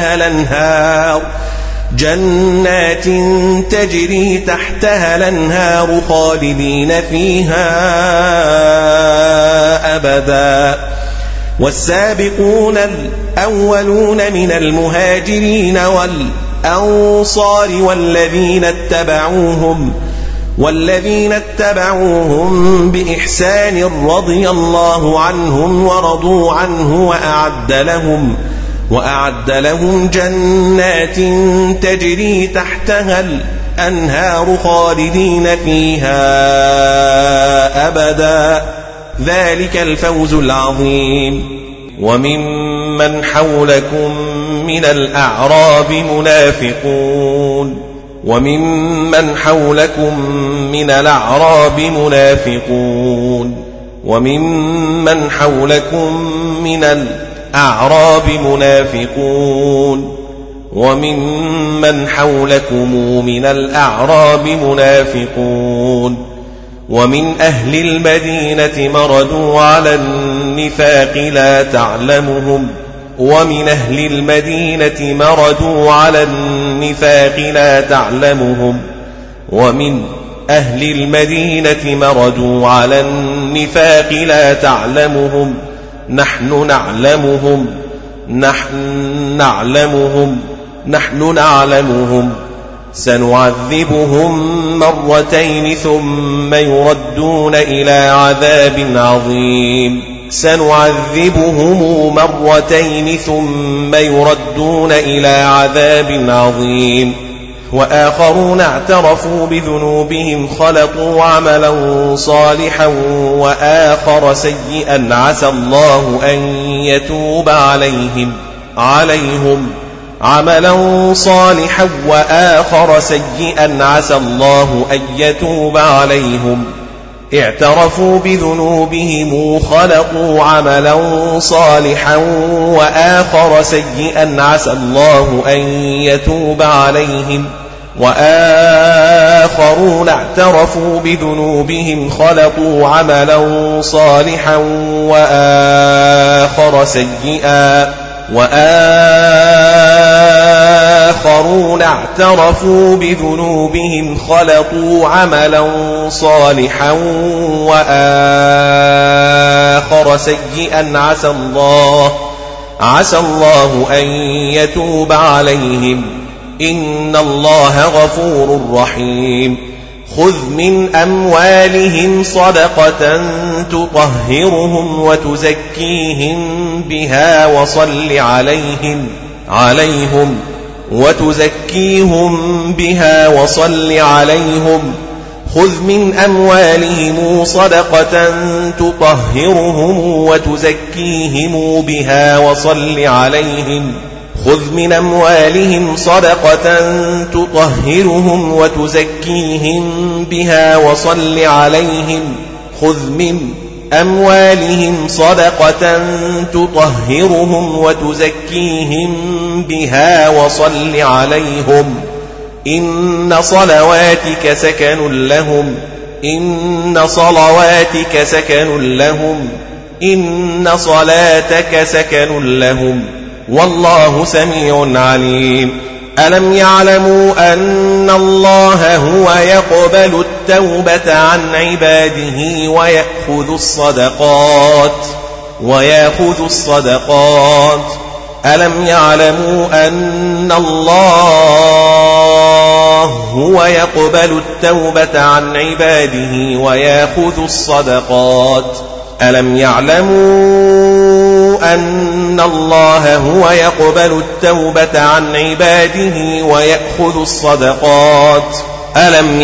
تحتها الأنهار خالدين فيها أبدا. والسابقون الأولون من المهاجرين والأنصار والذين اتبعوهم بإحسان رضي الله عنهم ورضوا عنه وأعد لهم جنات تجري تحتها الأنهار خالدين فيها أبدا. ذلك الفوز العظيم. وممن حولكم من الأعراب منافقون وممن حولكم من الأعراب منافقون وممن حولكم من الأعراب منافقون وممن حولكم من الأعراب منافقون ومن أهل المدينة مردوا على النفاق لا تعلمهم ومن أهل المدينة مردوا على النفاق لا تعلمهم ومن أهل المدينة مردوا على النفاق لا تعلمهم نحن نعلمهم سنعذبهم مرتين ثم يردون إلى عذاب عظيم وآخرون اعترفوا بذنوبهم خلطوا عملا صالحا وآخر سيئا عسى الله أن يتوب عليهم عملا صالحا وآخر سيئا عسى الله أن يتوب عليهم اعترفوا بذنوبهم خلقوا عملا صالحا وآخر سيئا عسى الله أن يتوب عليهم وآخرون اعترفوا بذنوبهم خلقوا عملا صالحا وآخرون اعترفوا بذنوبهم خلقوا عملا صالحا وآخر سيئا عسى الله أن يتوب عليهم إن الله غفور رحيم خذ من أموالهم صدقة تطهرهم وتزكيهم بها وصل عليهم خذ من أموالهم صدقة تطهرهم وتزكيهم بها وصل عليهم خذ من أموالهم صدقة تطهرهم وتزكيهم بها وصل عليهم خذ من أموالهم صدقة تطهرهم وتزكيهم بها وصل عليهم إن صلواتك سكن لهم والله سميع عليم ألم يعلموا أن الله هو يقبل التوبة عن عباده ويأخذ الصدقات ألم يعلموا أن الله هو يقبل التوبة عن عباده ويأخذ الصدقات ألم يعلموا أن الله هو يقبل التوبة عن عباده ويأخذ الصدقات ألم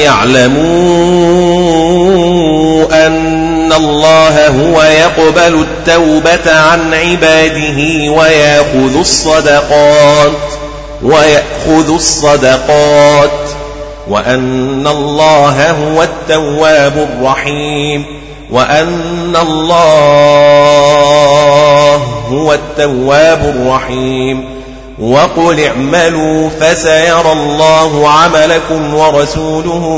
يعلموا أن الله هو يقبل التوبة عن عباده ويأخذ الصدقات وأن الله هو التواب الرحيم وأن الله هو التواب الرحيم وقل اعملوا فسيرى الله عملكم ورسوله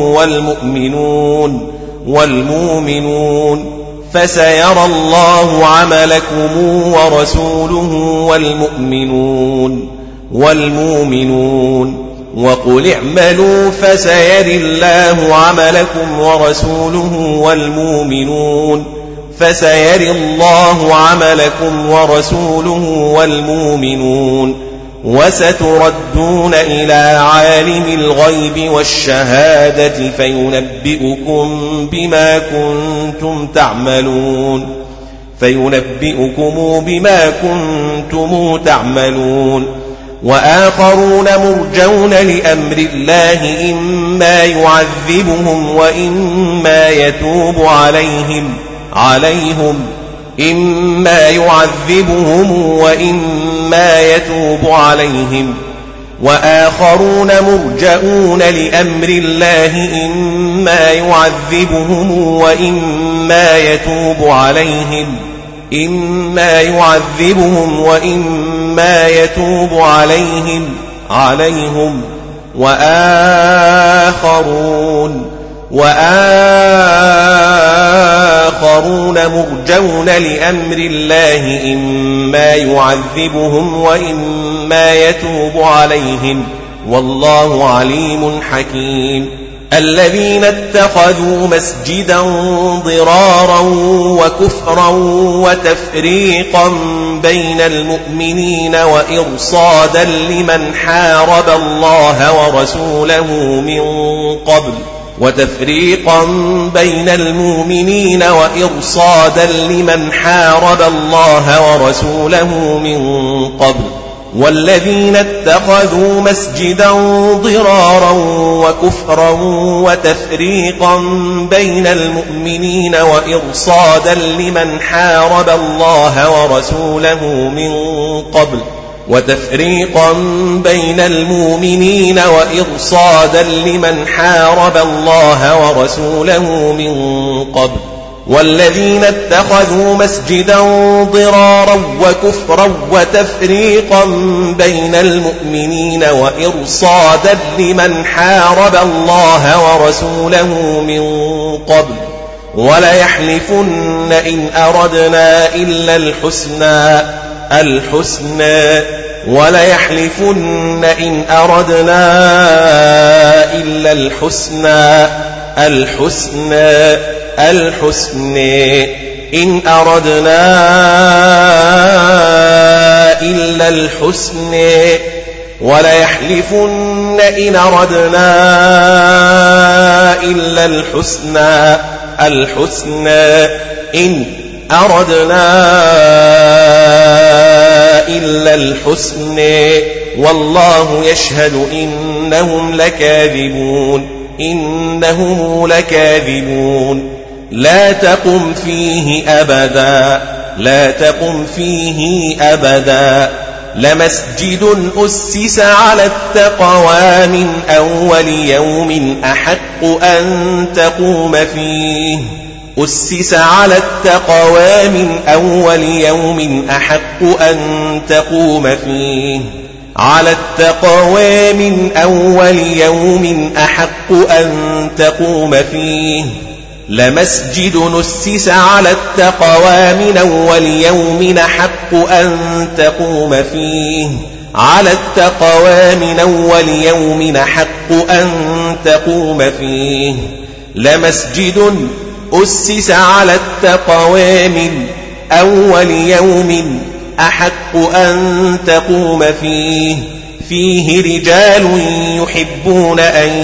والمؤمنون فسيرى الله عملكم ورسوله والمؤمنون وقل اعملوا فسيرى الله عملكم ورسوله والمؤمنون وستردون إلى عالم الغيب والشهادة فينبئكم بما كنتم تعملون وآخرون مرجون لأمر الله إما يعذبهم وإما يتوب عليهم وآخرون مرجؤون لأمر الله إما يعذبهم وإما يتوب عليهم وآخرون مرجون لأمر الله إما يعذبهم وإما يتوب عليهم والله عليم حكيم. الذين اتخذوا مسجدا ضرارا وكفرا وتفريقا بين المؤمنين وإرصادا لمن حارب الله ورسوله من قبل والذين اتخذوا مسجدا ضرارا وكفرا وتفريقا بين المؤمنين وإرصادا لمن حارب الله ورسوله من قبل والذين اتخذوا مسجدا ضرارا وكفرا وتفريقا بين المؤمنين وإرصادا لمن حارب الله ورسوله من قبل وليحلفن إن أردنا إلا الحسنى والله يشهد إنهم لكاذبون. لا تقم فيه أبدا لمسجد أسس على التقوى من أول يوم أحق أن تقوم فيه لمسجد أسس على التقوى من أول يوم أحق أن تقوم فيه فيه رجال يحبون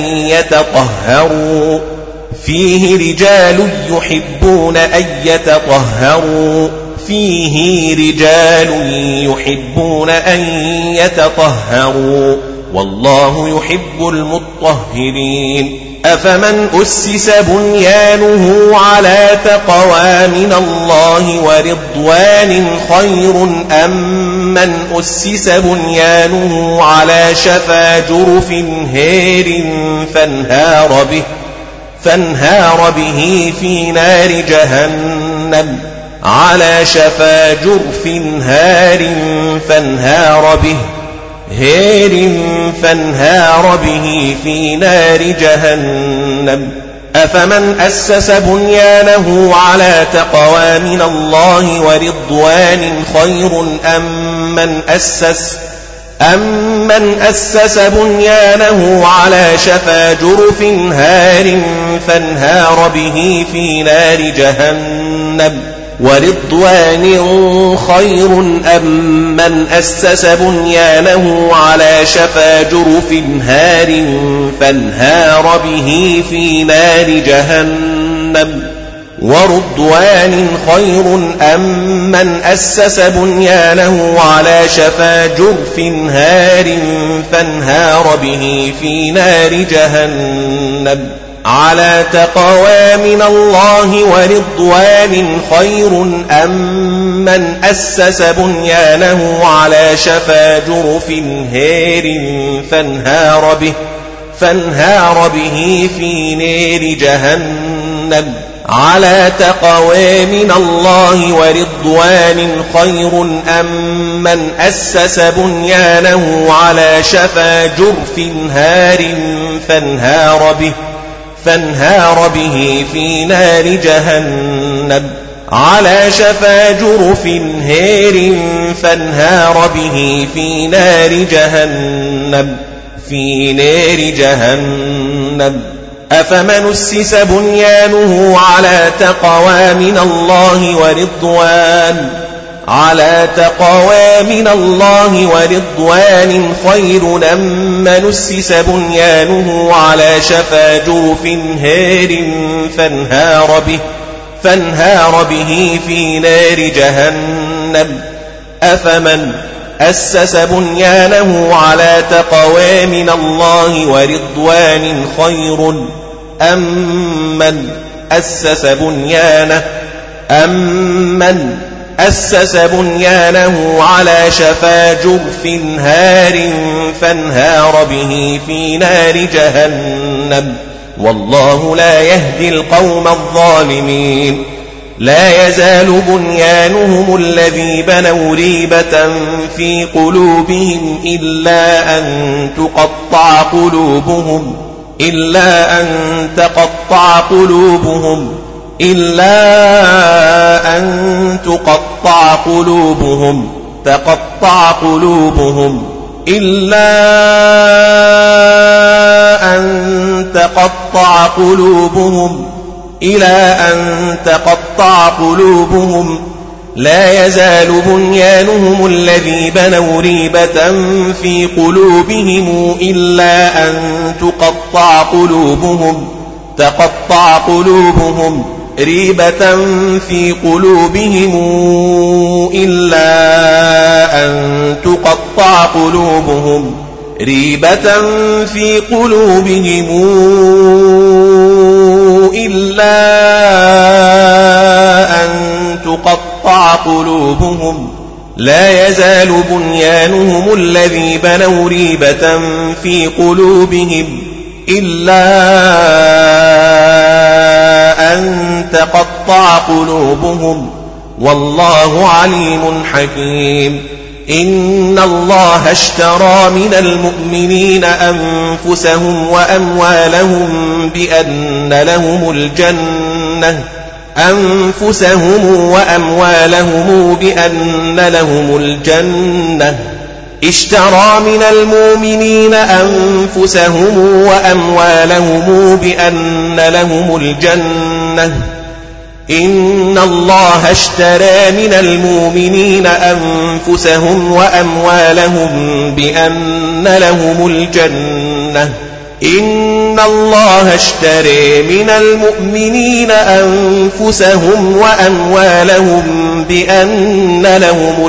أن يتطهروا والله يحب المطهرين. أفمن أسس بنيانه على تقوى من الله ورضوان خير أم من أسس بنيانه على شفا جرف هير فانهار به في نار جهنم أفمن أسس بنيانه على تقوى من الله ورضوان خير أم من أسس بنيانه على شفا جرف هار فانهار به في نار جهنم ورضوان خير أم من أسس بنيانه على شفا جرف هار فانهار به في نار جهنم ورضوان خير أم من أسس بنيانه على شفا جرف هار فانهار به في نار جهنم على تقوى من الله ورضوان خير أم أمن أسس بنيانه على شفا جرف هار فانهار به في نار جهنم على تقوى من الله ورضوان خير أم من أسس بنيانه على شفا جرف هار فانهار به في نار جهنم على شفا جرف هار فانهار به في نار جهنم أفمن أسس بنيانه على تقوى من الله ورضوان خير أم من أسس بنيانه على شفا جرف هار فانهار به في نار جهنم أفمن أسس بنيانه على تقوى من الله ورضوان خير أم من أسس بنيانه على شفا جرف هار فانهار به في نار جهنم والله لا يهدي القوم الظالمين لا يزال بنيانهم الذي بنوا ريبة في قلوبهم إلا أن تقطع قلوبهم لا يزال بنيانهم الذي بنوا ريبة في قلوبهم إلا أن تقطع قلوبهم ريبة في قلوبهم إلا أن تقطع قلوبهم لا يزال بنيانهم الذي بنوا ريبة في قلوبهم إلا أن تقطع قلوبهم والله عليم حكيم إن الله اشترى من المؤمنين أنفسهم وأموالهم بأن لهم الجنة اشترى من المؤمنين أنفسهم وأموالهم بأن لهم الجنة إن الله اشترى من المؤمنين أنفسهم وأموالهم بأن لهم الجنة إن الله اشترى من المؤمنين أنفسهم وأموالهم بأن لهم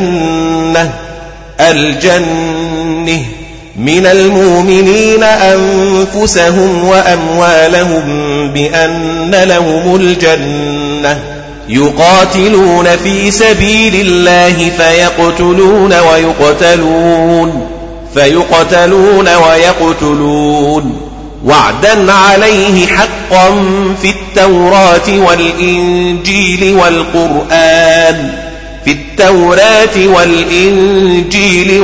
الجنة من المؤمنين أنفسهم وأموالهم بأن لهم الجنة يقاتلون في سبيل الله فيقتلون ويقتلون وعدا عليه حقا في التوراة والإنجيل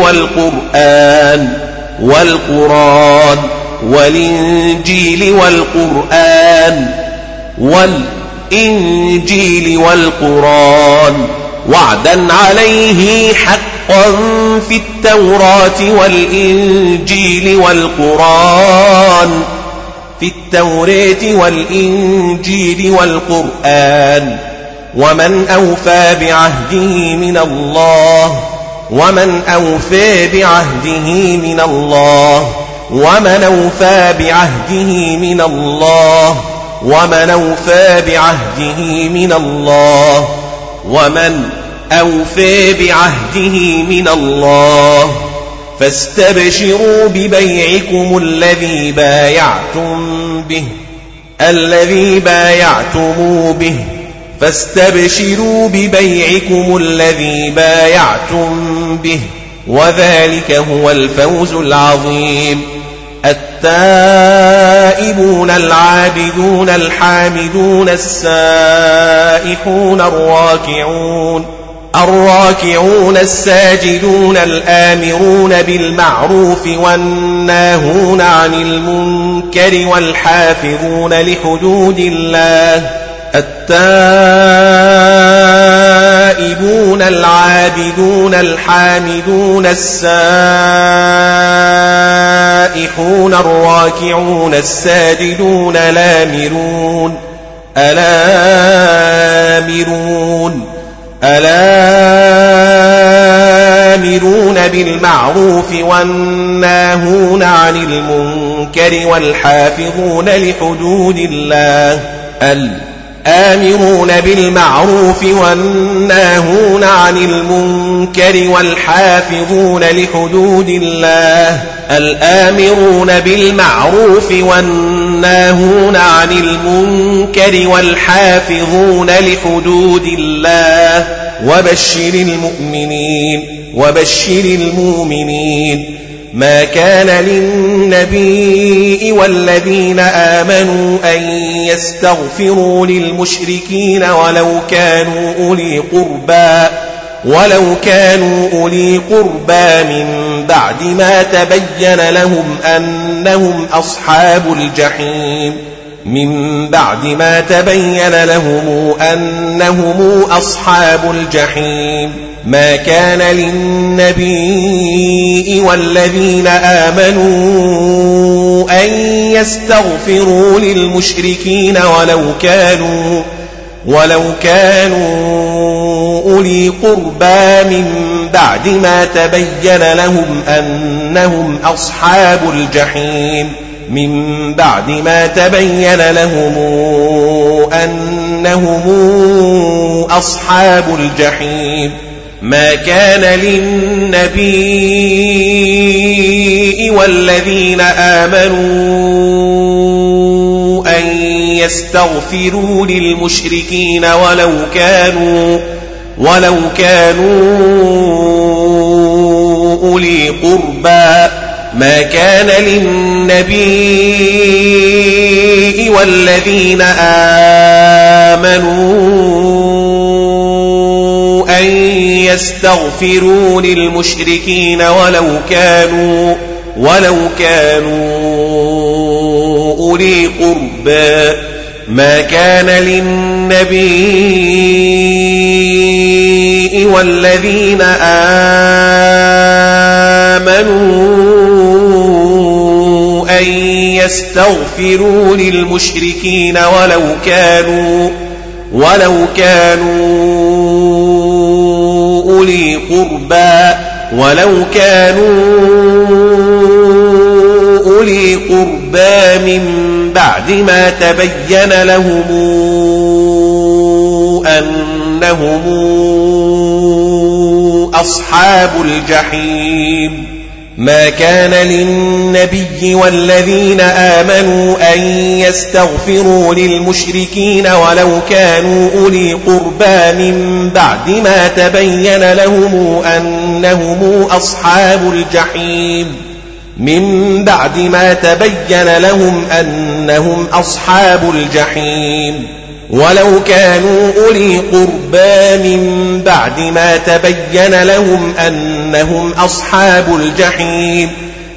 والقرآن وعدا عليه حقا في التوراة والإنجيل والقرآن ومن أوفى بعهده من الله ومن أوفى بعهده من الله ومن أوفى بعهده من الله ومن أوفى بعهده من الله ومن أوفى بعهده من الله فاستبشروا ببيعكم الذي بايعتم به فاستبشروا ببيعكم الذي بايعتم به وذلك هو الفوز العظيم. التائبون العابدون الحامدون السائحون الراكعون الساجدون الآمرون بالمعروف والناهون عن المنكر والحافظون لحدود الله. التائبون العابدون الحامدون السائحون الراكعون الساجدون الآمرون بالمعروف والناهون عن المنكر والحافظون لحدود الله. الآمرون بالمعروف والناهون عن المنكر والحافظون لحدود الله. الآمرون بالمعروف والناهون عن المنكر والحافظون لحدود الله. وبشر المؤمنين. ما كان للنبي والذين آمنوا أن يستغفروا للمشركين ولو كانوا أولي قربى من بعد ما تبين لهم أنهم أصحاب الجحيم. ما كان للنبي والذين آمنوا أن يستغفروا للمشركين ولو كانوا أولي قربى من بعد ما تبين لهم أنهم أصحاب الجحيم. ما كان للنبي والذين آمنوا أن يستغفروا للمشركين ولو كانوا أولي قربى. ما كان للنبي والذين آمنوا أن يستغفروا للمشركين ولو كانوا أولي قربى. ما كان للنبي والذين آمنوا أن يستغفروا للمشركين ولو كانوا أولي قربى من بعد ما تبين لهم أنهم أصحاب الجحيم. ما كان للنبي والذين آمنوا أن يستغفروا للمشركين ولو كانوا أولي قربى من بعد ما تبين لهم أنهم أصحاب الجحيم. ولو كانوا أولي قربى من بعد ما تبين لهم أنهم أصحاب الجحيم.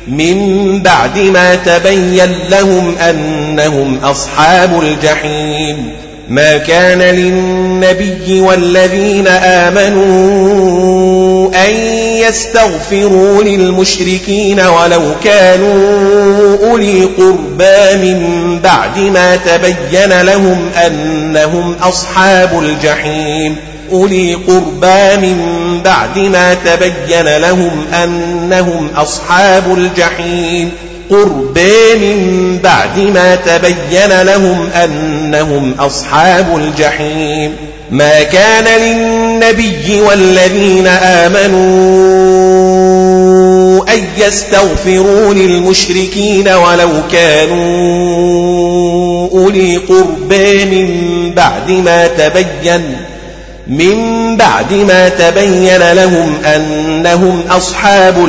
ما كان للنبي والذين آمنوا أن يستغفروا للمشركين ولو كانوا أولي قربى من بعد ما تبين لهم أنهم أصحاب الجحيم. ما كان للنبي والذين آمنوا أن يستغفروا للمشركين ولو كانوا أولي قربى من بعد ما تبين لهم أنهم أصحاب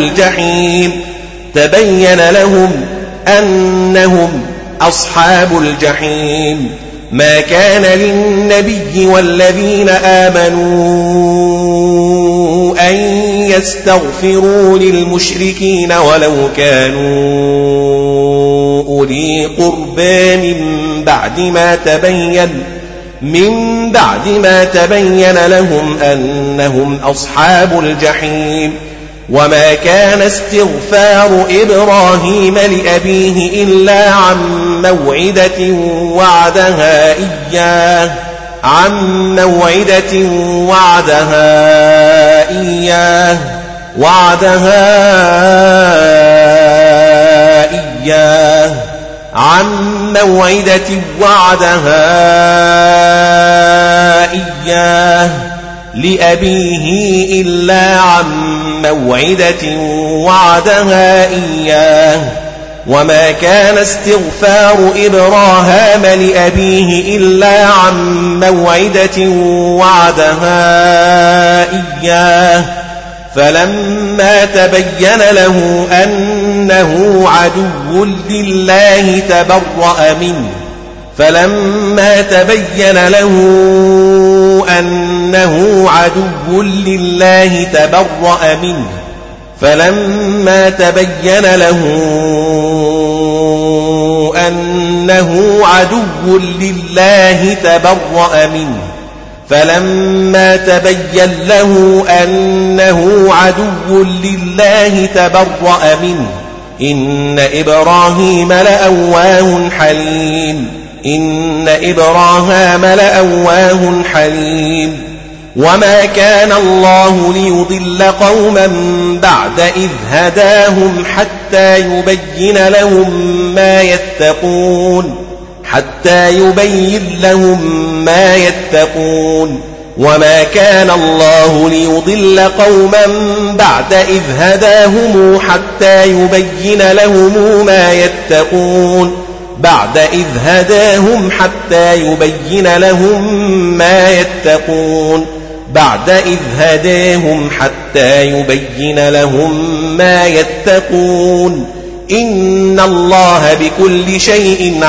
الجحيم ما كان للنبي والذين آمنوا أن يستغفروا للمشركين ولو كانوا أولي قربى من بعد ما تبين لهم أنهم أصحاب الجحيم وما كان استغفار إبراهيم لأبيه إلا عن موعدة وعدها إياه لأبيه إلا عن موعدة وعدها إياه وما كان استغفار إبراهيم لأبيه إلا عن موعدة وعدها إياه فلما تبين له أنه عدو لله تبرأ منه إن إبراهيم لأواه حليم وما كان الله ليضل قوما بعد إذ هداهم حتى يبين لهم ما يتقون وما كان الله ليضل قوما بعد إذ هداهم حتى يبين لهم ما يتقون إن الله بكل شيء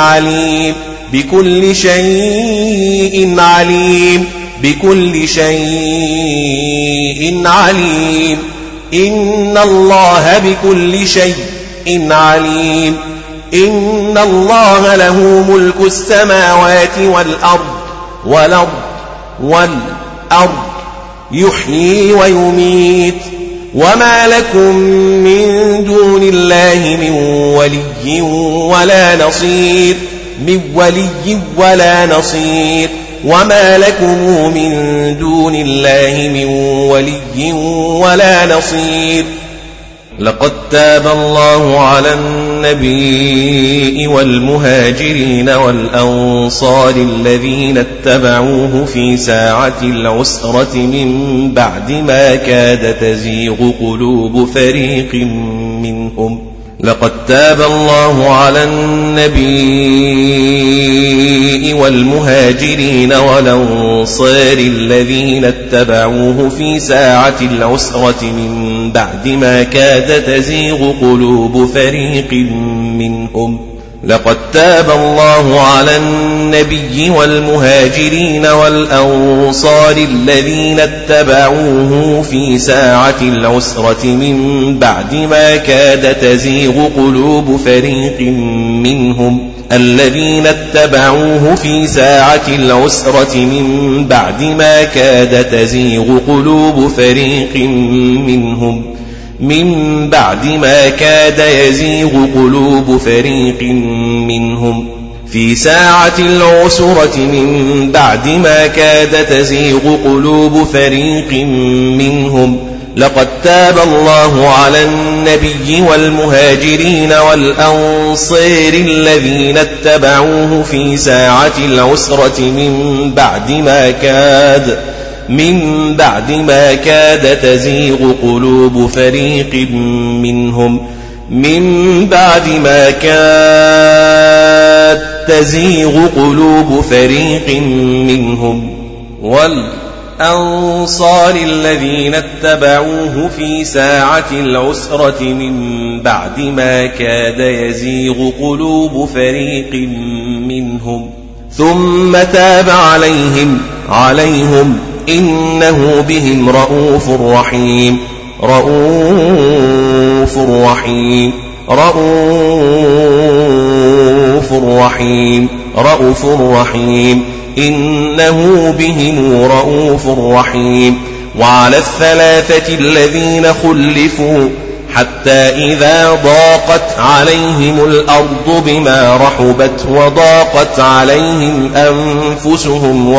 عليم إن الله له ملك السماوات والأرض يحيي ويميت وما لكم من دون الله من ولي ولا نصير وما لكم من دون الله من ولي ولا نصير لقد تاب الله على النبي والمهاجرين والأنصار الذين اتبعوه في ساعة العسرة من بعد ما كاد تزيغ قلوب فريق منهم لقد تاب الله على النبي والمهاجرين والأنصار الذين اتبعوه في ساعة العسرة من بعد ما كاد تزيغ قلوب فريق منهم لقد تاب الله على النبي والمهاجرين والأنصار الذين اتبعوه في ساعة العسرة من بعد ما كاد تزيغ قلوب فريق منهم الذين اتبعوه في ساعة العسرة من بعد ما كاد تزيغ قلوب فريق منهم في ساعة العسرة من بعد ما كاد تزيغ قلوب فريق منهم لقد تاب الله على النبي والمهاجرين والأنصار الذين اتبعوه في ساعة العسرة من بعد ما كاد تزيغ قلوب فريق منهم من بعد ما كاد تزيغ قلوب فريق منهم والأنصار الذين اتبعوه في ساعة العسرة من بعد ما كاد يزيغ قلوب فريق منهم ثم تاب عليهم إنه بهم رؤوف رحيم رؤوف رحيم رؤوف رحيم رؤوف رحيم إنه بهم رؤوف رحيم. وعلى الثلاثة الذين خلفوا حتى إذا ضاقت عليهم الأرض بما رحبت وضاقت عليهم أنفسهم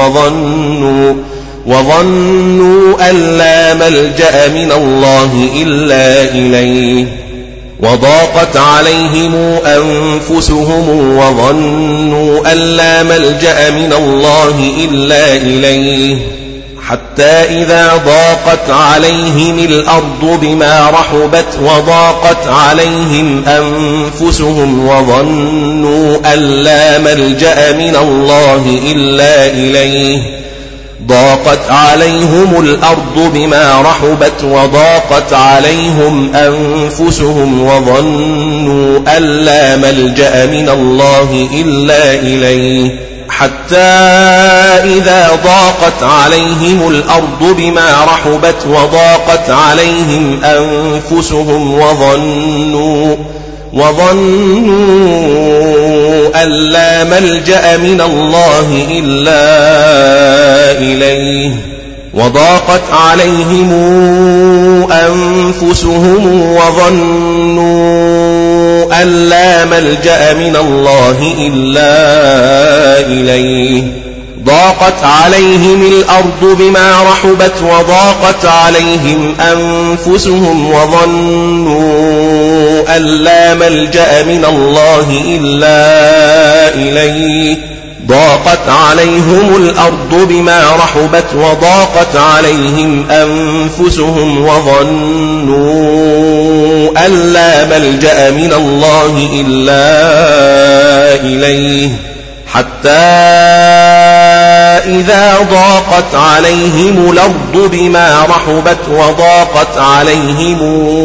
وظنوا أن لا ملجأ من الله إلا إليه وضاقت عليهم أنفسهم وظنوا أن لا ملجأ من الله إلا إليه حتى إذا ضاقت عليهم الأرض بما رحبت وضاقت عليهم أنفسهم وظنوا أن لا ملجأ من الله إلا إليه ضاقت عليهم الأرض بما رحبت وضاقت عليهم أنفسهم وظنوا أن لا ملجأ من الله إلا إليه حتى إذا ضاقت عليهم الأرض بما رحبت وضاقت عليهم أنفسهم وظنوا أن لا ملجأ من الله إلا إليه وضاقت عليهم أنفسهم وظنوا أن لا ملجأ من الله إلا إليه ضاقت عليهم الأرض بما رحبت وضاقت عليهم أنفسهم وظنوا أن لا ملجأ من الله إلا إليه ضاقت عليهم الأرض بما رحبت وضاقت عليهم أنفسهم وظنوا أن لا ملجأ من الله إلا إليه حتى إذا ضاقت عليهم الأرض بما رحبت وضاقت عليهم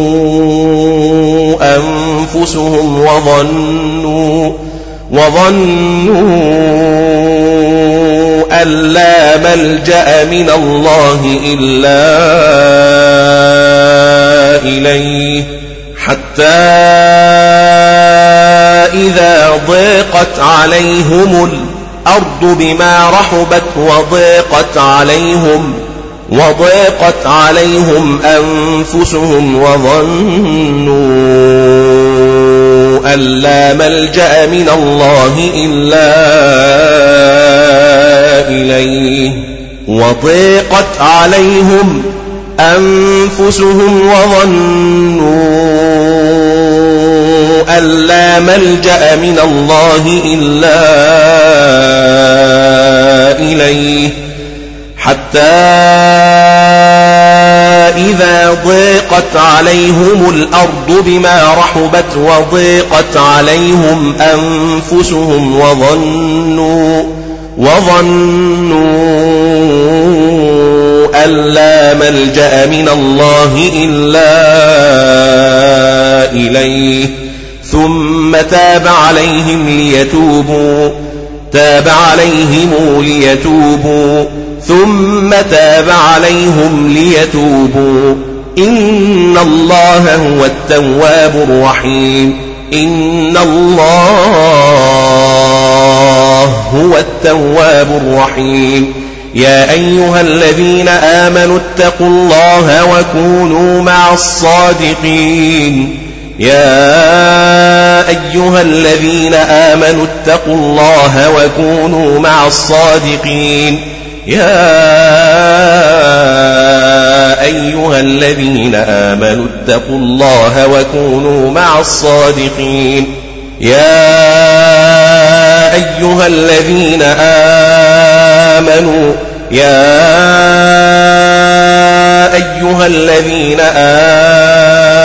أنفسهم وظنوا أن لا ملجأ من الله إلا إليه حتى إذا ضاقت عليهم الأرض بما رحبت وضاقت عليهم أنفسهم وظنوا أن لا ملجأ من الله إلا إليه وضاقت عليهم أنفسهم وظنوا أن لا ملجأ من الله إلا إليه حتى إذا ضاقت عليهم الأرض بما رحبت وضاقت عليهم أنفسهم وظنوا أن لا ملجأ من الله إلا إليه ثم تاب عليهم ليتوبوا ثم تاب عليهم ليتوبوا إن الله هو التواب الرحيم إن الله هو التواب الرحيم. يا أيها الذين آمنوا اتقوا الله وكونوا مع الصادقين. يا أيها الذين آمنوا اتقوا الله وكونوا مع الصادقين. يا أيها الذين آمنوا اتقوا الله وكونوا مع الصادقين. يا أيها الذين آمنوا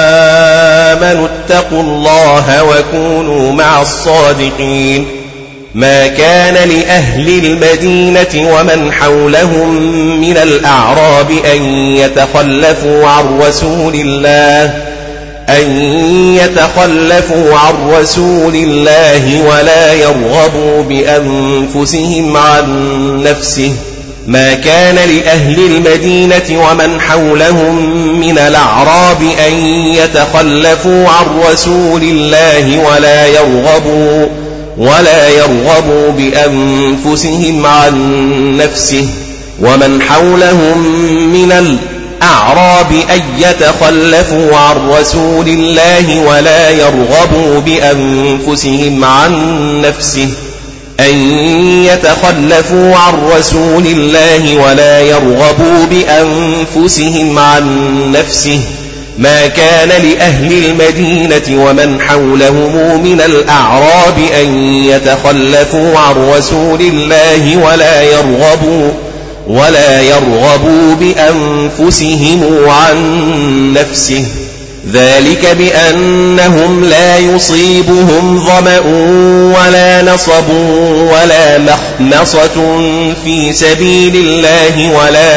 اتقوا الله وكونوا مع الصادقين. ما كان لأهل المدينة ومن حولهم من الأعراب أن يتخلفوا عن رسول الله ولا يرغبوا بأنفسهم عن نفسه. ما كان لأهل المدينة ومن حولهم من الأعراب أن يتخلفوا عن رسول الله ولا يرغبوا بأنفسهم عن نفسه. ومن حولهم من الأعراب أن يتخلفوا عن رسول الله ولا يرغبوا بأنفسهم عن نفسه. أن يتخلفوا عن رسول الله ولا يرغبوا بأنفسهم عن نفسه. ما كان لأهل المدينة ومن حولهم من الأعراب أن يتخلفوا عن رسول الله ولا يرغبوا بأنفسهم عن نفسه. ذلك بأنهم لا يصيبهم ظمأ ولا نصب ولا مخمصة في سبيل الله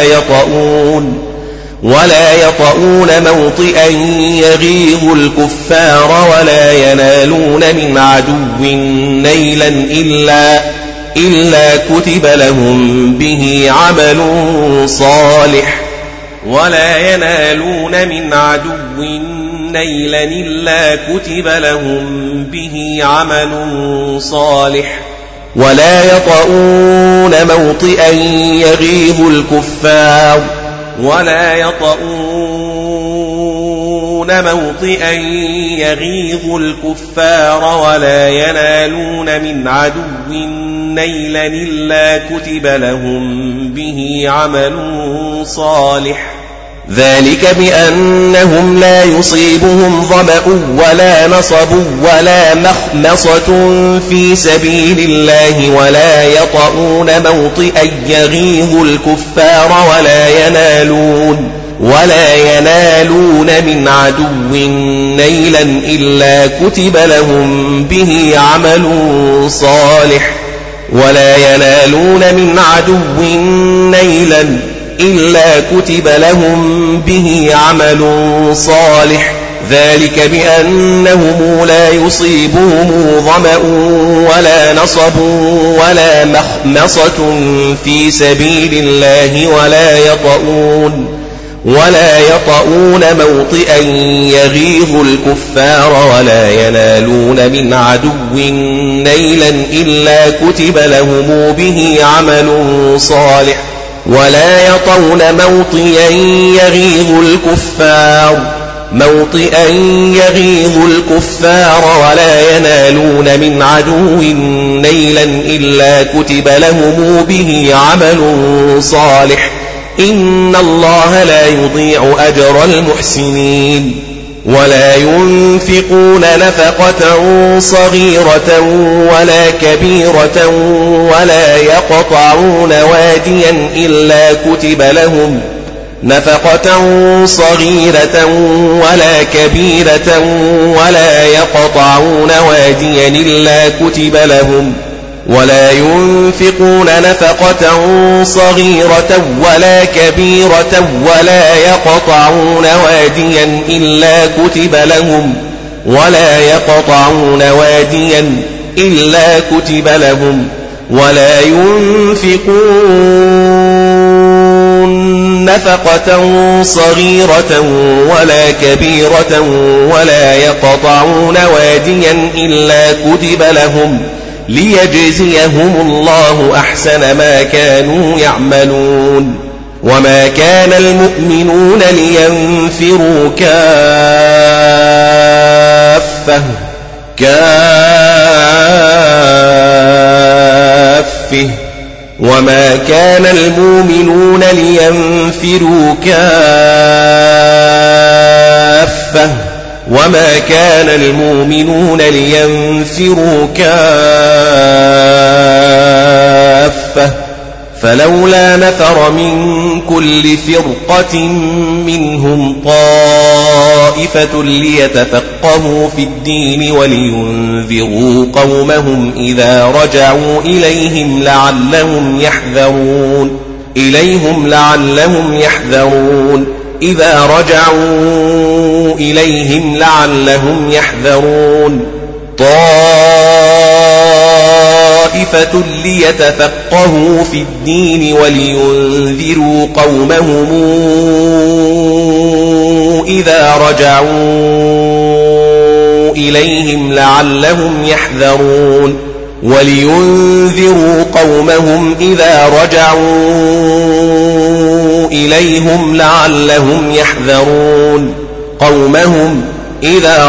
ولا يطؤون موطئا يغيظ الكفار ولا ينالون من عدو نيلا إلا كتب لهم به عمل صالح. ولا ينالون من عدو نيلا إلا كتب لهم به عمل صالح. ولا يطؤون موطئا يغيظ الكفار ولا ينالون من عدو نيلا إلا كتب لهم به عمل صالح. ذلك بأنهم لا يصيبهم ظمأ ولا نصب ولا مخمصة في سبيل الله ولا يطؤون موطئا يغيظ الكفار ولا ينالون من عدو نيلا إلا كتب لهم به عمل صالح. ولا ينالون من عدو نيلا إلا كتب لهم به عمل صالح. ذلك بأنهم لا يصيبهم ظمأ ولا نصب ولا مخمصة في سبيل الله ولا يطؤون موطئا يغيظ الكفار ولا ينالون من عدو نيلا إلا كتب لهم به عمل صالح. ولا يطؤون موطئا يغيظ الكفار ولا ينالون من عدو نيلا إلا كتب لهم به عمل صالح. إن الله لا يضيع أجر المحسنين. ولا ينفقون نفقة صغيرة ولا كبيرة ولا يقطعون واديا إلا كتب لهم ولا يقطعون واديا إلا كتب لهم. ولا ينفقون نفقة صغيرة ولا كبيرة ولا يقطعون واديا إلا كتب لهم. ولا ينفقون نفقة صغيرة ولا كبيرة ولا يقطعون واديا إلا كتب لهم ليجزيهم الله أحسن ما كانوا يعملون. وما كان المؤمنون لينفروا كافة وما كان المؤمنون لينفروا كافة وما كان المؤمنون لينفروا كافة فلولا نفر من كل فرقة منهم طائفة ليتفقهوا في الدين ولينذروا قومهم إذا رجعوا إليهم لعلهم يحذرون إذا رجعوا إليهم لعلهم يحذرون طائفة ليتفقهوا في الدين ولينذروا قومهم إذا رجعوا إليهم لعلهم يحذرون قومهم إذا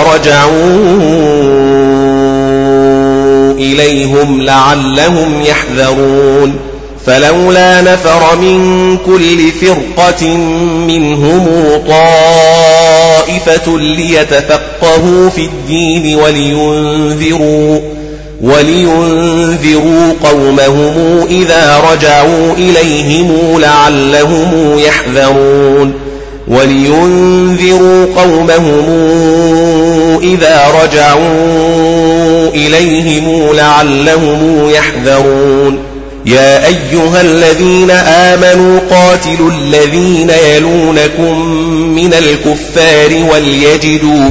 رجعوا إليهم لعلهم يحذرون فلولا نفر من كل فرقة منهم طائفة ليتفقهوا في الدين ولينذروا قومهم إذا رجعوا إليهم لعلهم يحذرون يا أيها الذين آمنوا قاتلوا الذين يلونكم من الكفار وليجدوا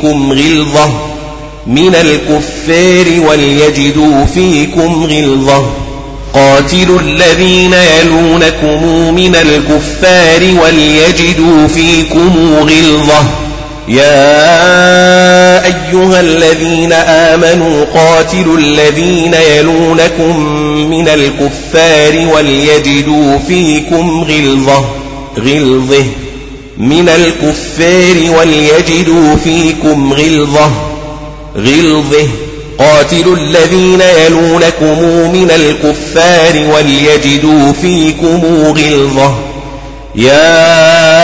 فيكم غلظة قاتلوا الذين يلونكم من الكفار وليجدوا فيكم غلظة يا أيها الذين آمنوا قاتلوا الذين يلونكم من الكفار وليجدوا فيكم غلظة قاتلوا الذين يلونكم من الكفار وليجدوا فيكم غلظة يا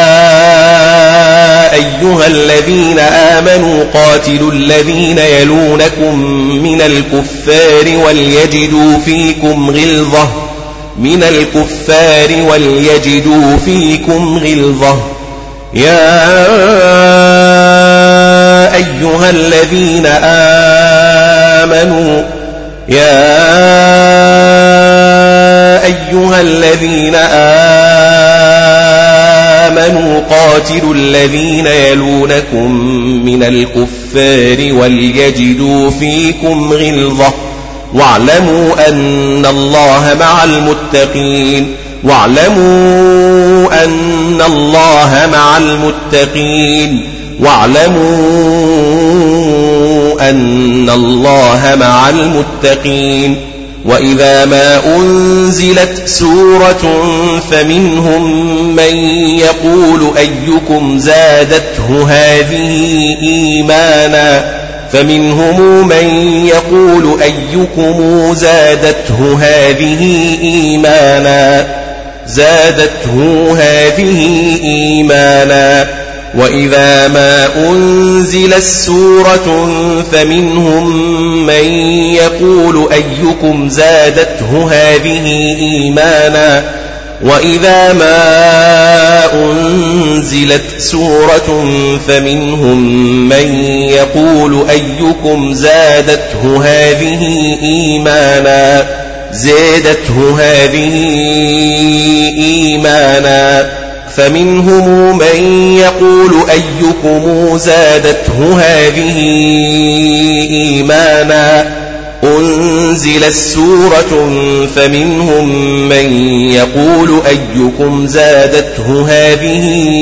أيها الذين آمنوا قاتلوا الذين يلونكم من الكفار وليجدوا فيكم غلظة يا أيها الذين آمنوا قاتلوا الذين يلونكم من الكفار وليجدوا فيكم غلظة واعلموا أن الله مع المتقين وإذا ما أنزلت سورة فمنهم من يقول أيكم زادته هذه إيمانا وإذا ما أنزلت سورة فمنهم من يقول أيكم زادته هذه إيمانا وإذا ما أنزلت سورة فمنهم من يقول أيكم زادته هذه إيمانا فمنهم من يقول أيكم زادته هذه إيمانا أنزلت سورة فمنهم من يقول أيكم زادته هذه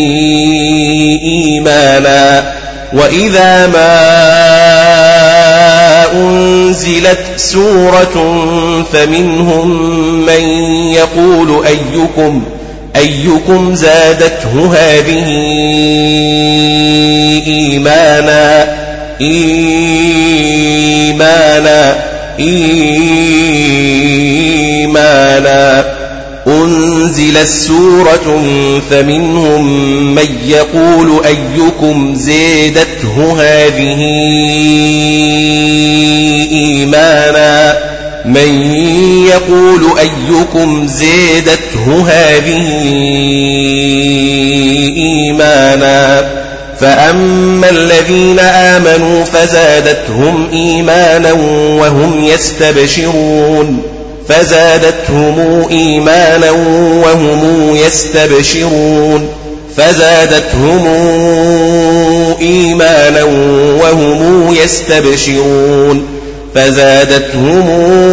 إيمانا وإذا ما أنزلت سورة فمنهم من يقول أيكم زادته هذه إيمانا أنزلت سورة فمنهم من يقول أيكم زادته هذه إيمانا من يقول أيكم زادته هذه إيمانا فأما الذين آمنوا فزادتهم إيمانا وهم يستبشرون فزادتهم إيمانا وهم يستبشرون فزادتهم إيمانا وهم يستبشرون فزادتهم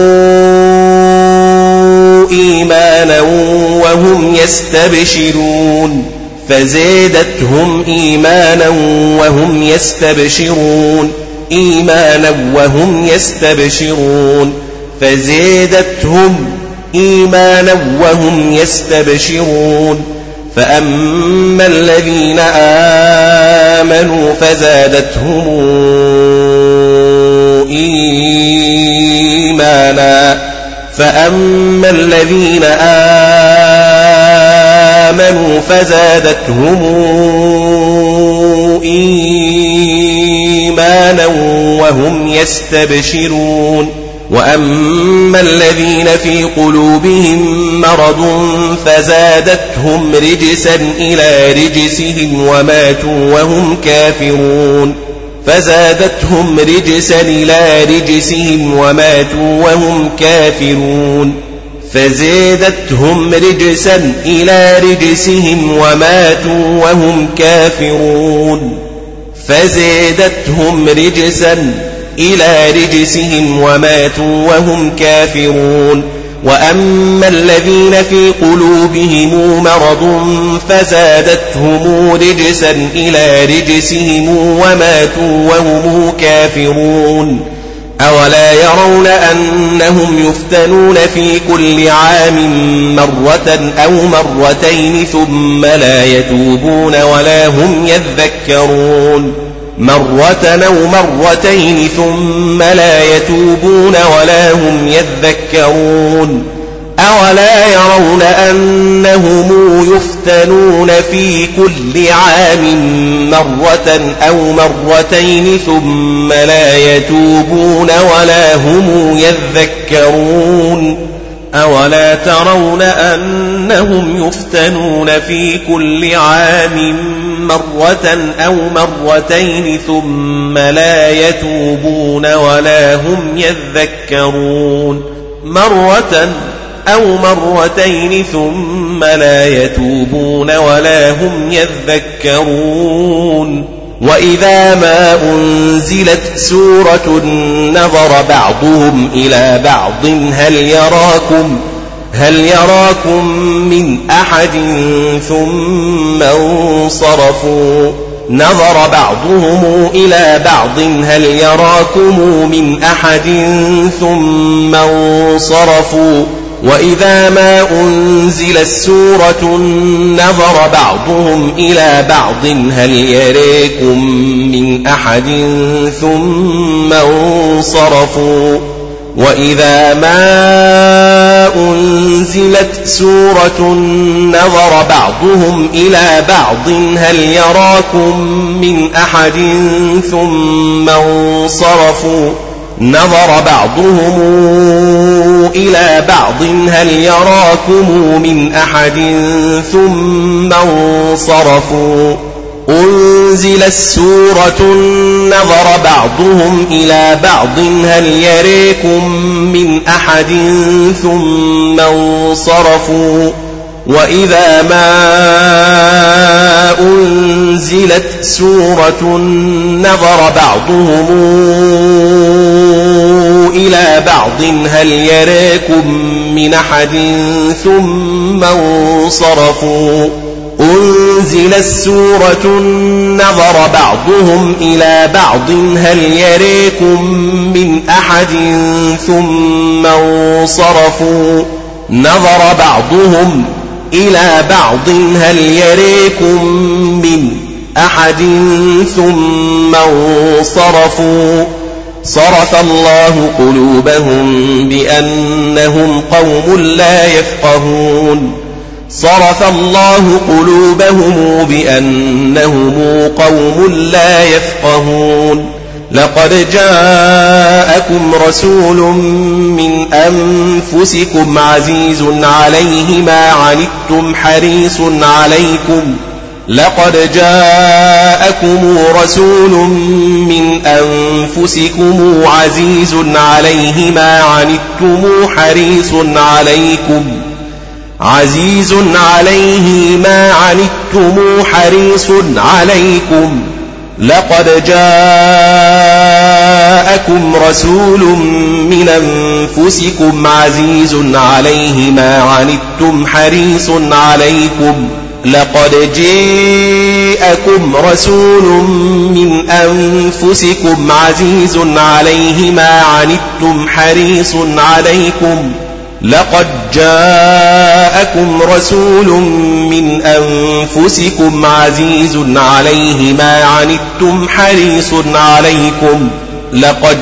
إيمانا وهم يستبشرون فزادتهم إيمانا وهم يستبشرون إيمانا وهم يستبشرون فزادتهم إيمانا وهم يستبشرون فأما الذين آمنوا فزادتهم إيمانا فأما الذين آمنوا فزادتهم إيمانا وهم يستبشرون وأما الذين في قلوبهم مرض فزادتهم رجسا إلى رجسهم وماتوا وهم كافرون فزادتهم رجسا إلى رجسهم وماتوا وهم كافرون فزادتهم رجسا إلى رجسهم وماتوا وهم كافرون فزادتهم رجسا إلى رجسهم وماتوا وهم كافرون وأما الذين في قلوبهم مرض فزادتهم رجسا إلى رجسهم وماتوا وهم كافرون أولا يرون أنهم يفتنون في كل عام مرة أو مرتين ثم لا يتوبون ولا هم يذكرون مرة أو مرتين ثم لا يتوبون ولا هم يذكرون أولا يرون أنهم يفتنون في كل عام مرة أو مرتين ثم لا يتوبون ولا هم يذكرون أولا ترون أنهم يفتنون في كل عام مرة أو مرتين ثم لا يتوبون ولا هم يذكرون مرة أو مرتين ثم لا يتوبون ولا هم يذكرون وإذا ما أنزلت سورة نظر بعضهم إلى بعض هل يراكم من أحد ثم انصرفوا نظر بعضهم إلى بعض هل يراكم من أحد ثم انصرفوا وإذا ما أنزلت سورة نظر بعضهم إلى بعض هل يراكم من أحد ثم انصرفوا وإذا ما أنزلت سورة نظر بعضهم إلى بعض هل يراكم من أحد ثم انصرفوا نظر بعضهم إلى بعض هل يراكم من أحد ثم انصرفوا أنزلت سورة نظر بعضهم إلى بعض هل يراكم من أحد ثم انصرفوا وإذا ما أنزلت سورة نظر بعضهم إلى بعض هل يراكم من أحد ثم انصرفوا أنزلت سورة نظر بعضهم إلى بعض هل يراكم من أحد ثم انصرفوا نظر بعضهم إلى بعض هل يراكم من أحد ثم انصرفوا صرف الله قلوبهم بأنهم قوم لا يفقهون صرف الله قلوبهم بأنهم قوم لا يفقهون لقد جاءكم رسول من أنفسكم عزيز عليه ما عنتم حريص عليكم لقد جاءكم رسول من أنفسكم عزيز عليه ما عنتم حريص عليكم لقد جاءكم رسول من أنفسكم عزيز عليه ما عنتم حريص عليكم لقد جاءكم رسول من أنفسكم عزيز عليه ما عنتم حريص عليكم لقد جاءكم رسول من أنفسكم عزيز عليه ما عنتم حريص عليكم لقد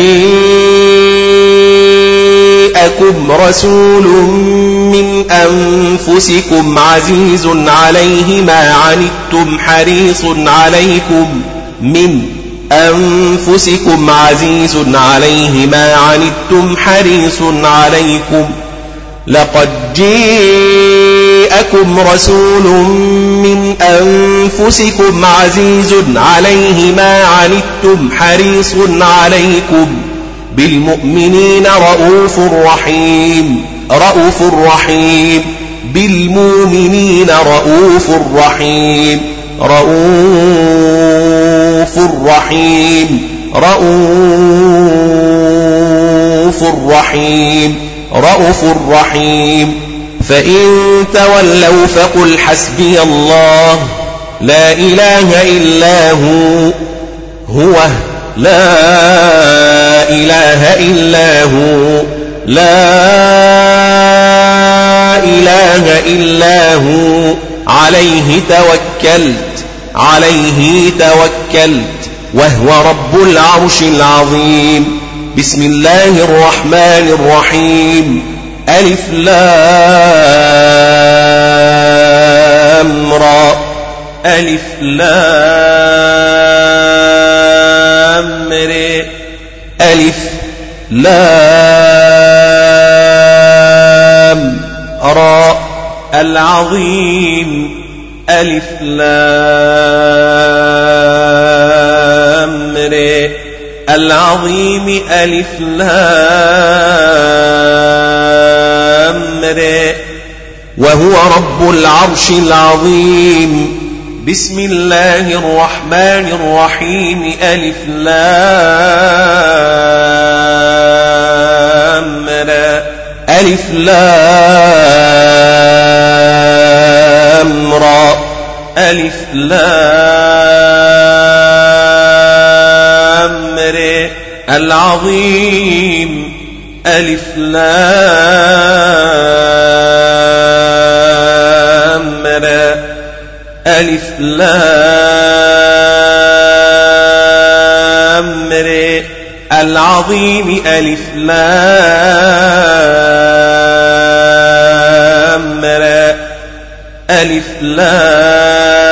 جاءكم رسول من أنفسكم عزيز عليه ما عنتم حريص عليكم من أنفسكم عزيز عليه ما عنتم حريص عليكم لقد جاءكم رسول من أنفسكم عزيز عليه ما عنتم حريص عليكم بالمؤمنين رؤوف رحيم بالمؤمنين رؤوف رحيم رؤوف رحيم فإن تولوا فقل حسبي الله لا إله إلا هو لا إله إلا هو عليه توكلت وهو رب العرش العظيم بسم الله الرحمن الرحيم ألف لام را ألف لام ر ألف لام را العظيم ألف لام ر العظيم ألف لام ر وهو رب العرش العظيم بسم الله الرحمن الرحيم ألف لام ر ألف لام را ألف لام ر العظيم ألف لام ر ألف لام ر العظيم ألف لام ر ألف لام